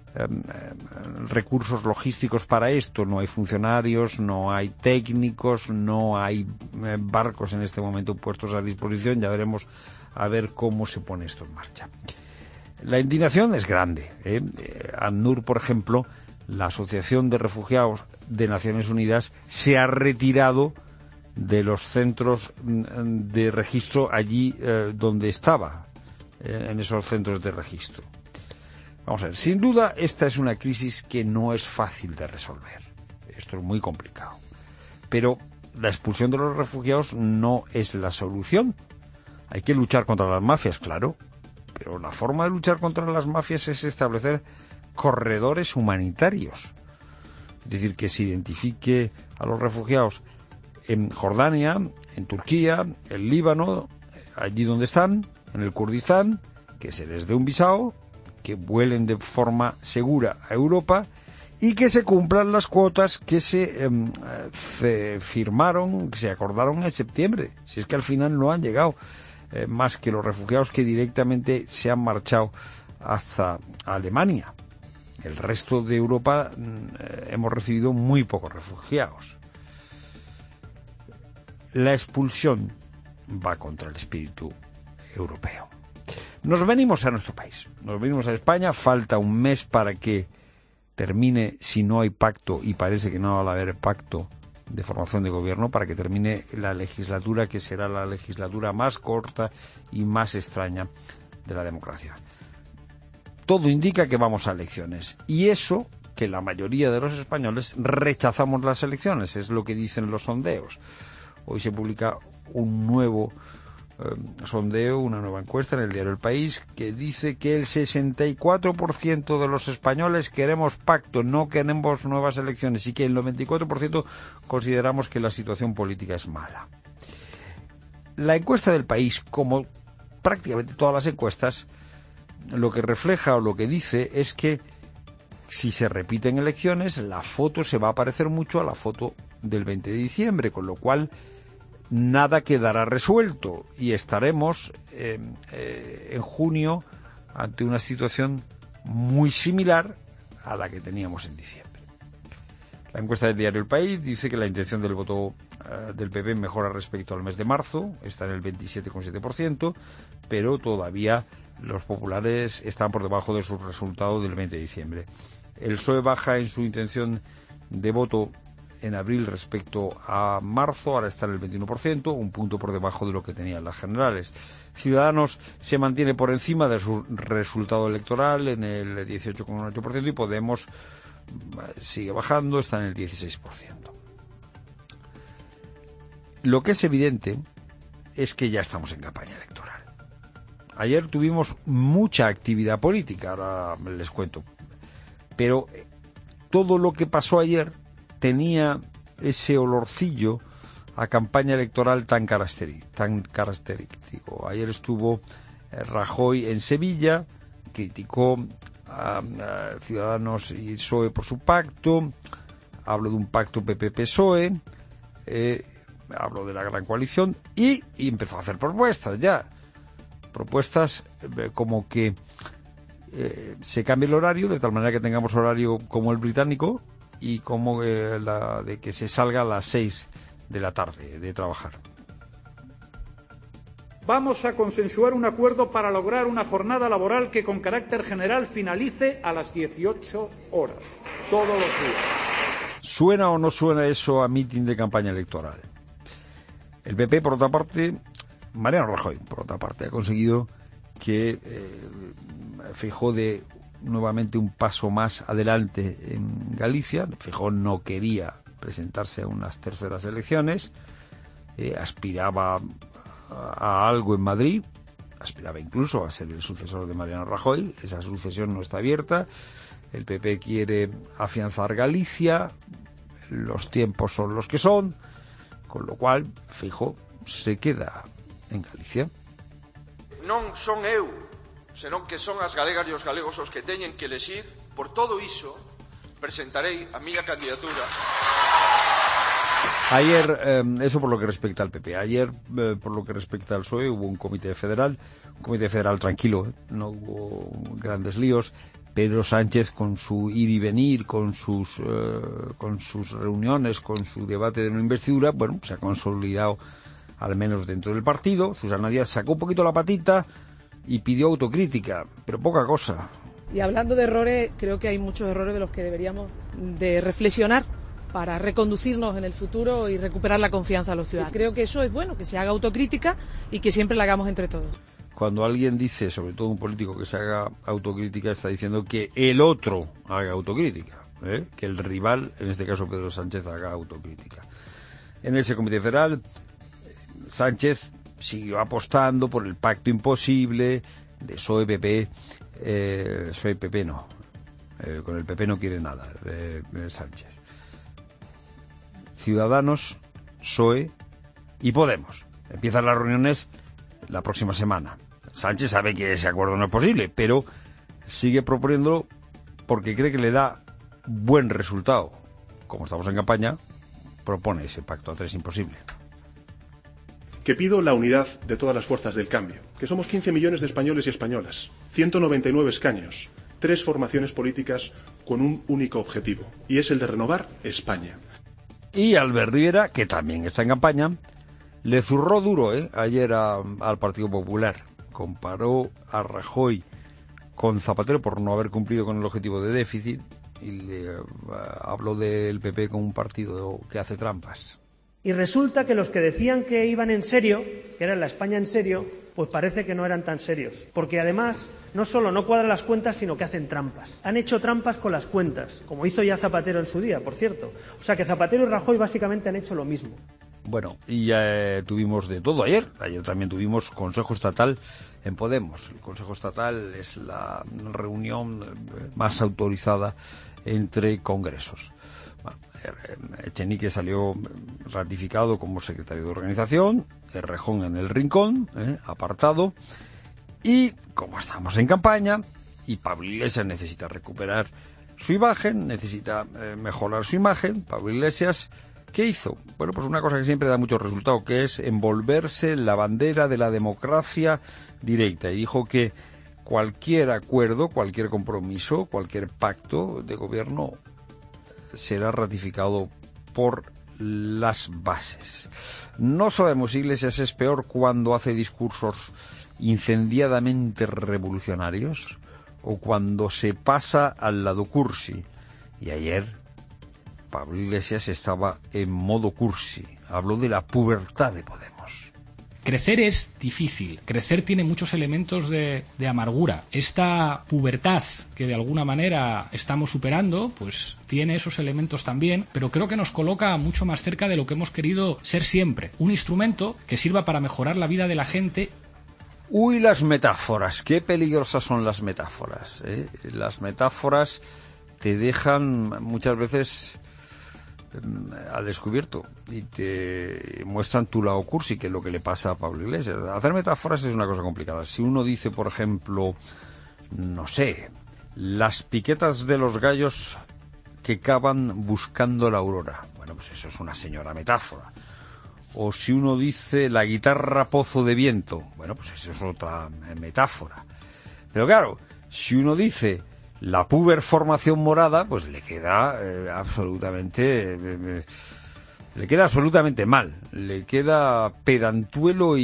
recursos logísticos para esto. No hay funcionarios, no hay técnicos, no hay barcos en este momento puestos a disposición. Ya veremos a ver cómo se pone esto en marcha. La indignación es grande. ACNUR, por ejemplo, la Asociación de Refugiados de Naciones Unidas, se ha retirado de los centros de registro allí donde estaba, en esos centros de registro. Vamos a ver, sin duda esta es una crisis que no es fácil de resolver. Esto es muy complicado. Pero la expulsión de los refugiados no es la solución. Hay que luchar contra las mafias, claro. Pero la forma de luchar contra las mafias es establecer corredores humanitarios. Es decir, que se identifique a los refugiados en Jordania, en Turquía, en Líbano, allí donde están, en el Kurdistán, que se les dé un visado, que vuelen de forma segura a Europa y que se cumplan las cuotas que se firmaron, que se acordaron en septiembre. Si es que al final no han llegado más que los refugiados que directamente se han marchado hasta Alemania. El resto de Europa hemos recibido muy pocos refugiados. La expulsión va contra el espíritu europeo. Nos venimos a nuestro país, nos venimos a España, falta un mes para que termine, si no hay pacto, y parece que no va a haber pacto de formación de gobierno, para que termine la legislatura, que será la legislatura más corta y más extraña de la democracia. Todo indica que vamos a elecciones, y eso que la mayoría de los españoles rechazamos las elecciones, es lo que dicen los sondeos. Hoy se publica un nuevo sondeo, una nueva encuesta en el diario El País, que dice que el 64% de los españoles queremos pacto, no queremos nuevas elecciones, y que el 94% consideramos que la situación política es mala. La encuesta del País, como prácticamente todas las encuestas, lo que refleja o lo que dice es que si se repiten elecciones, la foto se va a parecer mucho a la foto del 20 de diciembre, con lo cual nada quedará resuelto y estaremos en junio ante una situación muy similar a la que teníamos en diciembre. La encuesta del diario El País dice que la intención del voto del PP mejora respecto al mes de marzo, está en el 27,7%, pero todavía los populares están por debajo de su resultado del 20 de diciembre. El PSOE baja en su intención de voto en abril respecto a marzo, ahora está en el 21%, un punto por debajo de lo que tenían las generales. Ciudadanos se mantiene por encima de su resultado electoral en el 18,8% y Podemos sigue bajando, está en el 16%. Lo que es evidente es que ya estamos en campaña electoral. Ayer tuvimos mucha actividad política, ahora les cuento, pero todo lo que pasó ayer tenía ese olorcillo a campaña electoral tan característico. Ayer estuvo Rajoy en Sevilla, criticó a Ciudadanos y PSOE por su pacto, habló de un pacto PP-PSOE, habló de la gran coalición y empezó a hacer propuestas ya. Propuestas como que se cambie el horario de tal manera que tengamos horario como el británico y como la de que se salga a las 6 de la tarde de trabajar. Vamos a consensuar un acuerdo para lograr una jornada laboral que con carácter general finalice a las 18 horas, todos los días. ¿Suena o no suena eso a mitin de campaña electoral? El PP, por otra parte, Mariano Rajoy, por otra parte, ha conseguido que Feijóo dé nuevamente un paso más adelante en Galicia. Feijóo no quería presentarse a unas terceras elecciones, aspiraba a algo en Madrid, aspiraba incluso a ser el sucesor de Mariano Rajoy. Esa sucesión no está abierta. El PP quiere afianzar Galicia, los tiempos son los que son, con lo cual Feijóo se queda en Galicia. Non son eu, senón que son as galegas e os galegos os que teñen que elexir. Por todo iso, presentarei a miña candidatura. Ayer, eso por lo que respecta al PP. Ayer, por lo que respecta al PSOE, hubo un comité federal tranquilo, no hubo grandes líos. Pedro Sánchez, con su ir y venir, con sus reuniones, con su debate de una investidura, bueno, se ha consolidado al menos dentro del partido. Susana Díaz sacó un poquito la patita y pidió autocrítica, pero poca cosa. Y hablando de errores, creo que hay muchos errores de los que deberíamos de reflexionar para reconducirnos en el futuro y recuperar la confianza de los ciudadanos. Creo que eso es bueno, que se haga autocrítica y que siempre la hagamos entre todos. Cuando alguien dice, sobre todo un político, que se haga autocrítica, está diciendo que el otro haga autocrítica, que el rival, en este caso Pedro Sánchez, haga autocrítica. En ese comité federal, Sánchez siguió apostando por el pacto imposible de PSOE-PP. PSOE-PP no. Con el PP no quiere nada, Sánchez. Ciudadanos, PSOE y Podemos. Empiezan las reuniones la próxima semana. Sánchez sabe que ese acuerdo no es posible, pero sigue proponiéndolo porque cree que le da buen resultado. Como estamos en campaña, propone ese pacto a tres imposible. Que pido la unidad de todas las fuerzas del cambio, que somos 15 millones de españoles y españolas, 199 escaños, 3 formaciones políticas con un único objetivo, y es el de renovar España. Y Albert Rivera, que también está en campaña, le zurró duro ayer al Partido Popular. Comparó a Rajoy con Zapatero por no haber cumplido con el objetivo de déficit y le habló del PP como un partido que hace trampas. Y resulta que los que decían que iban en serio, que era la España en serio, pues parece que no eran tan serios. Porque además, no solo no cuadran las cuentas, sino que hacen trampas. Han hecho trampas con las cuentas, como hizo ya Zapatero en su día, por cierto. O sea que Zapatero y Rajoy básicamente han hecho lo mismo. Bueno, y ya tuvimos de todo ayer. Ayer también tuvimos Consejo Estatal en Podemos. El Consejo Estatal es la reunión más autorizada entre congresos. Bueno, Echenique salió ratificado como secretario de organización, Errejón en el rincón, apartado, y como estamos en campaña, y Pablo Iglesias necesita recuperar su imagen, necesita mejorar su imagen, Pablo Iglesias, ¿qué hizo? Bueno, pues una cosa que siempre da mucho resultado, que es envolverse en la bandera de la democracia directa, y dijo que cualquier acuerdo, cualquier compromiso, cualquier pacto de gobierno será ratificado por las bases. No sabemos si Iglesias es peor cuando hace discursos incendiadamente revolucionarios o cuando se pasa al lado cursi. Y ayer Pablo Iglesias estaba en modo cursi. Habló de la pubertad de Podemos. Crecer es difícil, crecer tiene muchos elementos de amargura. Esta pubertad que de alguna manera estamos superando, pues tiene esos elementos también, pero creo que nos coloca mucho más cerca de lo que hemos querido ser siempre. Un instrumento que sirva para mejorar la vida de la gente. Uy, las metáforas, qué peligrosas son las metáforas, ¿eh? Las metáforas te dejan muchas veces al descubierto y te muestran tu lado cursi, que es lo que le pasa a Pablo Iglesias. Hacer metáforas es una cosa complicada. Si uno dice, por ejemplo, no sé, las piquetas de los gallos que cavan buscando la aurora, bueno, pues eso es una señora metáfora. O si uno dice la guitarra pozo de viento, bueno, pues eso es otra metáfora. Pero claro, si uno dice la puber formación morada, pues le queda absolutamente mal, le queda pedantuelo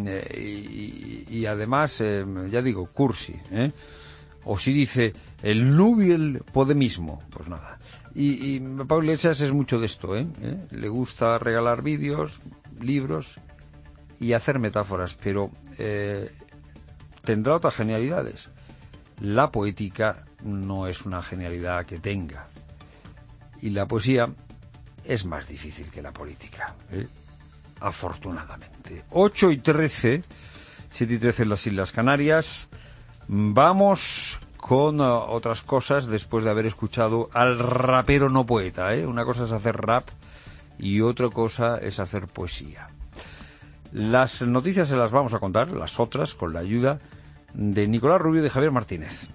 y además, ya digo, cursi, ¿eh? O si dice el nubiel podemismo, pues nada. Y Pablo Iglesias es mucho de esto, ¿eh? Le gusta regalar vídeos, libros y hacer metáforas, pero tendrá otras genialidades. La poética no es una genialidad que tenga, y la poesía es más difícil que la política, ¿eh? Afortunadamente. 8:13, 7:13 en las Islas Canarias. Vamos con otras cosas después de haber escuchado al rapero no poeta, ¿eh? Una cosa es hacer rap y otra cosa es hacer poesía. Las noticias se las vamos a contar, las otras, con la ayuda de Nicolás Rubio y de Javier Martínez.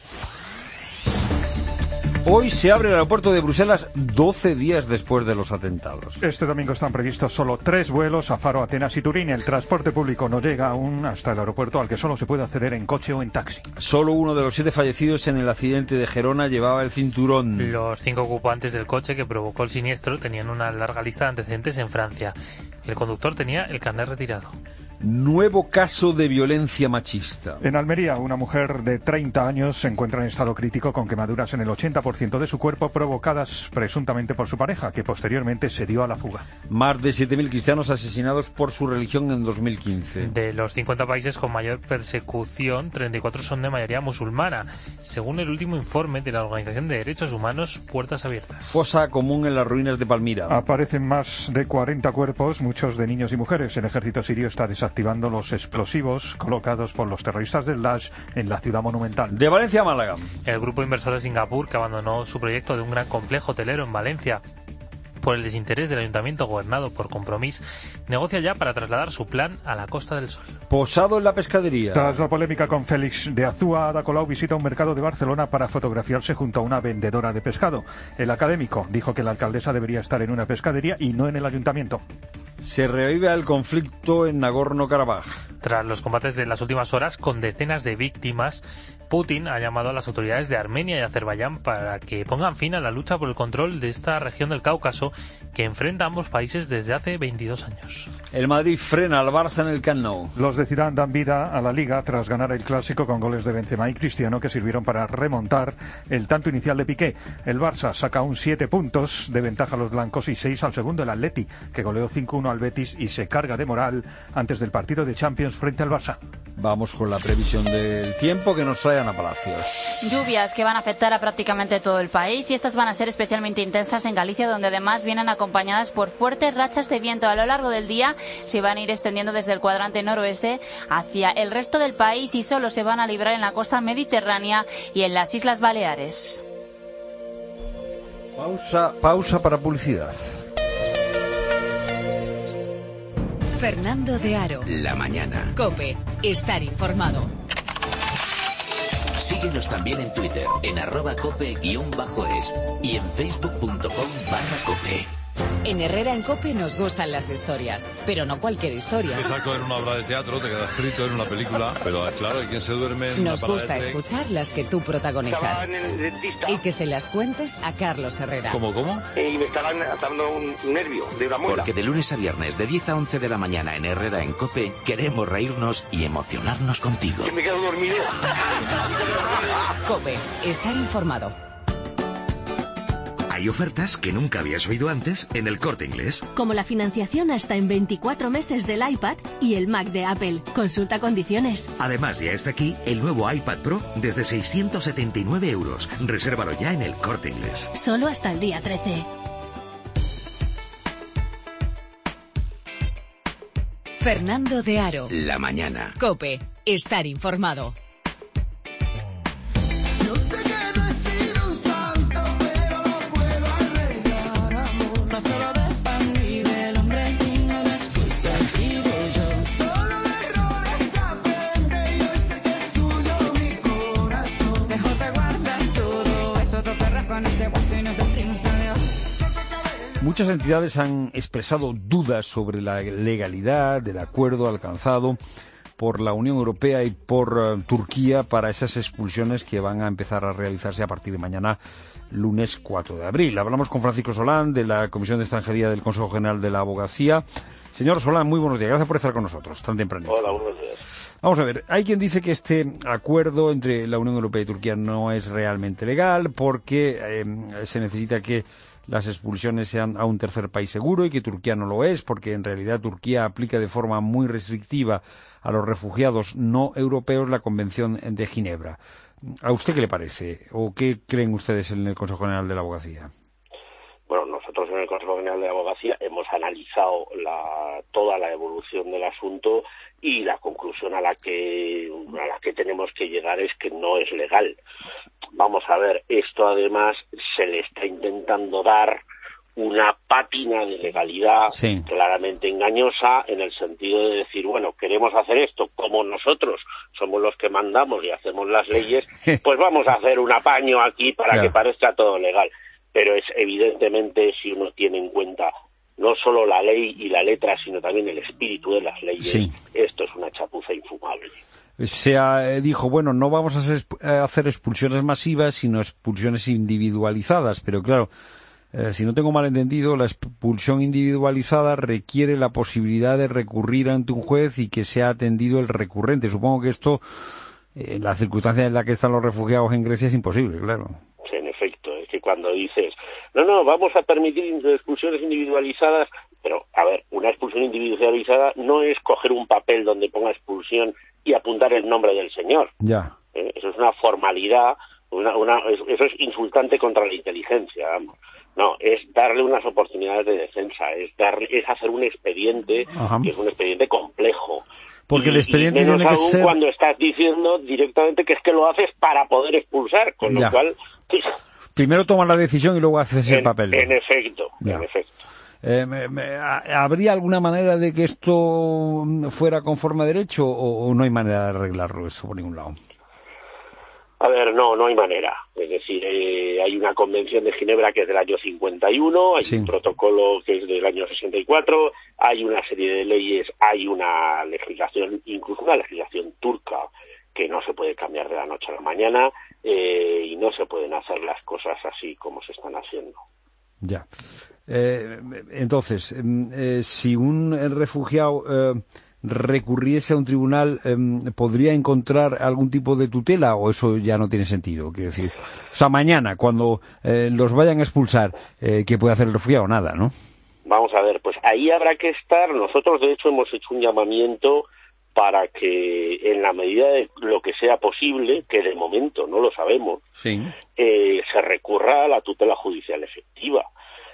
Hoy se abre el aeropuerto de Bruselas 12 días después de los atentados. Este domingo están previstos solo 3 vuelos a Faro, Atenas y Turín. El transporte público no llega aún hasta el aeropuerto, al que solo se puede acceder en coche o en taxi. Solo uno de los 7 fallecidos en el accidente de Gerona llevaba el cinturón. Los 5 ocupantes del coche que provocó el siniestro tenían una larga lista de antecedentes en Francia. El conductor tenía el carnet retirado. Nuevo caso de violencia machista. En Almería, una mujer de 30 años se encuentra en estado crítico con quemaduras en el 80% de su cuerpo provocadas presuntamente por su pareja, que posteriormente se dio a la fuga. Más de 7.000 cristianos asesinados por su religión en 2015. De los 50 países con mayor persecución, 34 son de mayoría musulmana, según el último informe de la Organización de Derechos Humanos Puertas Abiertas. Fosa común en las ruinas de Palmira. Aparecen más de 40 cuerpos, muchos de niños y mujeres. El ejército sirio está desactivando los explosivos colocados por los terroristas del Daesh en la ciudad monumental. De Valencia a Málaga. El grupo inversor de Singapur, que abandonó su proyecto de un gran complejo hotelero en Valencia por el desinterés del ayuntamiento gobernado por Compromís, negocia ya para trasladar su plan a la Costa del Sol. Posado en la pescadería. Tras la polémica con Félix de Azúa, Ada Colau visita un mercado de Barcelona para fotografiarse junto a una vendedora de pescado. El académico dijo que la alcaldesa debería estar en una pescadería y no en el ayuntamiento. Se reaviva el conflicto en Nagorno-Karabaj. Tras los combates de las últimas horas con decenas de víctimas, Putin ha llamado a las autoridades de Armenia y Azerbaiyán para que pongan fin a la lucha por el control de esta región del Cáucaso que enfrenta a ambos países desde hace 22 años. El Madrid frena al Barça en el Camp Nou. Los de Zidane dan vida a la Liga tras ganar el Clásico con goles de Benzema y Cristiano que sirvieron para remontar el tanto inicial de Piqué. El Barça saca aún 7 puntos de ventaja a los blancos y 6 al segundo, el Atleti, que goleó 5-1 al Betis y se carga de moral antes del partido de Champions frente al Barça. Vamos con la previsión del tiempo que nos trae Ana Palacios. Lluvias que van a afectar a prácticamente todo el país y estas van a ser especialmente intensas en Galicia, donde además vienen acompañadas por fuertes rachas de viento. A lo largo del día se van a ir extendiendo desde el cuadrante noroeste hacia el resto del país y solo se van a librar en la costa mediterránea y en las Islas Baleares. Pausa para publicidad. Fernando de Aro. La mañana. COPE. Estar informado. Síguenos también en Twitter, en @cope_es y en facebook.com/cope. En Herrera en COPE nos gustan las historias, pero no cualquier historia. Exacto, en una obra de teatro, te quedas frito en una película, pero claro, hay quien se duerme en Nos una parada gusta de tren. escuchar las que tú protagonizas. Estaba en el dentista. Y que se las cuentes a Carlos Herrera. ¿Cómo? Y me estaban dando un nervio de una muela. Porque de lunes a viernes, de 10 a 11 de la mañana en Herrera en COPE, queremos reírnos y emocionarnos contigo. Que me quedo dormido. COPE, estar informado. Hay ofertas que nunca habías oído antes en El Corte Inglés. Como la financiación hasta en 24 meses del iPad y el Mac de Apple. Consulta condiciones. Además, ya está aquí el nuevo iPad Pro desde 679 €. Resérvalo ya en El Corte Inglés. Solo hasta el día 13. Fernando de Aro. La mañana. COPE, estar informado. Muchas entidades han expresado dudas sobre la legalidad del acuerdo alcanzado por la Unión Europea y por Turquía para esas expulsiones que van a empezar a realizarse a partir de mañana, lunes 4 de abril. Hablamos con Francisco Solán, de la Comisión de Extranjería del Consejo General de la Abogacía. Señor Solán, muy buenos días. Gracias por estar con nosotros tan temprano. Hola, buenos días. Vamos a ver, hay quien dice que este acuerdo entre la Unión Europea y Turquía no es realmente legal porque se necesita que las expulsiones sean a un tercer país seguro y que Turquía no lo es, porque en realidad Turquía aplica de forma muy restrictiva a los refugiados no europeos la Convención de Ginebra. ¿A usted qué le parece? ¿O qué creen ustedes en el Consejo General de la Abogacía? Bueno, nosotros en el Consejo General de la Abogacía hemos analizado toda la evolución del asunto y la conclusión a la que tenemos que llegar es que no es legal. Vamos a ver, esto además se le está intentando dar una pátina de legalidad claramente engañosa en el sentido de decir, bueno, queremos hacer esto, como nosotros somos los que mandamos y hacemos las leyes, pues vamos a hacer un apaño aquí para que parezca todo legal. Pero es evidentemente, si uno tiene en cuenta no solo la ley y la letra, sino también el espíritu de las leyes, esto es una chapuza infumable. Se dijo, bueno, no vamos a hacer expulsiones masivas, sino expulsiones individualizadas, pero claro, si no tengo mal entendido, la expulsión individualizada requiere la posibilidad de recurrir ante un juez y que sea atendido el recurrente. Supongo que esto, en la circunstancia en la que están los refugiados en Grecia, es imposible, claro. Sí, en efecto, es que cuando dices, no, vamos a permitir expulsiones individualizadas, pero, a ver, una expulsión individualizada no es coger un papel donde ponga expulsión y apuntar el nombre del señor. Ya. Eso es una formalidad, eso es insultante contra la inteligencia, vamos. No, es darle unas oportunidades de defensa, es hacer un expediente, que es un expediente complejo. Porque el expediente y menos tiene que aún ser... cuando estás diciendo directamente que es que lo haces para poder expulsar, con lo cual... Primero toman la decisión y luego haces el papel. En efecto, en efecto. ¿Habría alguna manera de que esto fuera conforme a derecho o no hay manera de arreglarlo eso por ningún lado? A ver, no hay manera. Es decir, hay una convención de Ginebra que es del año 51, hay un protocolo que es del año 64, hay una serie de leyes, hay una legislación, incluso una legislación turca, que no se puede cambiar de la noche a la mañana y no se pueden hacer las cosas así como se están haciendo. Ya. Entonces, si un refugiado recurriese a un tribunal, ¿podría encontrar algún tipo de tutela o eso ya no tiene sentido? Quiero decir, o sea, mañana, cuando los vayan a expulsar, ¿qué puede hacer el refugiado? Nada, ¿no? Vamos a ver, pues ahí habrá que estar. Nosotros, de hecho, hemos hecho un llamamiento para que, en la medida de lo que sea posible, que de momento no lo sabemos, se recurra a la tutela judicial efectiva.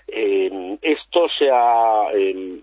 Esto se ha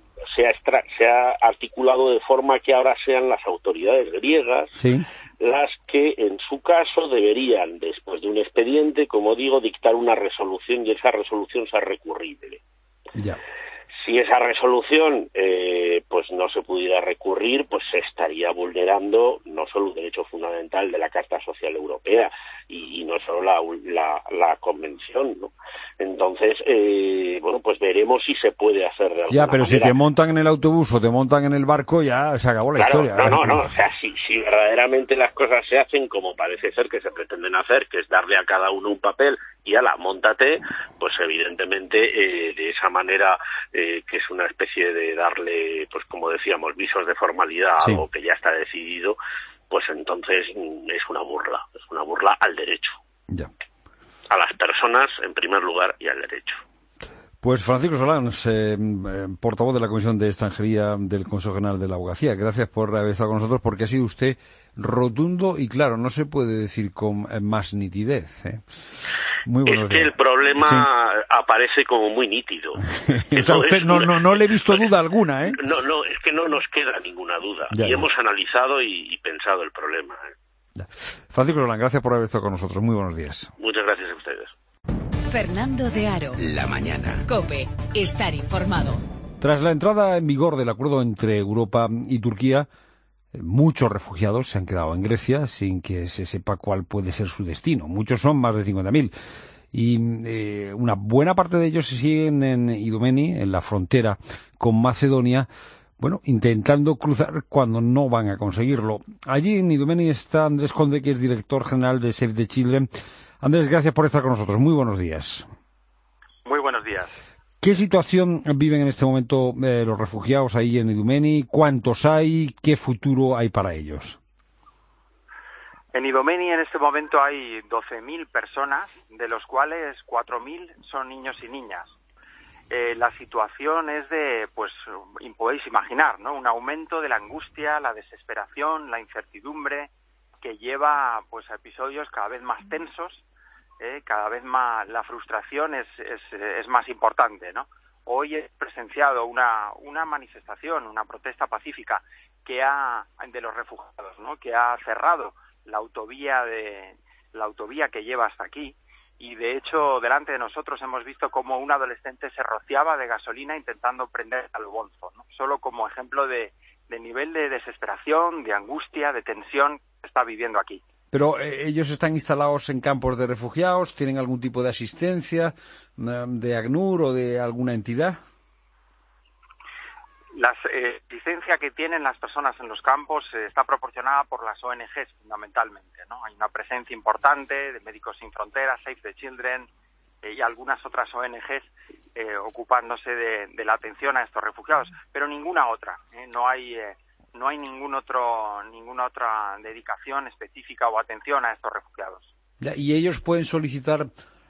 articulado de forma que ahora sean las autoridades griegas las que, en su caso, deberían, después de un expediente, como digo, dictar una resolución y esa resolución sea recurrible. Ya. Si esa resolución pues no se pudiera recurrir, pues se estaría vulnerando no solo un derecho fundamental de la Carta Social Europea, y no solo la convención, ¿no? Entonces, bueno, pues veremos si se puede hacer de alguna pero manera. si te montan en el autobús o te montan en el barco, ya se acabó la historia. No, o sea, si verdaderamente las cosas se hacen como parece ser que se pretenden hacer, que es darle a cada uno un papel y ala, móntate, pues evidentemente de esa manera, que es una especie de darle, pues como decíamos, visos de formalidad a algo que ya está decidido, pues entonces es una burla al derecho. Ya. A las personas, en primer lugar, y al derecho. Pues Francisco Solans, portavoz de la Comisión de Extranjería del Consejo General de la Abogacía, gracias por haber estado con nosotros, porque ha sido usted rotundo y claro, no se puede decir con más nitidez. Muy buenos días. El problema aparece como muy nítido. O sea, usted no le he visto duda alguna, ¿eh? No, es que no nos queda ninguna duda. Y hemos analizado y pensado el problema. Francisco Solans, gracias por haber estado con nosotros. Muy buenos días. Muchas gracias a ustedes. Fernando de Aro. La mañana. COPE. Estar informado. Tras la entrada en vigor del acuerdo entre Europa y Turquía, muchos refugiados se han quedado en Grecia sin que se sepa cuál puede ser su destino. Muchos son más de 50.000. Y una buena parte de ellos se siguen en Idomeni, en la frontera con Macedonia, bueno, intentando cruzar cuando no van a conseguirlo. Allí en Idomeni está Andrés Conde, que es director general de Save the Children. Andrés, gracias por estar con nosotros. Muy buenos días. Muy buenos días. ¿Qué situación viven en este momento los refugiados ahí en Idomeni? ¿Cuántos hay? ¿Qué futuro hay para ellos? En Idomeni en este momento hay 12.000 personas, de los cuales 4.000 son niños y niñas. La situación es de, pues, podéis imaginar, ¿no? Un aumento de la angustia, la desesperación, la incertidumbre, que lleva, pues, a episodios cada vez más tensos, cada vez más la frustración es más importante, ¿no? Hoy he presenciado una manifestación, una protesta pacífica de los refugiados, ¿no? Que ha cerrado la autovía que lleva hasta aquí. Y de hecho, delante de nosotros hemos visto cómo un adolescente se rociaba de gasolina intentando prender al bonzo, ¿no? Solo como ejemplo de nivel de desesperación, de angustia, de tensión que está viviendo aquí. Pero ellos están instalados en campos de refugiados, ¿tienen algún tipo de asistencia de ACNUR o de alguna entidad? La asistencia que tienen las personas en los campos está proporcionada por las ONGs fundamentalmente, ¿no? Hay una presencia importante de Médicos Sin Fronteras, Save the Children y algunas otras ONGs ocupándose de la atención a estos refugiados, pero ninguna otra. No hay ninguna otra dedicación específica o atención a estos refugiados. ¿Y ellos pueden solicitar,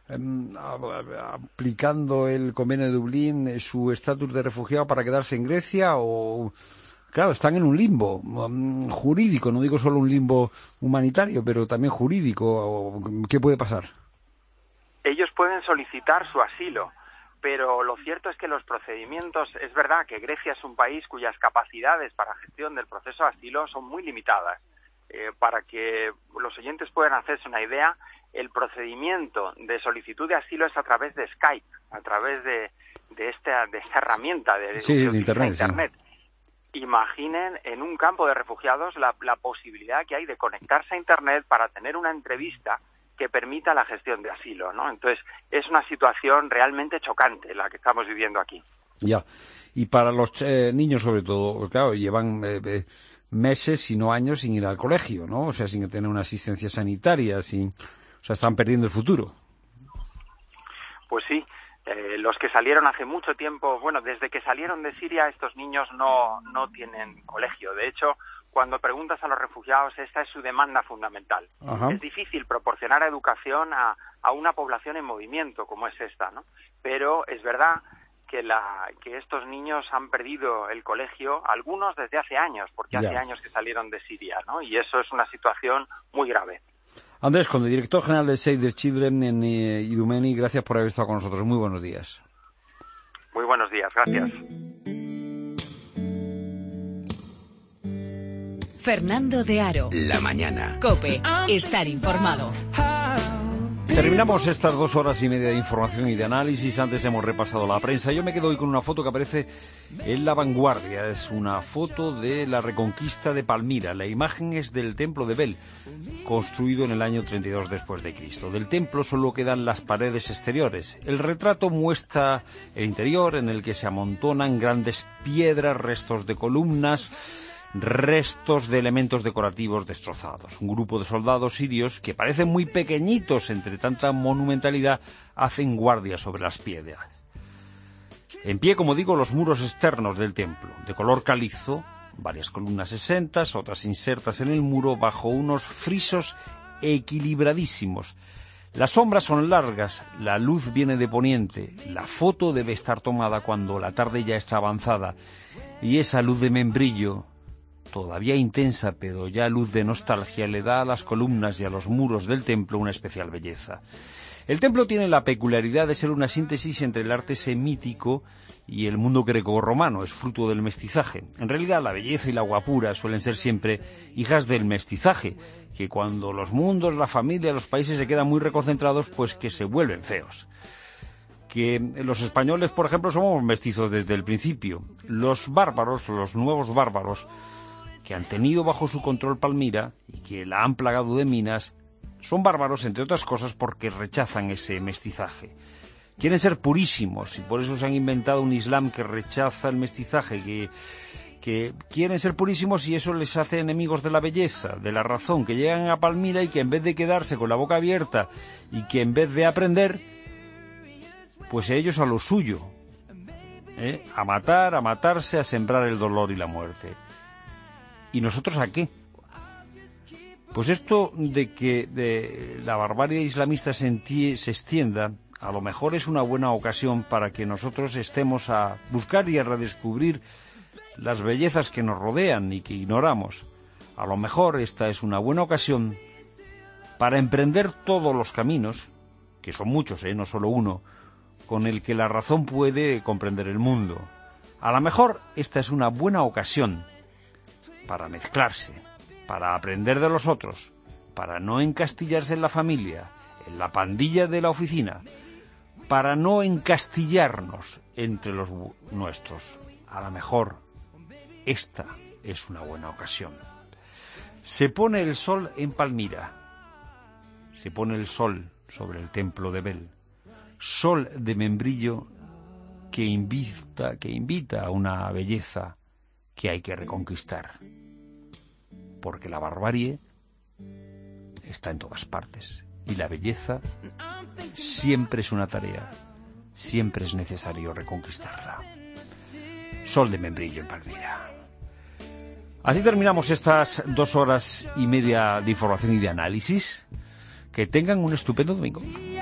aplicando el convenio de Dublín, su estatus de refugiado para quedarse en Grecia? O, claro, están en un limbo jurídico, no digo solo un limbo humanitario, pero también jurídico. ¿Qué puede pasar? Ellos pueden solicitar su asilo, pero lo cierto es que los procedimientos, es verdad que Grecia es un país cuyas capacidades para gestión del proceso de asilo son muy limitadas. Para que los oyentes puedan hacerse una idea, el procedimiento de solicitud de asilo es a través de Skype, a través de esta herramienta de Internet. Sí. Imaginen en un campo de refugiados la posibilidad que hay de conectarse a Internet para tener una entrevista que permita la gestión de asilo, ¿no? Entonces, es una situación realmente chocante la que estamos viviendo aquí. Ya. Y para los niños, sobre todo, claro, llevan meses, si no años, sin ir al colegio, ¿no? O sea, sin tener una asistencia sanitaria, o sea, están perdiendo el futuro. Pues sí. Los que salieron hace mucho tiempo, bueno, desde que salieron de Siria, estos niños no tienen colegio. De hecho, cuando preguntas a los refugiados, esta es su demanda fundamental. Ajá. Es difícil proporcionar educación a una población en movimiento como es esta, ¿no? Pero es verdad que estos niños han perdido el colegio, algunos desde hace años, porque hace años que salieron de Siria, ¿no? Y eso es una situación muy grave. Andrés Conde, director general de Save the Children en Idomeni, gracias por haber estado con nosotros. Muy buenos días. Muy buenos días, gracias. Fernando de Aro. La mañana. COPE. Estar informado. Terminamos estas 2 horas y media de información y de análisis. Antes hemos repasado la prensa. Yo me quedo hoy con una foto que aparece en La Vanguardia. Es una foto de la reconquista de Palmira. La imagen es del templo de Bel, construido en el año 32 después de Cristo. Del templo solo quedan las paredes exteriores. El retrato muestra el interior, en el que se amontonan grandes piedras, restos de columnas, restos de elementos decorativos destrozados. Un grupo de soldados sirios, que parecen muy pequeñitos entre tanta monumentalidad, hacen guardia sobre las piedras. En pie, como digo, los muros externos del templo, de color calizo, varias columnas exentas, otras insertas en el muro bajo unos frisos equilibradísimos. Las sombras son largas, la luz viene de poniente, la foto debe estar tomada cuando la tarde ya está avanzada, y esa luz de membrillo, todavía intensa, pero ya luz de nostalgia, le da a las columnas y a los muros del templo una especial belleza. El templo tiene la peculiaridad de ser una síntesis entre el arte semítico y el mundo grecorromano, es fruto del mestizaje. En realidad, la belleza y la guapura suelen ser siempre hijas del mestizaje, que cuando los mundos, la familia, los países se quedan muy reconcentrados, pues que se vuelven feos. Que los españoles, por ejemplo, somos mestizos desde el principio. Los bárbaros, los nuevos bárbaros, que han tenido bajo su control Palmira y que la han plagado de minas, son bárbaros, entre otras cosas, porque rechazan ese mestizaje. Quieren ser purísimos y por eso se han inventado un Islam que rechaza el mestizaje, que quieren ser purísimos y eso les hace enemigos de la belleza, de la razón, que llegan a Palmira y que en vez de quedarse con la boca abierta y que en vez de aprender, pues ellos a lo suyo, a matar, a matarse, a sembrar el dolor y la muerte. ¿Y nosotros a qué? Pues esto de que la barbarie islamista se extienda, a lo mejor es una buena ocasión para que nosotros estemos a buscar y a redescubrir las bellezas que nos rodean y que ignoramos. A lo mejor esta es una buena ocasión para emprender todos los caminos, que son muchos, no solo uno, con el que la razón puede comprender el mundo. A lo mejor esta es una buena ocasión para mezclarse, para aprender de los otros, para no encastillarse en la familia, en la pandilla de la oficina, para no encastillarnos entre los nuestros. A lo mejor esta es una buena ocasión. Se pone el sol en Palmira, se pone el sol sobre el templo de Bel, sol de membrillo que invita a una belleza que hay que reconquistar, porque la barbarie está en todas partes y la belleza siempre es una tarea, siempre es necesario reconquistarla. Sol de membrillo en Palmira. Así terminamos estas 2 horas y media de información y de análisis. Que tengan un estupendo domingo.